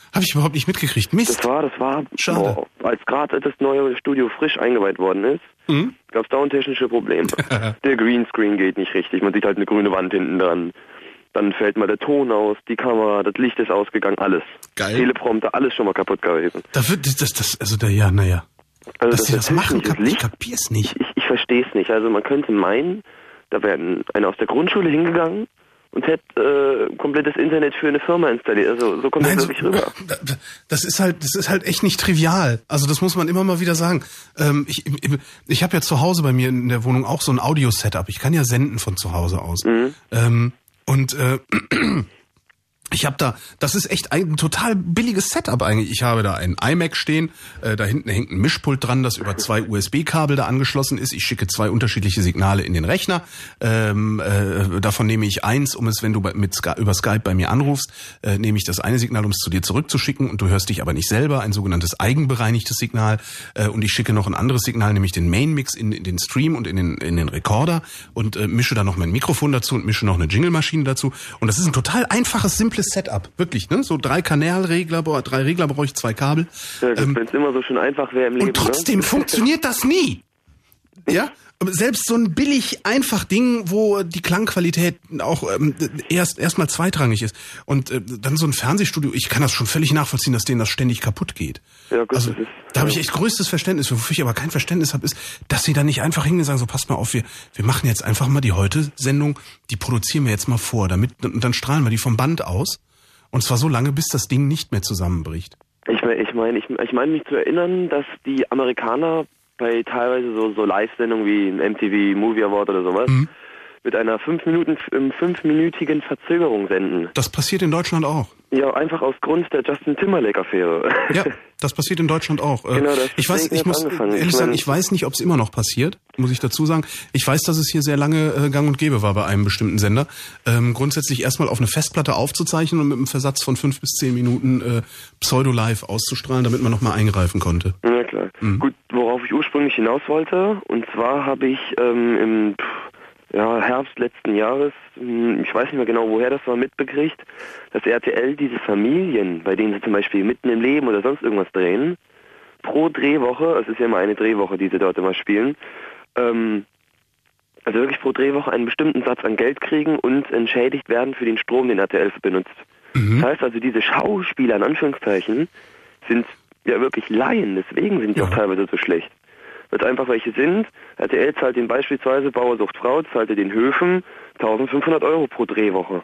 Habe ich überhaupt nicht mitgekriegt. Mist. Das war, das war, Schade. Boah, als gerade das neue Studio frisch eingeweiht worden ist, mhm. gab es dauernd technische Probleme. Der Greenscreen geht nicht richtig, man sieht halt eine grüne Wand hinten dran. Dann fällt mal der Ton aus, die Kamera, das Licht ist ausgegangen, alles. Geil. Teleprompter, alles schon mal kaputt gewesen. Da wird, das, das, also da, ja, naja. Also Dass das die das machen, das kap ich kapier's nicht. Ich, ich, ich verstehe es nicht. Also man könnte meinen, da wäre einer aus der Grundschule hingegangen und hätte äh, komplettes Internet für eine Firma installiert. Also so kommt Nein, das so, wirklich rüber. Das ist halt, das ist halt echt nicht trivial. Also das muss man immer mal wieder sagen. Ähm, ich ich, ich habe ja zu Hause bei mir in der Wohnung auch so ein Audio-Setup. Ich kann ja senden von zu Hause aus. Mhm. Ähm, und äh, ich habe da, das ist echt ein total billiges Setup eigentlich. Ich habe da einen iMac stehen, äh, da hinten hängt ein Mischpult dran, das über zwei U S B-Kabel da angeschlossen ist. Ich schicke zwei unterschiedliche Signale in den Rechner. Ähm, äh, davon nehme ich eins, um es, wenn du mit Sky, über Skype bei mir anrufst, äh, nehme ich das eine Signal, um es zu dir zurückzuschicken und du hörst dich aber nicht selber, ein sogenanntes eigenbereinigtes Signal. Äh, und ich schicke noch ein anderes Signal, nämlich den Main-Mix in, in den Stream und in den, in den Recorder und äh, mische da noch mein Mikrofon dazu und mische noch eine Jingle-Maschine dazu. Und das ist ein total einfaches, simples Setup, wirklich, ne? So drei Kanalregler, drei Regler brauche ich, zwei Kabel. Ja, ähm, wenn es immer so schön einfach wäre im Leben. Und trotzdem ne? funktioniert das nie. Ja? Selbst so ein billig einfach Ding, wo die Klangqualität auch ähm, erst erstmal zweitrangig ist. Und äh, dann so ein Fernsehstudio, ich kann das schon völlig nachvollziehen, dass denen das ständig kaputt geht. Ja, gut, also das ist, da habe ja. ich echt größtes Verständnis. Wofür ich aber kein Verständnis habe, ist, dass sie da nicht einfach hingehen und sagen, so passt mal auf, wir wir machen jetzt einfach mal die Heute-Sendung, die produzieren wir jetzt mal vor, damit und dann strahlen wir die vom Band aus. Und zwar so lange, bis das Ding nicht mehr zusammenbricht. Ich meine, ich meine, ich, ich meine mich zu erinnern, dass die Amerikaner bei teilweise so, so Live-Sendungen wie M T V Movie Award oder sowas mhm. mit einer fünf Minuten, fünfminütigen Verzögerung senden. Das passiert in Deutschland auch. Ja, einfach aus Grund der Justin Timberlake-Affäre. Ja, das passiert in Deutschland auch. Genau, das ich weiß, ich muss angefangen. ehrlich ich sagen, mein, ich weiß nicht, ob es immer noch passiert, muss ich dazu sagen. Ich weiß, dass es hier sehr lange äh, gang und gäbe war bei einem bestimmten Sender. Ähm, grundsätzlich erstmal auf eine Festplatte aufzuzeichnen und mit einem Versatz von fünf bis zehn Minuten äh, Pseudo-Live auszustrahlen, damit man nochmal eingreifen konnte. Ja, klar. Mhm. Gut, worauf ich ursprünglich hinaus wollte, und zwar habe ich ähm, im ja, Herbst letzten Jahres, ich weiß nicht mehr genau, woher das war, mitbekriegt, dass R T L diese Familien, bei denen sie zum Beispiel mitten im Leben oder sonst irgendwas drehen, pro Drehwoche, es ist ja immer eine Drehwoche, die sie dort immer spielen, ähm, also wirklich pro Drehwoche einen bestimmten Satz an Geld kriegen und entschädigt werden für den Strom, den R T L benutzt. Mhm. Das heißt also, diese Schauspieler, in Anführungszeichen, sind ja wirklich Laien, deswegen sind die ja auch teilweise so schlecht. Weil einfach welche sind, R T L zahlt den beispielsweise, Bauer sucht Frau, zahlte den Höfen eintausendfünfhundert Euro pro Drehwoche.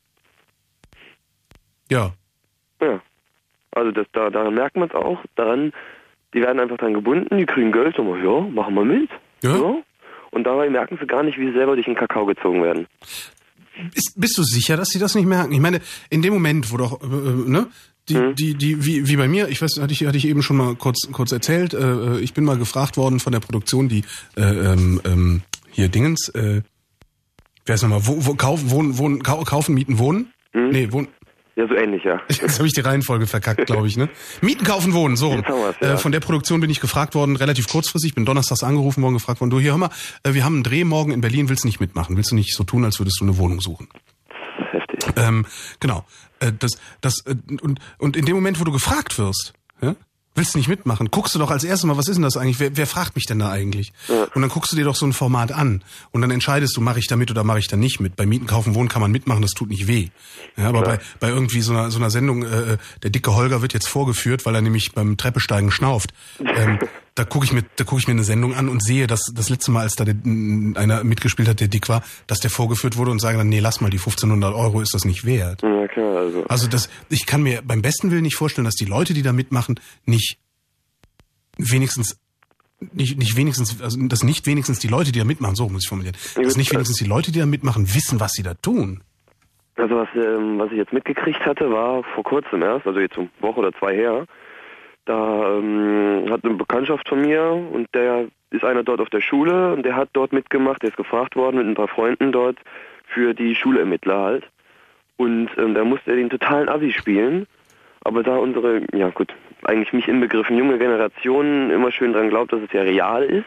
Ja. Ja. Also das, da, daran merkt man es auch, daran, die werden einfach dran gebunden, die kriegen Geld, und ja, machen wir mit. Ja. ja. Und dabei merken sie gar nicht, wie sie selber durch den Kakao gezogen werden. Ist, bist du sicher, dass sie das nicht merken? Ich meine, in dem Moment, wo doch, äh, ne, die, hm. die, die, wie, wie bei mir, ich weiß, hatte ich, hatte ich eben schon mal kurz, kurz erzählt, äh, ich bin mal gefragt worden von der Produktion, die, äh, ähm, ähm, hier Dingens, äh, wer ist nochmal, wo, wo, kaufen, wohnen, wohnen, kau, kaufen, mieten, wohnen? Hm. Nee, wohnen. Ja, so ähnlich, ja. Jetzt habe ich die Reihenfolge verkackt, glaube ich, ne? Mieten, kaufen, wohnen, so rum. Ja. Äh, von der Produktion bin ich gefragt worden, relativ kurzfristig, bin donnerstags angerufen worden, gefragt worden, du, hier, hör mal, äh, wir haben einen Dreh morgen in Berlin, willst du nicht mitmachen? Willst du nicht so tun, als würdest du eine Wohnung suchen? Heftig. Ähm, genau. Äh, das, das, äh, und, und in dem Moment, wo du gefragt wirst, ja, willst du nicht mitmachen, guckst du doch als erstes mal, was ist denn das eigentlich? Wer, wer fragt mich denn da eigentlich? Ja. Und dann guckst du dir doch so ein Format an und dann entscheidest du, mache ich da mit oder mache ich da nicht mit. Bei Mieten, Kaufen, Wohnen kann man mitmachen, das tut nicht weh. Ja, aber bei, bei irgendwie so einer, so einer Sendung, äh, der dicke Holger wird jetzt vorgeführt, weil er nämlich beim Treppesteigen schnauft. Ähm, da gucke ich mir, da gucke ich mir eine Sendung an und sehe, dass das letzte Mal, als da der, einer mitgespielt hat, der dick war, dass der vorgeführt wurde und sage dann, nee, lass mal, die fünfzehnhundert Euro ist das nicht wert. Ja, klar, also. Also das, ich kann mir beim besten Willen nicht vorstellen, dass die Leute, die da mitmachen, nicht wenigstens nicht nicht wenigstens also dass nicht wenigstens die Leute, die da mitmachen, so muss ich formulieren, dass nicht wenigstens die Leute, die da mitmachen, wissen, was sie da tun. Also was ähm, was ich jetzt mitgekriegt hatte, war vor kurzem erst, also jetzt eine Woche oder zwei her, da ähm, hat eine Bekanntschaft von mir und der ist einer dort auf der Schule und der hat dort mitgemacht, der ist gefragt worden mit ein paar Freunden dort für die Schulermittler halt und ähm, da musste er den totalen Assi spielen. Aber da unsere, ja gut, eigentlich mich inbegriffen, junge Generation immer schön dran glaubt, dass es ja real ist.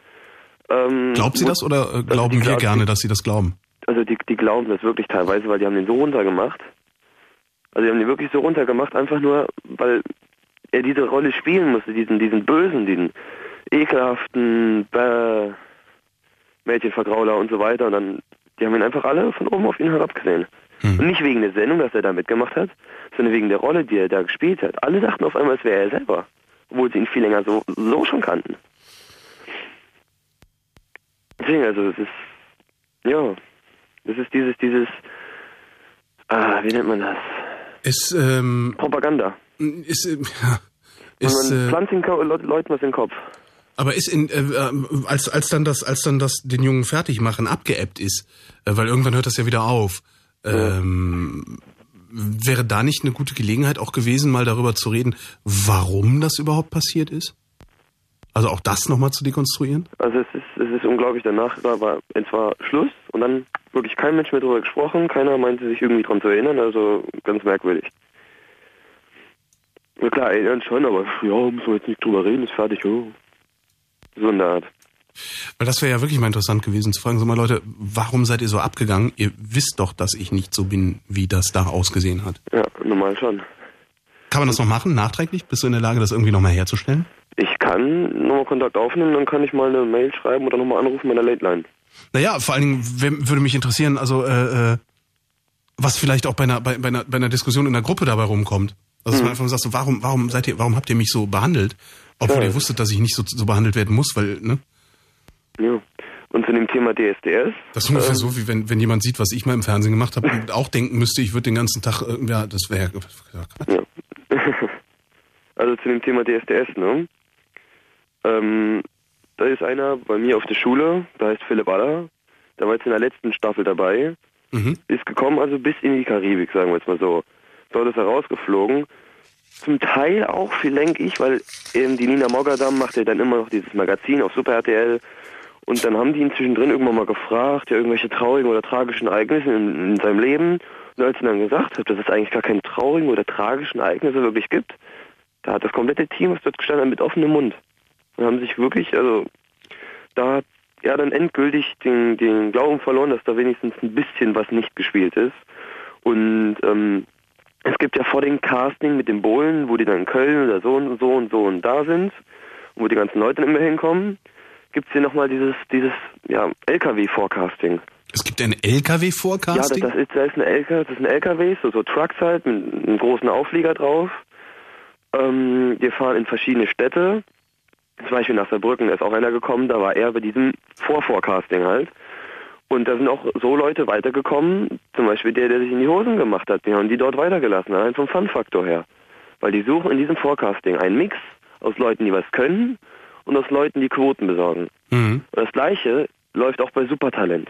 Ähm, Glaubt sie das oder äh, glauben also wir gerne, dass sie das glauben? Also die, die glauben das wirklich teilweise, weil die haben den so runtergemacht. Also die haben die wirklich so runtergemacht, einfach nur, weil er diese Rolle spielen musste, diesen, diesen bösen, diesen ekelhaften Bäh, Mädchenvergrauler und so weiter. Und dann, die haben ihn einfach alle von oben auf ihn herabgesehen. Hm. Und nicht wegen der Sendung, dass er da mitgemacht hat, sondern wegen der Rolle, die er da gespielt hat. Alle dachten auf einmal, es wäre er selber, obwohl sie ihn viel länger so, so schon kannten. Deswegen, also es ist, ja, das ist dieses, dieses, ah, wie nennt man das? Ist, ähm... Propaganda. Ist, äh, ja, ist, man äh, pflanzt den Ko- Le- Leuten was in den Kopf. Aber ist in, äh, als, als dann das, als dann das den Jungen fertig machen, abgeebbt ist, äh, weil irgendwann hört das ja wieder auf, ähm, ja. wäre da nicht eine gute Gelegenheit auch gewesen, mal darüber zu reden, warum das überhaupt passiert ist? Also auch das nochmal zu dekonstruieren? Also es ist, es ist unglaublich, danach da war es war Schluss und dann wirklich kein Mensch mehr darüber gesprochen, keiner meinte sich irgendwie dran zu erinnern, also ganz merkwürdig. Na klar, erinnern schon, aber ja, müssen wir jetzt nicht drüber reden, ist fertig, oh. So in der Art. Weil das wäre ja wirklich mal interessant gewesen zu fragen, so mal Leute, warum seid ihr so abgegangen? Ihr wisst doch, dass ich nicht so bin, wie das da ausgesehen hat. Ja, normal schon. Kann man das noch machen, nachträglich? Bist du in der Lage, das irgendwie nochmal herzustellen? Ich kann nochmal Kontakt aufnehmen, dann kann ich mal eine Mail schreiben oder nochmal anrufen bei der Late Line. Naja, vor allen Dingen wär- würde mich interessieren, also äh, äh, was vielleicht auch bei einer, bei, bei, einer, bei einer Diskussion in der Gruppe dabei rumkommt. Also dass hm. man einfach sagt, so, warum, warum seid ihr, warum habt ihr mich so behandelt? Obwohl ja. ihr wusstet, dass ich nicht so, so behandelt werden muss, weil, ne? Ja. Und zu dem Thema D S D S? Das ist ungefähr ähm, so, wie wenn, wenn jemand sieht, was ich mal im Fernsehen gemacht habe und auch denken müsste, ich würde den ganzen Tag, äh, ja, das wäre ja. ja. Also zu dem Thema D S D S, ne? Ähm, da ist einer bei mir auf der Schule, der heißt Philipp Aller, der war jetzt in der letzten Staffel dabei, mhm. ist gekommen also bis in die Karibik, sagen wir jetzt mal so. Dort ist er rausgeflogen. Zum Teil auch viel, denke ich, weil eben die Nina Mogadam macht ja dann immer noch dieses Magazin auf Super R T L und dann haben die ihn zwischendrin irgendwann mal gefragt, ja, irgendwelche traurigen oder tragischen Ereignisse in, in seinem Leben. Und als er dann gesagt hat, dass es eigentlich gar keine traurigen oder tragischen Ereignisse wirklich gibt, da hat das komplette Team, was dort gestanden hat, mit offenem Mund. Und haben sich wirklich, also da hat er dann endgültig den, den Glauben verloren, dass da wenigstens ein bisschen was nicht gespielt ist. Und ähm, es gibt ja vor dem Casting mit den Bohlen, wo die dann in Köln oder so und so und so und da sind, wo die ganzen Leute immer hinkommen, gibt es hier nochmal dieses, dieses ja, L K W-Forecasting. Es gibt ein L K W-Forecasting? Ja, das, das ist, das ist eine L K W, das sind L K Ws, so, so Trucks halt, mit einem großen Auflieger drauf. Ähm, wir fahren in verschiedene Städte. Zum Beispiel nach Saarbrücken ist auch einer gekommen, da war er bei diesem Vorforecasting halt. Und da sind auch so Leute weitergekommen, zum Beispiel der, der sich in die Hosen gemacht hat. Wir haben die dort weitergelassen, allein vom Fun-Faktor her. Weil die suchen in diesem Forecasting einen Mix aus Leuten, die was können und aus Leuten, die Quoten besorgen. Mhm. Und das Gleiche läuft auch bei Supertalent.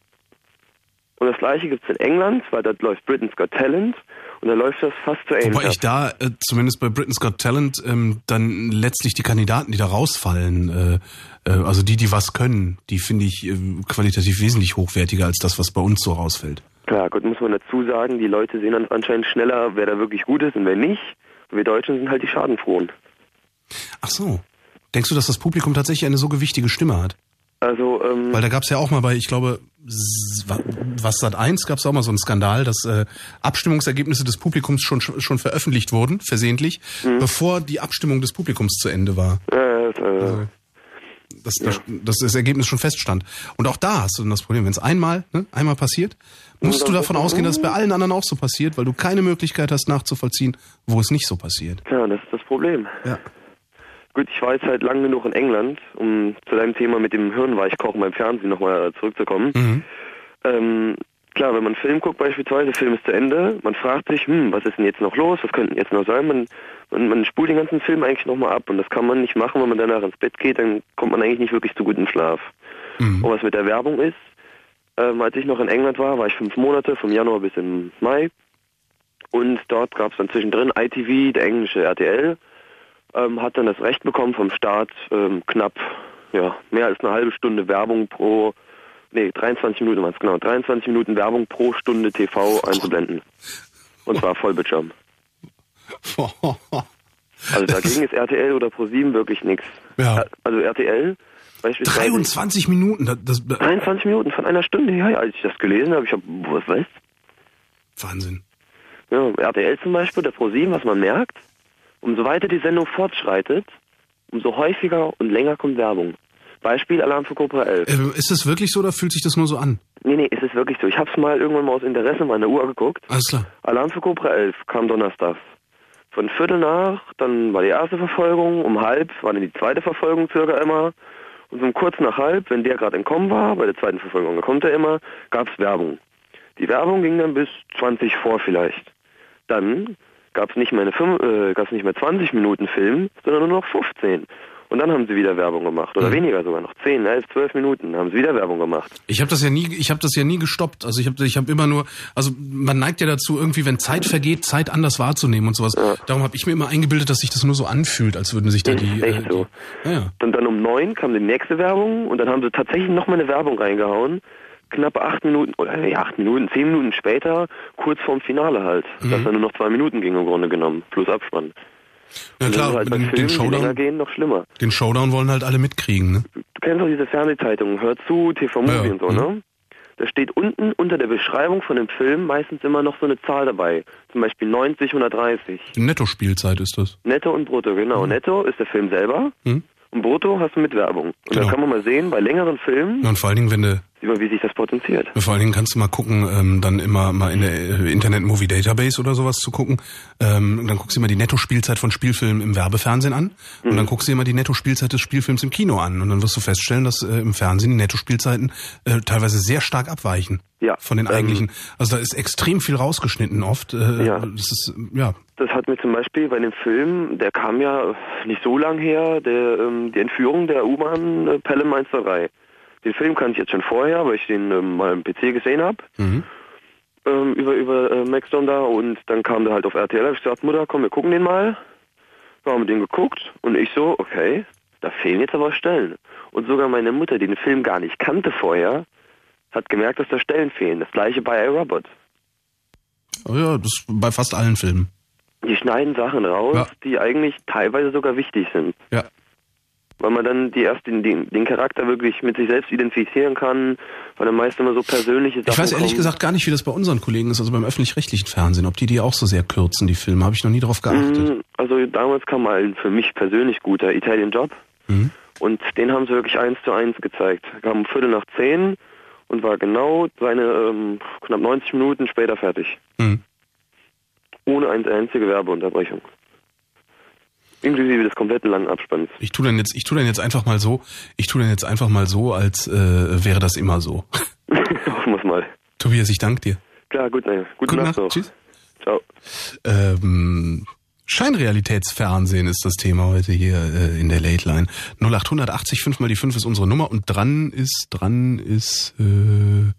Und das Gleiche gibt es in England, weil dort läuft Britain's Got Talent und da läuft das fast zu ähnlich. Wobei ich da, äh, zumindest bei Britain's Got Talent, ähm, dann letztlich die Kandidaten, die da rausfallen, äh, äh, also die, die was können, die finde ich äh, qualitativ wesentlich hochwertiger als das, was bei uns so rausfällt. Klar, gut, muss man dazu sagen, die Leute sehen dann anscheinend schneller, wer da wirklich gut ist und wer nicht. Und wir Deutschen sind halt die Schadenfrohen. Ach so. Denkst du, dass das Publikum tatsächlich eine so gewichtige Stimme hat? Also, ähm... Weil da gab es ja auch mal bei, ich glaube, was Sat eins gab es auch mal so einen Skandal, dass äh, Abstimmungsergebnisse des Publikums schon schon veröffentlicht wurden, versehentlich, mhm. bevor die Abstimmung des Publikums zu Ende war. Ja, das, äh, also, dass, ja. das, dass das Ergebnis schon feststand. Und auch da hast du dann das Problem, wenn es einmal, ne, einmal passiert, musst du davon ausgehen, dass es bei allen anderen auch so passiert, weil du keine Möglichkeit hast nachzuvollziehen, wo es nicht so passiert. Ja, das ist das Problem. Ja. Gut, ich war jetzt halt lang genug in England, um zu deinem Thema mit dem Hirnweichkochen beim Fernsehen nochmal zurückzukommen. Mhm. Ähm, klar, wenn man einen Film guckt beispielsweise, der Film ist zu Ende, man fragt sich, hm, was ist denn jetzt noch los, was könnte denn jetzt noch sein? Man, man, man spult den ganzen Film eigentlich nochmal ab und das kann man nicht machen, wenn man danach ins Bett geht, dann kommt man eigentlich nicht wirklich zu gutem Schlaf. Mhm. Und was mit der Werbung ist, ähm, als ich noch in England war, war ich fünf Monate, vom Januar bis im Mai und dort gab es dann zwischendrin I T V, der englische R T L, Ähm, hat dann das Recht bekommen vom Staat, ähm, knapp, ja, mehr als eine halbe Stunde Werbung pro, nee, dreiundzwanzig Minuten waren es, genau, dreiundzwanzig Minuten Werbung pro Stunde T V einzublenden. Und zwar Vollbildschirm. Also dagegen ist R T L oder ProSieben wirklich nichts. Ja. Also R T L beispielsweise... dreiundzwanzig Minuten? Das, das, dreiundzwanzig Minuten von einer Stunde, ja, ja, als ich das gelesen habe, ich habe, was weißt Wahnsinn. Ja, R T L zum Beispiel, der ProSieben, was man merkt, umso weiter die Sendung fortschreitet, umso häufiger und länger kommt Werbung. Beispiel Alarm für Cobra elf. Äh, ist das wirklich so oder fühlt sich das nur so an? Nee, nee, ist es wirklich so. Ich hab's mal irgendwann mal aus Interesse meiner Uhr geguckt. Alles klar. Alarm für Cobra elf kam donnerstags. Von Viertel nach, dann war die erste Verfolgung, um halb war dann die zweite Verfolgung circa immer. Und so um kurz nach halb, wenn der gerade entkommen war, bei der zweiten Verfolgung, da kommt er immer, gab's Werbung. Die Werbung ging dann bis zwanzig vor vielleicht. Dann gab's nicht mehr eine fünf, äh, gab's nicht mehr zwanzig Minuten Film, sondern nur noch fünfzehn. Und dann haben sie wieder Werbung gemacht. Oder mhm. weniger sogar, noch zehn, elf, zwölf Minuten haben sie wieder Werbung gemacht. Ich habe das ja nie, ich habe das ja nie gestoppt. Also ich habe ich hab immer nur, also man neigt ja dazu, irgendwie, wenn Zeit vergeht, Zeit anders wahrzunehmen und sowas. Ja. Darum habe ich mir immer eingebildet, dass sich das nur so anfühlt, als würden sich da ist die... echt äh, so. Die, ja, ja. Und dann um neun kam die nächste Werbung und dann haben sie tatsächlich nochmal eine Werbung reingehauen. Knappe acht Minuten, oder ja, acht Minuten, zehn Minuten später, kurz vorm Finale halt. Mhm. Dass dann nur noch zwei Minuten ging im Grunde genommen, plus Abspann. Ja klar, halt den, Filmen, den Showdown gehen, noch schlimmer. Den Showdown wollen halt alle mitkriegen, ne? Du kennst doch diese Fernsehzeitungen, Hör zu, T V Movie ja, und so, mhm. ne? Da steht unten unter der Beschreibung von dem Film meistens immer noch so eine Zahl dabei. Zum Beispiel neunzig, hundertdreißig. Die Netto-Spielzeit ist das. Netto und Brutto, genau. Mhm. Netto ist der Film selber mhm. und Brutto hast du mit Werbung. Und genau. Dann kann man mal sehen, bei längeren Filmen... Ja, und vor allen Dingen, wenn du... Wie sich das potenziert. Vor allen Dingen kannst du mal gucken, ähm, dann immer mal in der äh, Internet Movie Database oder sowas zu gucken. Ähm, dann guckst du dir mal die Netto-Spielzeit von Spielfilmen im Werbefernsehen an. Mhm. Und dann guckst du dir mal die Netto-Spielzeit des Spielfilms im Kino an. Und dann wirst du feststellen, dass äh, im Fernsehen die Netto-Spielzeiten äh, teilweise sehr stark abweichen. Ja. Von den eigentlichen. Also da ist extrem viel rausgeschnitten oft. Äh, ja. Das ist, ja. Das hat mir zum Beispiel bei dem Film, der kam ja nicht so lang her, der, ähm, die Entführung der U-Bahn äh, Pellemeisterei. Den Film kannte ich jetzt schon vorher, weil ich den ähm, mal im P C gesehen habe. Mhm. Ähm, über über äh, Maxdome da und dann kam der halt auf R T L. Hab ich gesagt, Mutter, komm, wir gucken den mal. Wir haben den geguckt und ich so, okay, da fehlen jetzt aber Stellen. Und sogar meine Mutter, die den Film gar nicht kannte vorher, hat gemerkt, dass da Stellen fehlen. Das gleiche bei iRobot. Oh ja, das bei fast allen Filmen. Die schneiden Sachen raus, ja. die eigentlich teilweise sogar wichtig sind. Ja. Weil man dann die erst den, den, den Charakter wirklich mit sich selbst identifizieren kann, weil dann meist immer so persönliche Sachen Ich weiß ehrlich kommen. gesagt gar nicht, wie das bei unseren Kollegen ist, also beim öffentlich-rechtlichen Fernsehen, ob die die auch so sehr kürzen, die Filme, habe ich noch nie drauf geachtet. Also damals kam mal ein für mich persönlich guter Italian Job mhm. und den haben sie wirklich eins zu eins gezeigt. Kam um Viertel nach zehn und war genau seine ähm, knapp neunzig Minuten später fertig. Mhm. Ohne eine einzige Werbeunterbrechung. Inklusive des kompletten langen Abspanns. Ich tu dann jetzt, ich tu dann jetzt einfach mal so, ich tu dann jetzt einfach mal so, als äh, wäre das immer so. Hoffen wir's mal. Tobias, ich danke dir. Klar, gut, ne, gute, gute Nacht. Nacht. Tschüss. Ciao. Ähm, Scheinrealitätsfernsehen ist das Thema heute hier äh, in der Late Line. null acht achtzig fünf mal die fünf ist unsere Nummer und dran ist, dran ist äh,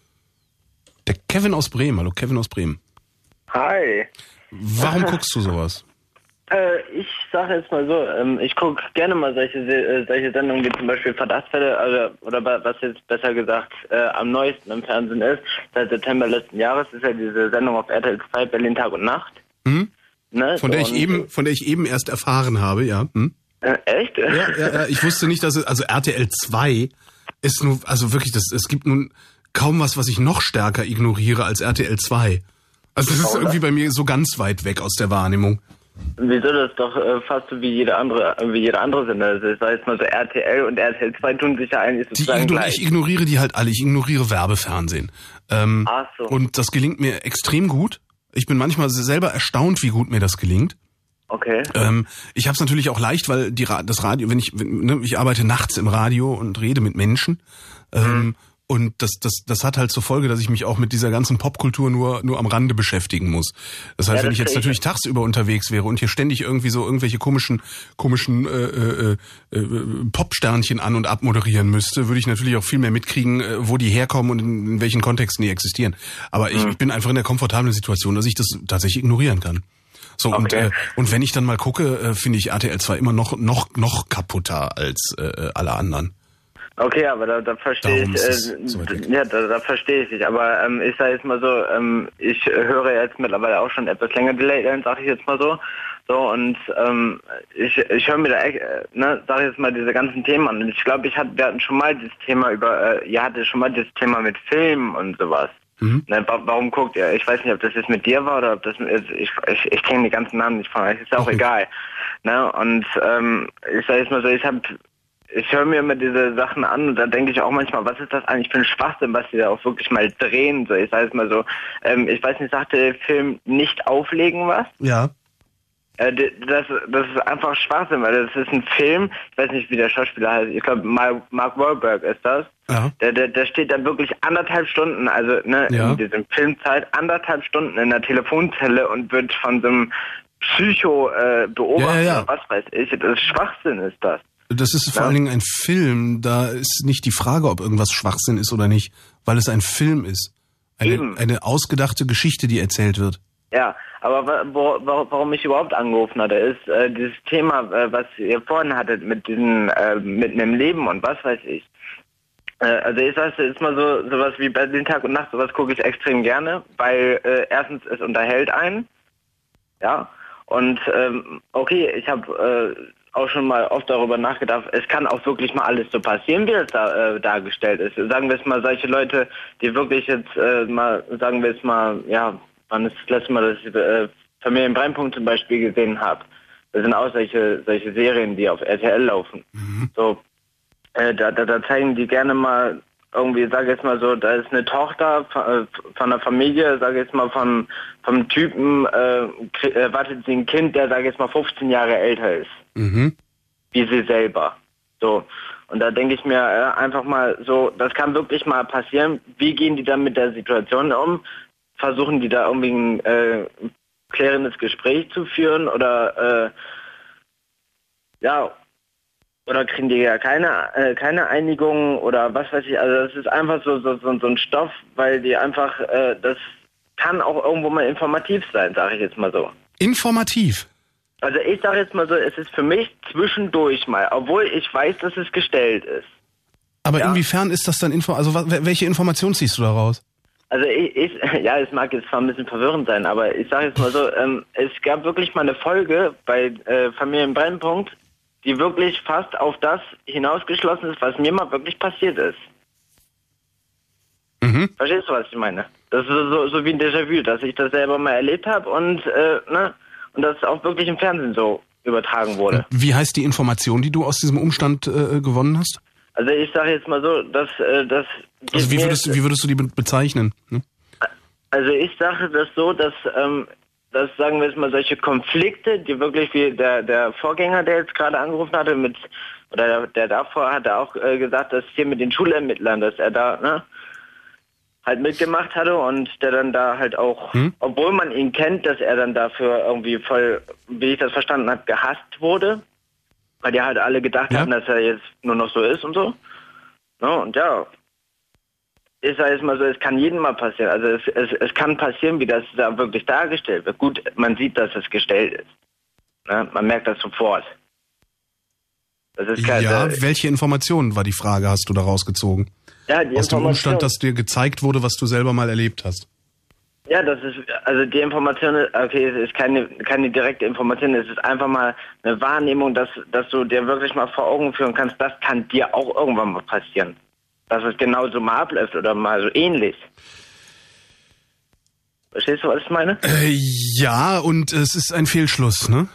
der Kevin aus Bremen. Hallo, Kevin aus Bremen. Hi. Warum guckst du sowas? Äh, ich sage jetzt mal so, ähm, ich gucke gerne mal solche äh, solche Sendungen wie zum Beispiel Verdachtsfälle, also, oder was jetzt besser gesagt äh, am neuesten im Fernsehen ist. Seit September letzten Jahres ist ja diese Sendung auf R T L zwei, Berlin Tag und Nacht. Hm? Ne? Von der und, ich eben, von der ich eben erst erfahren habe, ja. Hm? Äh, echt? Ja, ja, ja, ich wusste nicht, dass es, also R T L zwei ist nur, also wirklich, das, es gibt nun kaum was, was ich noch stärker ignoriere als R T L zwei. Also das ist irgendwie bei mir so ganz weit weg aus der Wahrnehmung. Wieso? Das ist doch äh, fast so wie jede andere, wie jede andere Sender. Also ich sag jetzt mal so R T L und R T L zwei tun sich ja eigentlich sozusagen die, gleich. Ich ignoriere die halt alle. Ich ignoriere Werbefernsehen. Ähm, Ach so. Und das gelingt mir extrem gut. Ich bin manchmal selber erstaunt, wie gut mir das gelingt. Okay. Ähm, ich habe es natürlich auch leicht, weil die Ra- das Radio, wenn ich, wenn, ne, ich arbeite nachts im Radio und rede mit Menschen. Ähm, mhm. Und das, das, das hat halt zur Folge, dass ich mich auch mit dieser ganzen Popkultur nur, nur am Rande beschäftigen muss. Das heißt, ja, das wenn ich jetzt natürlich tagsüber unterwegs wäre und hier ständig irgendwie so irgendwelche komischen, komischen äh, äh, äh, Popsternchen an- und abmoderieren müsste, würde ich natürlich auch viel mehr mitkriegen, äh, wo die herkommen und in, in welchen Kontexten die existieren. Aber ich, mhm. ich bin einfach in der komfortablen Situation, dass ich das tatsächlich ignorieren kann. So, okay. und, äh, und wenn ich dann mal gucke, äh, finde ich R T L zwei immer noch, noch, noch kaputter als äh, alle anderen. Okay, aber da, da verstehe ich, äh, so ja, da, da verstehe ich dich. Aber ähm, ich sage jetzt mal so, ähm, ich höre jetzt mittlerweile auch schon etwas länger die Late Line, sage ich jetzt mal so. So und ähm, ich ich höre mir da echt, äh, ne, sage ich jetzt mal diese ganzen Themen an. Und ich glaube, ich hatte, wir hatten schon mal dieses Thema über, äh, ihr hattet schon mal dieses Thema mit Film und sowas. Mhm. Ne, warum guckt ihr? Ich weiß nicht, ob das jetzt mit dir war oder ob das mit, ich, ich, ich kenne die ganzen Namen nicht von euch, ist auch okay. Egal. Ne? Und ähm, ich sage jetzt mal so, ich habe Ich höre mir immer diese Sachen an und da denke ich auch manchmal, was ist das eigentlich für ein Schwachsinn, was die da auch wirklich mal drehen. So, ich sage es mal so, ähm, ich weiß nicht, sagte der Film Nicht auflegen was? Ja. Äh, das, das ist einfach Schwachsinn, weil das ist ein Film, ich weiß nicht, wie der Schauspieler heißt, ich glaube Mark, Mark Wahlberg ist das. Ja. Der, der, der steht da wirklich anderthalb Stunden, also ne, ja. in diesem Filmzeit, anderthalb Stunden in der Telefonzelle und wird von so einem Psycho äh, beobachtet, ja, ja, ja. was weiß ich. Das ist Schwachsinn, ist das. Das ist vor ja. allen Dingen ein Film, da ist nicht die Frage, ob irgendwas Schwachsinn ist oder nicht, weil es ein Film ist. Eine, eine ausgedachte Geschichte, die erzählt wird. Ja, aber wo, wo, warum ich überhaupt angerufen hatte, ist äh, dieses Thema, äh, was ihr vorhin hattet mit diesem, äh, mit einem Leben und was weiß ich. Äh, also ich sage jetzt mal so, sowas wie Berlin Tag und Nacht, sowas gucke ich extrem gerne, weil äh, erstens es unterhält einen, ja, und ähm, okay, ich habe äh, auch schon mal oft darüber nachgedacht, es kann auch wirklich mal alles so passieren, wie es da äh, dargestellt ist. Sagen wir es mal, solche Leute, die wirklich jetzt äh, mal, sagen wir es mal, ja, wann ist das letzte Mal, dass ich äh, Familien Brennpunkt zum Beispiel gesehen habe. Das sind auch solche solche Serien, die auf R T L laufen. Mhm. So, äh, da, da, da zeigen die gerne mal irgendwie, sage ich jetzt mal so, da ist eine Tochter von, von einer Familie, sage ich jetzt mal vom vom Typen, äh, erwartet sie ein Kind, der, sage ich jetzt mal, fünfzehn Jahre älter ist. Mhm. Wie sie selber. So. Und da denke ich mir äh, einfach mal so, das kann wirklich mal passieren. Wie gehen die dann mit der Situation um? Versuchen die da irgendwie ein äh, klärendes Gespräch zu führen oder äh, ja, oder kriegen die ja keine äh, keine Einigung oder was weiß ich. Also das ist einfach so so, so, so ein Stoff, weil die einfach, äh, das kann auch irgendwo mal informativ sein, sage ich jetzt mal so. Informativ? Also ich sage jetzt mal so, es ist für mich zwischendurch mal, obwohl ich weiß, dass es gestellt ist. Aber ja? Inwiefern ist das dann Info? Also welche Information ziehst du daraus? Also ich, ich, ja, es mag jetzt zwar ein bisschen verwirrend sein, aber ich sage jetzt mal so, ähm, es gab wirklich mal eine Folge bei äh, Familien Brennpunkt, die wirklich fast auf das hinausgeschlossen ist, was mir mal wirklich passiert ist. Mhm. Verstehst du, was ich meine? Das ist so, so wie ein Déjà-vu, dass ich das selber mal erlebt habe und äh, ne, und das auch wirklich im Fernsehen so übertragen wurde. Wie heißt die Information, die du aus diesem Umstand äh, gewonnen hast? Also ich sage jetzt mal so, dass äh, das... Also wie würdest, wie würdest du die bezeichnen? Hm? Also ich sage das so, dass, ähm, dass sagen wir jetzt mal solche Konflikte, die wirklich wie der der Vorgänger, der jetzt gerade angerufen hatte, mit oder der, der davor hatte auch äh, gesagt, dass hier mit den Schulermittlern, dass er da ne, halt mitgemacht hatte und der dann da halt auch, hm? obwohl man ihn kennt, dass er dann dafür irgendwie voll, wie ich das verstanden habe, gehasst wurde. Weil die halt alle gedacht ja. hatten, dass er jetzt nur noch so ist und so. No, und ja, ich sage jetzt mal so, es kann jedem mal passieren. Also es, es, es kann passieren, wie das da wirklich dargestellt wird. Gut, man sieht, dass es gestellt ist. Ne? Man merkt das sofort. Das ist kein, ja, äh, welche Informationen, war die Frage, hast du da rausgezogen? Ja, die Aus dem Umstand, dass dir gezeigt wurde, was du selber mal erlebt hast. Ja, das ist, also die Information, okay, es ist keine, keine direkte Information, es ist einfach mal eine Wahrnehmung, dass, dass du dir wirklich mal vor Augen führen kannst, das kann dir auch irgendwann mal passieren. Dass es genauso mal abläuft oder mal so ähnlich. Verstehst du, was ich meine? Äh, ja, und es ist ein Fehlschluss, ne?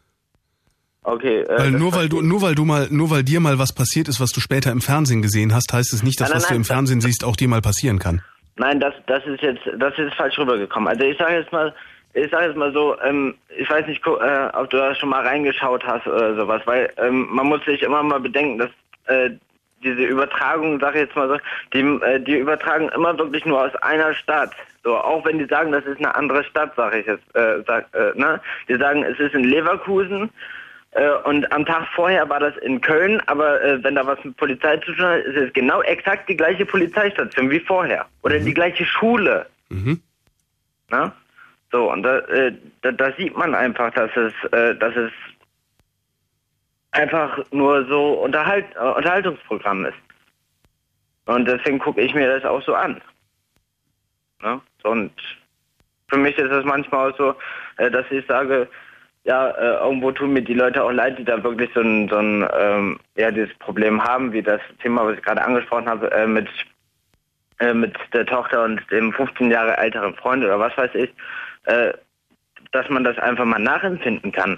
Okay. Äh, weil nur weil du, nur weil du mal, nur weil dir mal was passiert ist, was du später im Fernsehen gesehen hast, heißt es nicht, dass nein, was nein, du im nein, Fernsehen siehst, auch dir mal passieren kann. Nein, das das ist jetzt das ist falsch rübergekommen. Also ich sage jetzt mal, ich sage jetzt mal so, ähm, ich weiß nicht, äh, ob du da schon mal reingeschaut hast oder sowas, weil ähm, man muss sich immer mal bedenken, dass äh, diese Übertragung, sage ich jetzt mal so, die äh, die übertragen immer wirklich nur aus einer Stadt. So, auch wenn die sagen, das ist eine andere Stadt, sage ich jetzt, äh, sag, äh, ne? Die sagen, es ist in Leverkusen. Äh, und am Tag vorher war das in Köln, aber äh, wenn da was mit Polizei zu tun hat, ist es genau exakt die gleiche Polizeistation wie vorher. Oder mhm. die gleiche Schule. Mhm. Na? So, und da, äh, da, da sieht man einfach, dass es, äh, dass es einfach nur so Unterhalt, äh, Unterhaltungsprogramm ist. Und deswegen gucke ich mir das auch so an. Na? So, und für mich ist es manchmal auch so, äh, dass ich sage, ja, äh, irgendwo tun mir die Leute auch leid, die da wirklich so ein, so ein ähm, ja, dieses Problem haben, wie das Thema, was ich gerade angesprochen habe, äh, mit äh, mit der Tochter und dem fünfzehn Jahre älteren Freund oder was weiß ich, äh, dass man das einfach mal nachempfinden kann.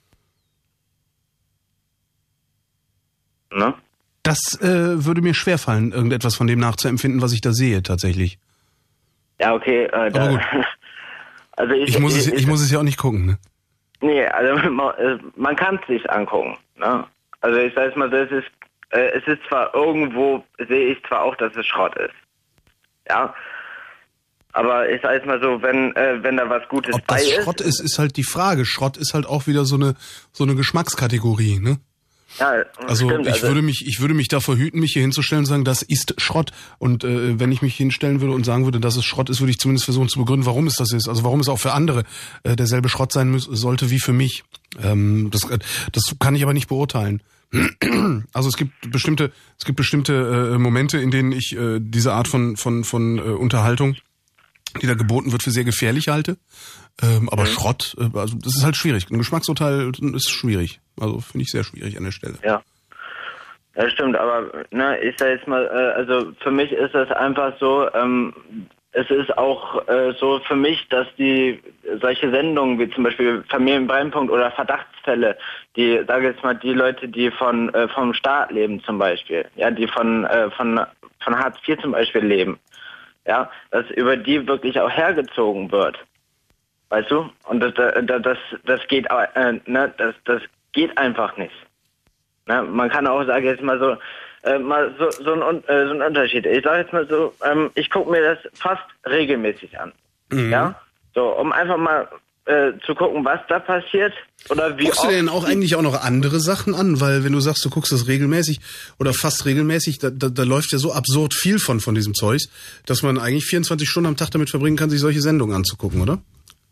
Ne? Das äh, würde mir schwerfallen, irgendetwas von dem nachzuempfinden, was ich da sehe, tatsächlich. Ja, okay. Äh, da, Aber gut. Also ich, ich, muss ich, es, ich muss es ja auch nicht gucken, ne? Nee, also man, man kann es sich angucken. Ne? Also ich sage mal so, es ist, äh, es ist zwar irgendwo, sehe ich zwar auch, dass es Schrott ist. Ja. Aber ich sage mal so, wenn äh, wenn da was Gutes Ob bei das ist. Schrott ist, ist halt die Frage. Schrott ist halt auch wieder so eine so eine Geschmackskategorie, ne? Ja, also stimmt, ich also würde mich ich würde mich davor hüten, mich hier hinzustellen und sagen, das ist Schrott. Und äh, wenn ich mich hinstellen würde und sagen würde, dass es Schrott ist, würde ich zumindest versuchen zu begründen, warum es das ist. Also warum es auch für andere äh, derselbe Schrott sein muss, sollte wie für mich. Ähm, das das kann ich aber nicht beurteilen. Also es gibt bestimmte es gibt bestimmte äh, Momente, in denen ich äh, diese Art von von von äh, Unterhaltung, die da geboten wird, für sehr gefährlich halte. Ähm, aber mhm. Schrott, äh, also das ist halt schwierig. Ein Geschmacksurteil ist schwierig. Also finde ich sehr schwierig an der Stelle. Ja. Ja, stimmt, aber ne, ich sag jetzt mal, äh, also für mich ist das einfach so, ähm, es ist auch äh, so für mich, dass die solche Sendungen wie zum Beispiel Familienbrennpunkt oder Verdachtsfälle, die, sage jetzt mal, die Leute, die von äh, vom Staat leben zum Beispiel, ja, die von äh, von von Hartz vier zum Beispiel leben, ja, dass über die wirklich auch hergezogen wird, weißt du? Und das das das, das geht äh, ne, das das geht einfach nicht. Ne? Man kann auch, sage jetzt mal so, äh, mal so so ein, äh, so ein Unterschied. Ich sage jetzt mal so, ähm, ich gucke mir das fast regelmäßig an, mhm. ja, so um einfach mal äh, zu gucken, was da passiert oder wie. Guckst du denn auch eigentlich auch noch andere Sachen an? Weil wenn du sagst, du guckst das regelmäßig oder fast regelmäßig, da, da, da läuft ja so absurd viel von von diesem Zeugs, dass man eigentlich vierundzwanzig Stunden am Tag damit verbringen kann, sich solche Sendungen anzugucken, oder?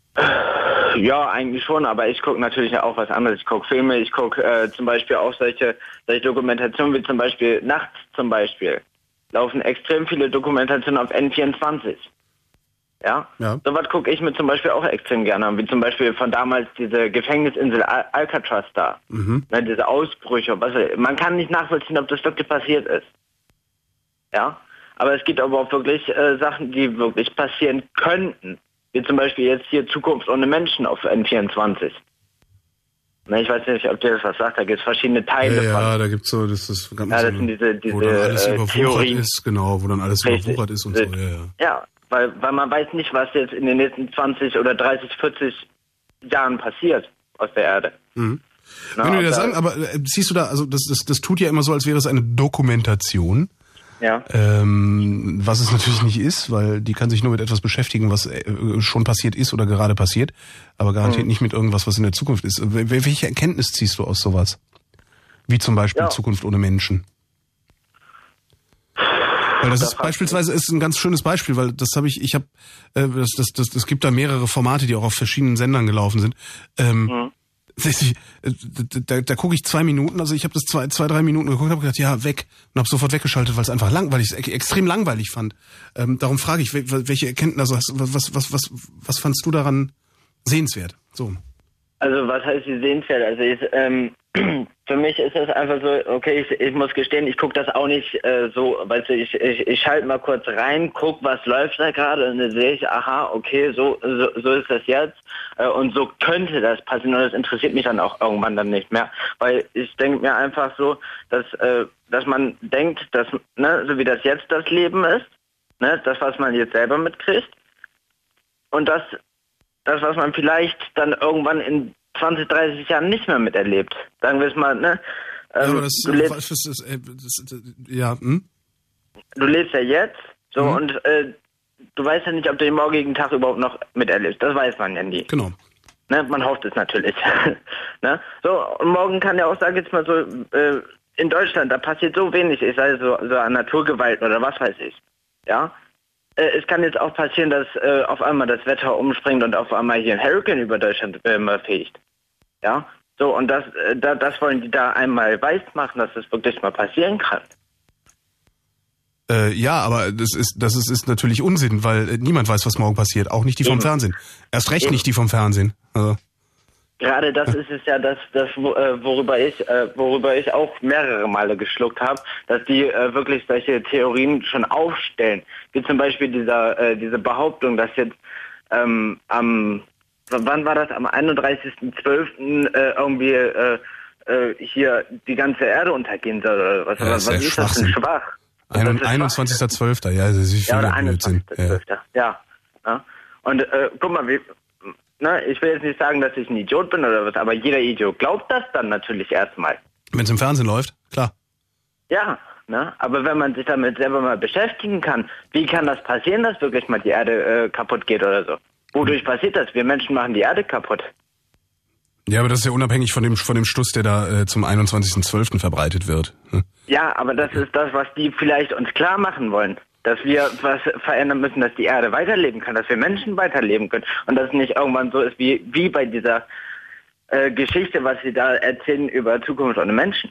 Ja, eigentlich schon, aber ich gucke natürlich auch was anderes. Ich gucke Filme, ich gucke äh, zum Beispiel auch solche, solche Dokumentationen wie zum Beispiel nachts zum Beispiel. Laufen extrem viele Dokumentationen auf N vierundzwanzig. Ja? ja. So was gucke ich mir zum Beispiel auch extrem gerne an, wie zum Beispiel von damals diese Gefängnisinsel Al- Alcatraz da. Mhm. Ne, diese Ausbrüche. Was, man kann nicht nachvollziehen, ob das wirklich passiert ist. Ja? Aber es gibt aber auch wirklich äh, Sachen, die wirklich passieren könnten. Wie zum Beispiel jetzt hier Zukunft ohne Menschen auf N vierundzwanzig. Na, ich weiß nicht, ob dir das was sagt, da gibt es verschiedene Teile ja, von. Ja, da gibt es so, das ist ganz ja, das so, sind diese, diese wo dann alles äh, überwuchert Theorien. ist, genau, wo dann alles Richtig. überwuchert ist und so, ja, ja. Ja, weil, weil man weiß nicht, was jetzt in den nächsten zwanzig oder dreißig, vierzig Jahren passiert aus der Erde. Mhm. Na, Wenn du dir das sagen, aber äh, siehst du da, also das, das, das tut ja immer so, als wäre es eine Dokumentation. Ja. Ähm, was es natürlich nicht ist, weil die kann sich nur mit etwas beschäftigen, was äh, schon passiert ist oder gerade passiert, aber garantiert mhm. nicht mit irgendwas, was in der Zukunft ist. Welche Erkenntnis ziehst du aus sowas? Wie zum Beispiel ja. Zukunft ohne Menschen? Weil das, das ist beispielsweise ist ein ganz schönes Beispiel, weil das habe ich, ich habe, äh, das, das, das, es gibt da mehrere Formate, die auch auf verschiedenen Sendern gelaufen sind. Ähm, mhm. Da, da, da gucke ich zwei Minuten, also ich habe das zwei, zwei, drei Minuten geguckt und habe gedacht, ja, weg. Und habe sofort weggeschaltet, weil es einfach langweilig, extrem langweilig fand. Ähm, darum frage ich, welche Erkenntnisse, also was, was, was, was fandst du daran sehenswert? So. Also was heißt die sehenswert? Also ich, ähm, für mich ist das einfach so, okay, ich, ich muss gestehen, ich gucke das auch nicht äh, so, weißt du, ich, ich, ich schalte mal kurz rein, guck, was läuft da gerade und dann sehe ich, aha, okay, so, so, so ist das jetzt äh, und so könnte das passieren und das interessiert mich dann auch irgendwann dann nicht mehr, weil ich denke mir einfach so, dass, äh, dass man denkt, dass, ne, so wie das jetzt das Leben ist, ne, das, was man jetzt selber mitkriegt und das, das, was man vielleicht dann irgendwann in zwanzig, dreißig Jahren nicht mehr miterlebt. Sagen wir es mal, ne? Ähm, ja, aber das, du lebst, was, das, das, das, ja, hm? Du lebst ja jetzt, so, mhm. und äh, du weißt ja nicht, ob du den morgigen Tag überhaupt noch miterlebst. Das weiß man ja nie. Genau. Ne? Man hofft es natürlich. ne? So, und morgen kann ja auch, sag jetzt mal so, äh, in Deutschland, da passiert so wenig, ich sage so, so an Naturgewalten oder was weiß ich. Ja? Es kann jetzt auch passieren, dass äh, auf einmal das Wetter umspringt und auf einmal hier ein Hurricane über Deutschland äh, mal fegt. Ja, so, und das, äh, da, das wollen die da einmal weiß machen, dass das wirklich mal passieren kann. Äh, ja, aber das ist, das ist, ist natürlich Unsinn, weil äh, niemand weiß, was morgen passiert, auch nicht die vom Eben. Fernsehen. Erst recht Eben. nicht die vom Fernsehen. Also. gerade das ist es ja, das, das worüber ich, worüber ich auch mehrere Male geschluckt habe, dass die wirklich solche Theorien schon aufstellen. Wie zum Beispiel dieser, diese Behauptung, dass jetzt ähm, am, wann war das, am einunddreißigsten zwölften Äh, irgendwie äh, äh, hier die ganze Erde untergehen soll oder was? Ja, was ist ist das denn schwach? einundzwanzigster zwölfter Ja, das ist wie viel ja, oder Blödsinn. einundzwanzigster Ja. ja. Und äh, guck mal, wie, na, ich will jetzt nicht sagen, dass ich ein Idiot bin oder was, aber jeder Idiot glaubt das dann natürlich erstmal. Wenn es im Fernsehen läuft, klar. Ja, ne? Aber wenn man sich damit selber mal beschäftigen kann, wie kann das passieren, dass wirklich mal die Erde äh, kaputt geht oder so? Wodurch passiert das? Wir Menschen machen die Erde kaputt. Ja, aber das ist ja unabhängig von dem von dem Stuss, der da äh, zum einundzwanzigsten zwölften verbreitet wird. Hm? Ja, aber das ist das, was die vielleicht uns klar machen wollen. Dass wir was verändern müssen, dass die Erde weiterleben kann, dass wir Menschen weiterleben können. Und dass es nicht irgendwann so ist wie, wie bei dieser äh, Geschichte, was sie da erzählen über Zukunft ohne Menschen.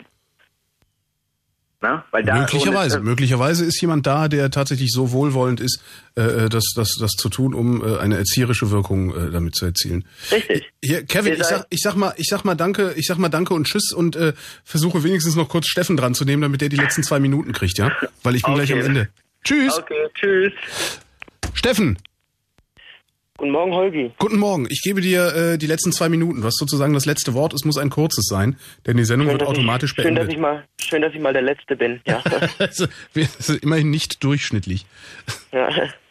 Na? Weil da möglicherweise. Ohne, äh, möglicherweise ist jemand da, der tatsächlich so wohlwollend ist, äh, das, das, das zu tun, um äh, eine erzieherische Wirkung äh, damit zu erzielen. Richtig. Hier, Kevin, ich sag, ich sag mal, ich sag mal danke, ich sag mal danke und tschüss und äh, versuche wenigstens noch kurz Steffen dran zu nehmen, damit der die letzten zwei Minuten kriegt, ja? Weil ich bin okay. gleich am Ende. Tschüss. Okay, tschüss. Steffen. Guten Morgen, Holgi. Guten Morgen. Ich gebe dir äh, die letzten zwei Minuten. Du hast sozusagen das letzte Wort. Es muss ein kurzes sein, denn die Sendung schön, wird automatisch ich, beendet. Schön, dass ich mal, schön, dass ich mal der Letzte bin. Ja. also, wir sind immerhin nicht durchschnittlich. Ja.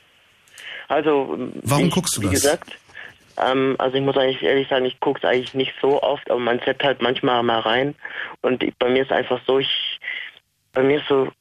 Also. Warum wie, guckst du wie das? Wie gesagt, ähm, also ich muss eigentlich ehrlich sagen, ich gucke es eigentlich nicht so oft, aber man zappt halt manchmal mal rein. Und ich, bei mir ist einfach so, ich, bei mir ist so.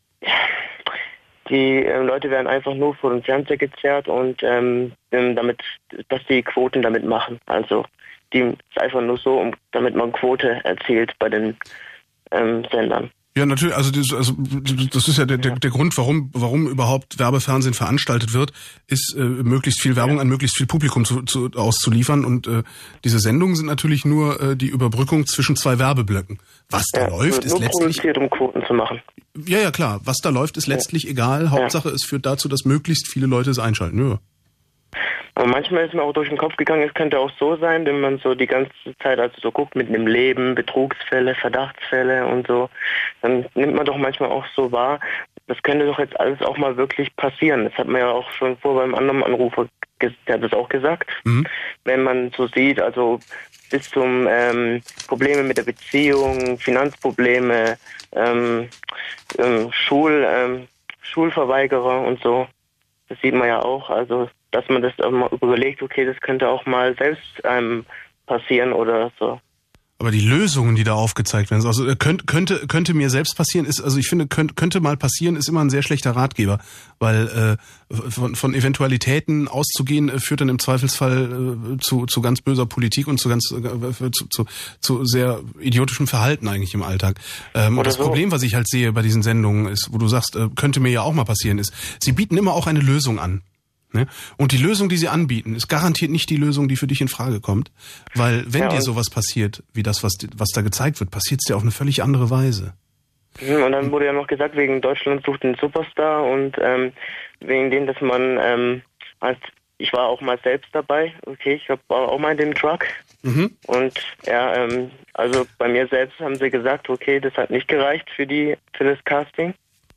Die äh, Leute werden einfach nur vor den Fernseher gezerrt und ähm, damit, dass die Quoten damit machen. Also die ist einfach nur so, um, damit man Quote erzielt bei den ähm, Sendern. Ja, natürlich. Also das, also das ist ja der, der, der Grund, warum warum überhaupt Werbefernsehen veranstaltet wird, ist äh, möglichst viel Werbung an möglichst viel Publikum zu, zu, auszuliefern. Und äh, diese Sendungen sind natürlich nur äh, die Überbrückung zwischen zwei Werbeblöcken. Was da ja, läuft, ist nur letztlich produziert, um Quoten zu machen. Ja, ja, klar. Was da läuft, ist letztlich ja. egal. Hauptsache, ja. es führt dazu, dass möglichst viele Leute es einschalten. Ja. Aber manchmal ist mir auch durch den Kopf gegangen, es könnte auch so sein, wenn man so die ganze Zeit also so guckt mit dem Leben, Betrugsfälle, Verdachtsfälle und so, dann nimmt man doch manchmal auch so wahr, das könnte doch jetzt alles auch mal wirklich passieren. Das hat man ja auch schon vor beim anderen Anrufer, der hat das auch gesagt. Mhm. Wenn man so sieht, also bis zum ähm, Probleme mit der Beziehung, Finanzprobleme, ähm, ähm, Schul, ähm, Schulverweigerer und so, das sieht man ja auch, also dass man das auch mal überlegt, okay, das könnte auch mal selbst ähm, passieren oder so. Aber die Lösungen, die da aufgezeigt werden, also könnte könnte könnte mir selbst passieren, ist, also ich finde, könnte könnte mal passieren, ist immer ein sehr schlechter Ratgeber, weil äh, von, von Eventualitäten auszugehen äh, führt dann im Zweifelsfall äh, zu zu ganz böser Politik und zu ganz äh, zu, zu zu sehr idiotischem Verhalten eigentlich im Alltag. Ähm, und das so. Problem, was ich halt sehe bei diesen Sendungen, ist, wo du sagst, äh, könnte mir ja auch mal passieren, ist, sie bieten immer auch eine Lösung an. Ne? Und die Lösung, die sie anbieten, ist garantiert nicht die Lösung, die für dich in Frage kommt. Weil wenn ja, dir sowas passiert, wie das, was, was da gezeigt wird, passiert es dir auf eine völlig andere Weise. Und dann wurde ja noch gesagt, wegen Deutschland sucht einen Superstar und ähm, wegen dem, dass man, ähm, als ich war auch mal selbst dabei, okay, ich war auch mal in dem Truck. Mhm. Und ja, ähm, also bei mir selbst haben sie gesagt, okay, das hat nicht gereicht für die für das Casting.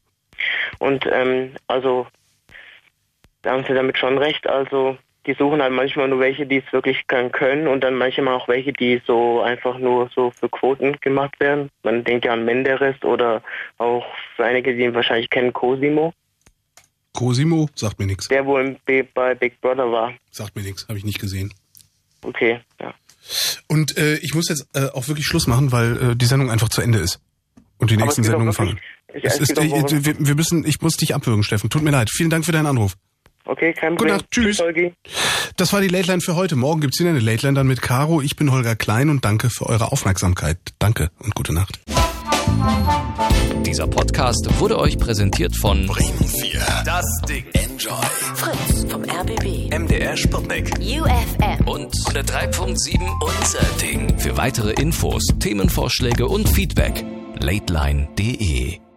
Und ähm, also da haben sie damit schon recht, also die suchen halt manchmal nur welche, die es wirklich können und dann manchmal auch welche, die so einfach nur so für Quoten gemacht werden. Man denkt ja an Menderes oder auch für einige, die ihn wahrscheinlich kennen, Cosimo. Cosimo? Sagt mir nichts. Der wohl bei Big Brother war. Sagt mir nichts, habe ich nicht gesehen. Okay, ja. Und äh, ich muss jetzt äh, auch wirklich Schluss machen, weil äh, die Sendung einfach zu Ende ist. Und die Aber nächsten Sendungen fangen. Ich, es ist, ich, wir, wir müssen, ich muss dich abwürgen, Steffen. Tut mir leid. Vielen Dank für deinen Anruf. Okay, kein Gute Problem. Nacht, tschüss. Das war die Late Line für heute. Morgen gibt's wieder eine Late Line dann mit Caro. Ich bin Holger Klein und danke für eure Aufmerksamkeit. Danke und gute Nacht. Dieser Podcast wurde euch präsentiert von Bremen vier. Das Ding. Enjoy. Fritz vom R B B. M D R Sputnik. U F M. Und hundertdrei Punkt sieben Unser Ding. Für weitere Infos, Themenvorschläge und Feedback lateline punkt de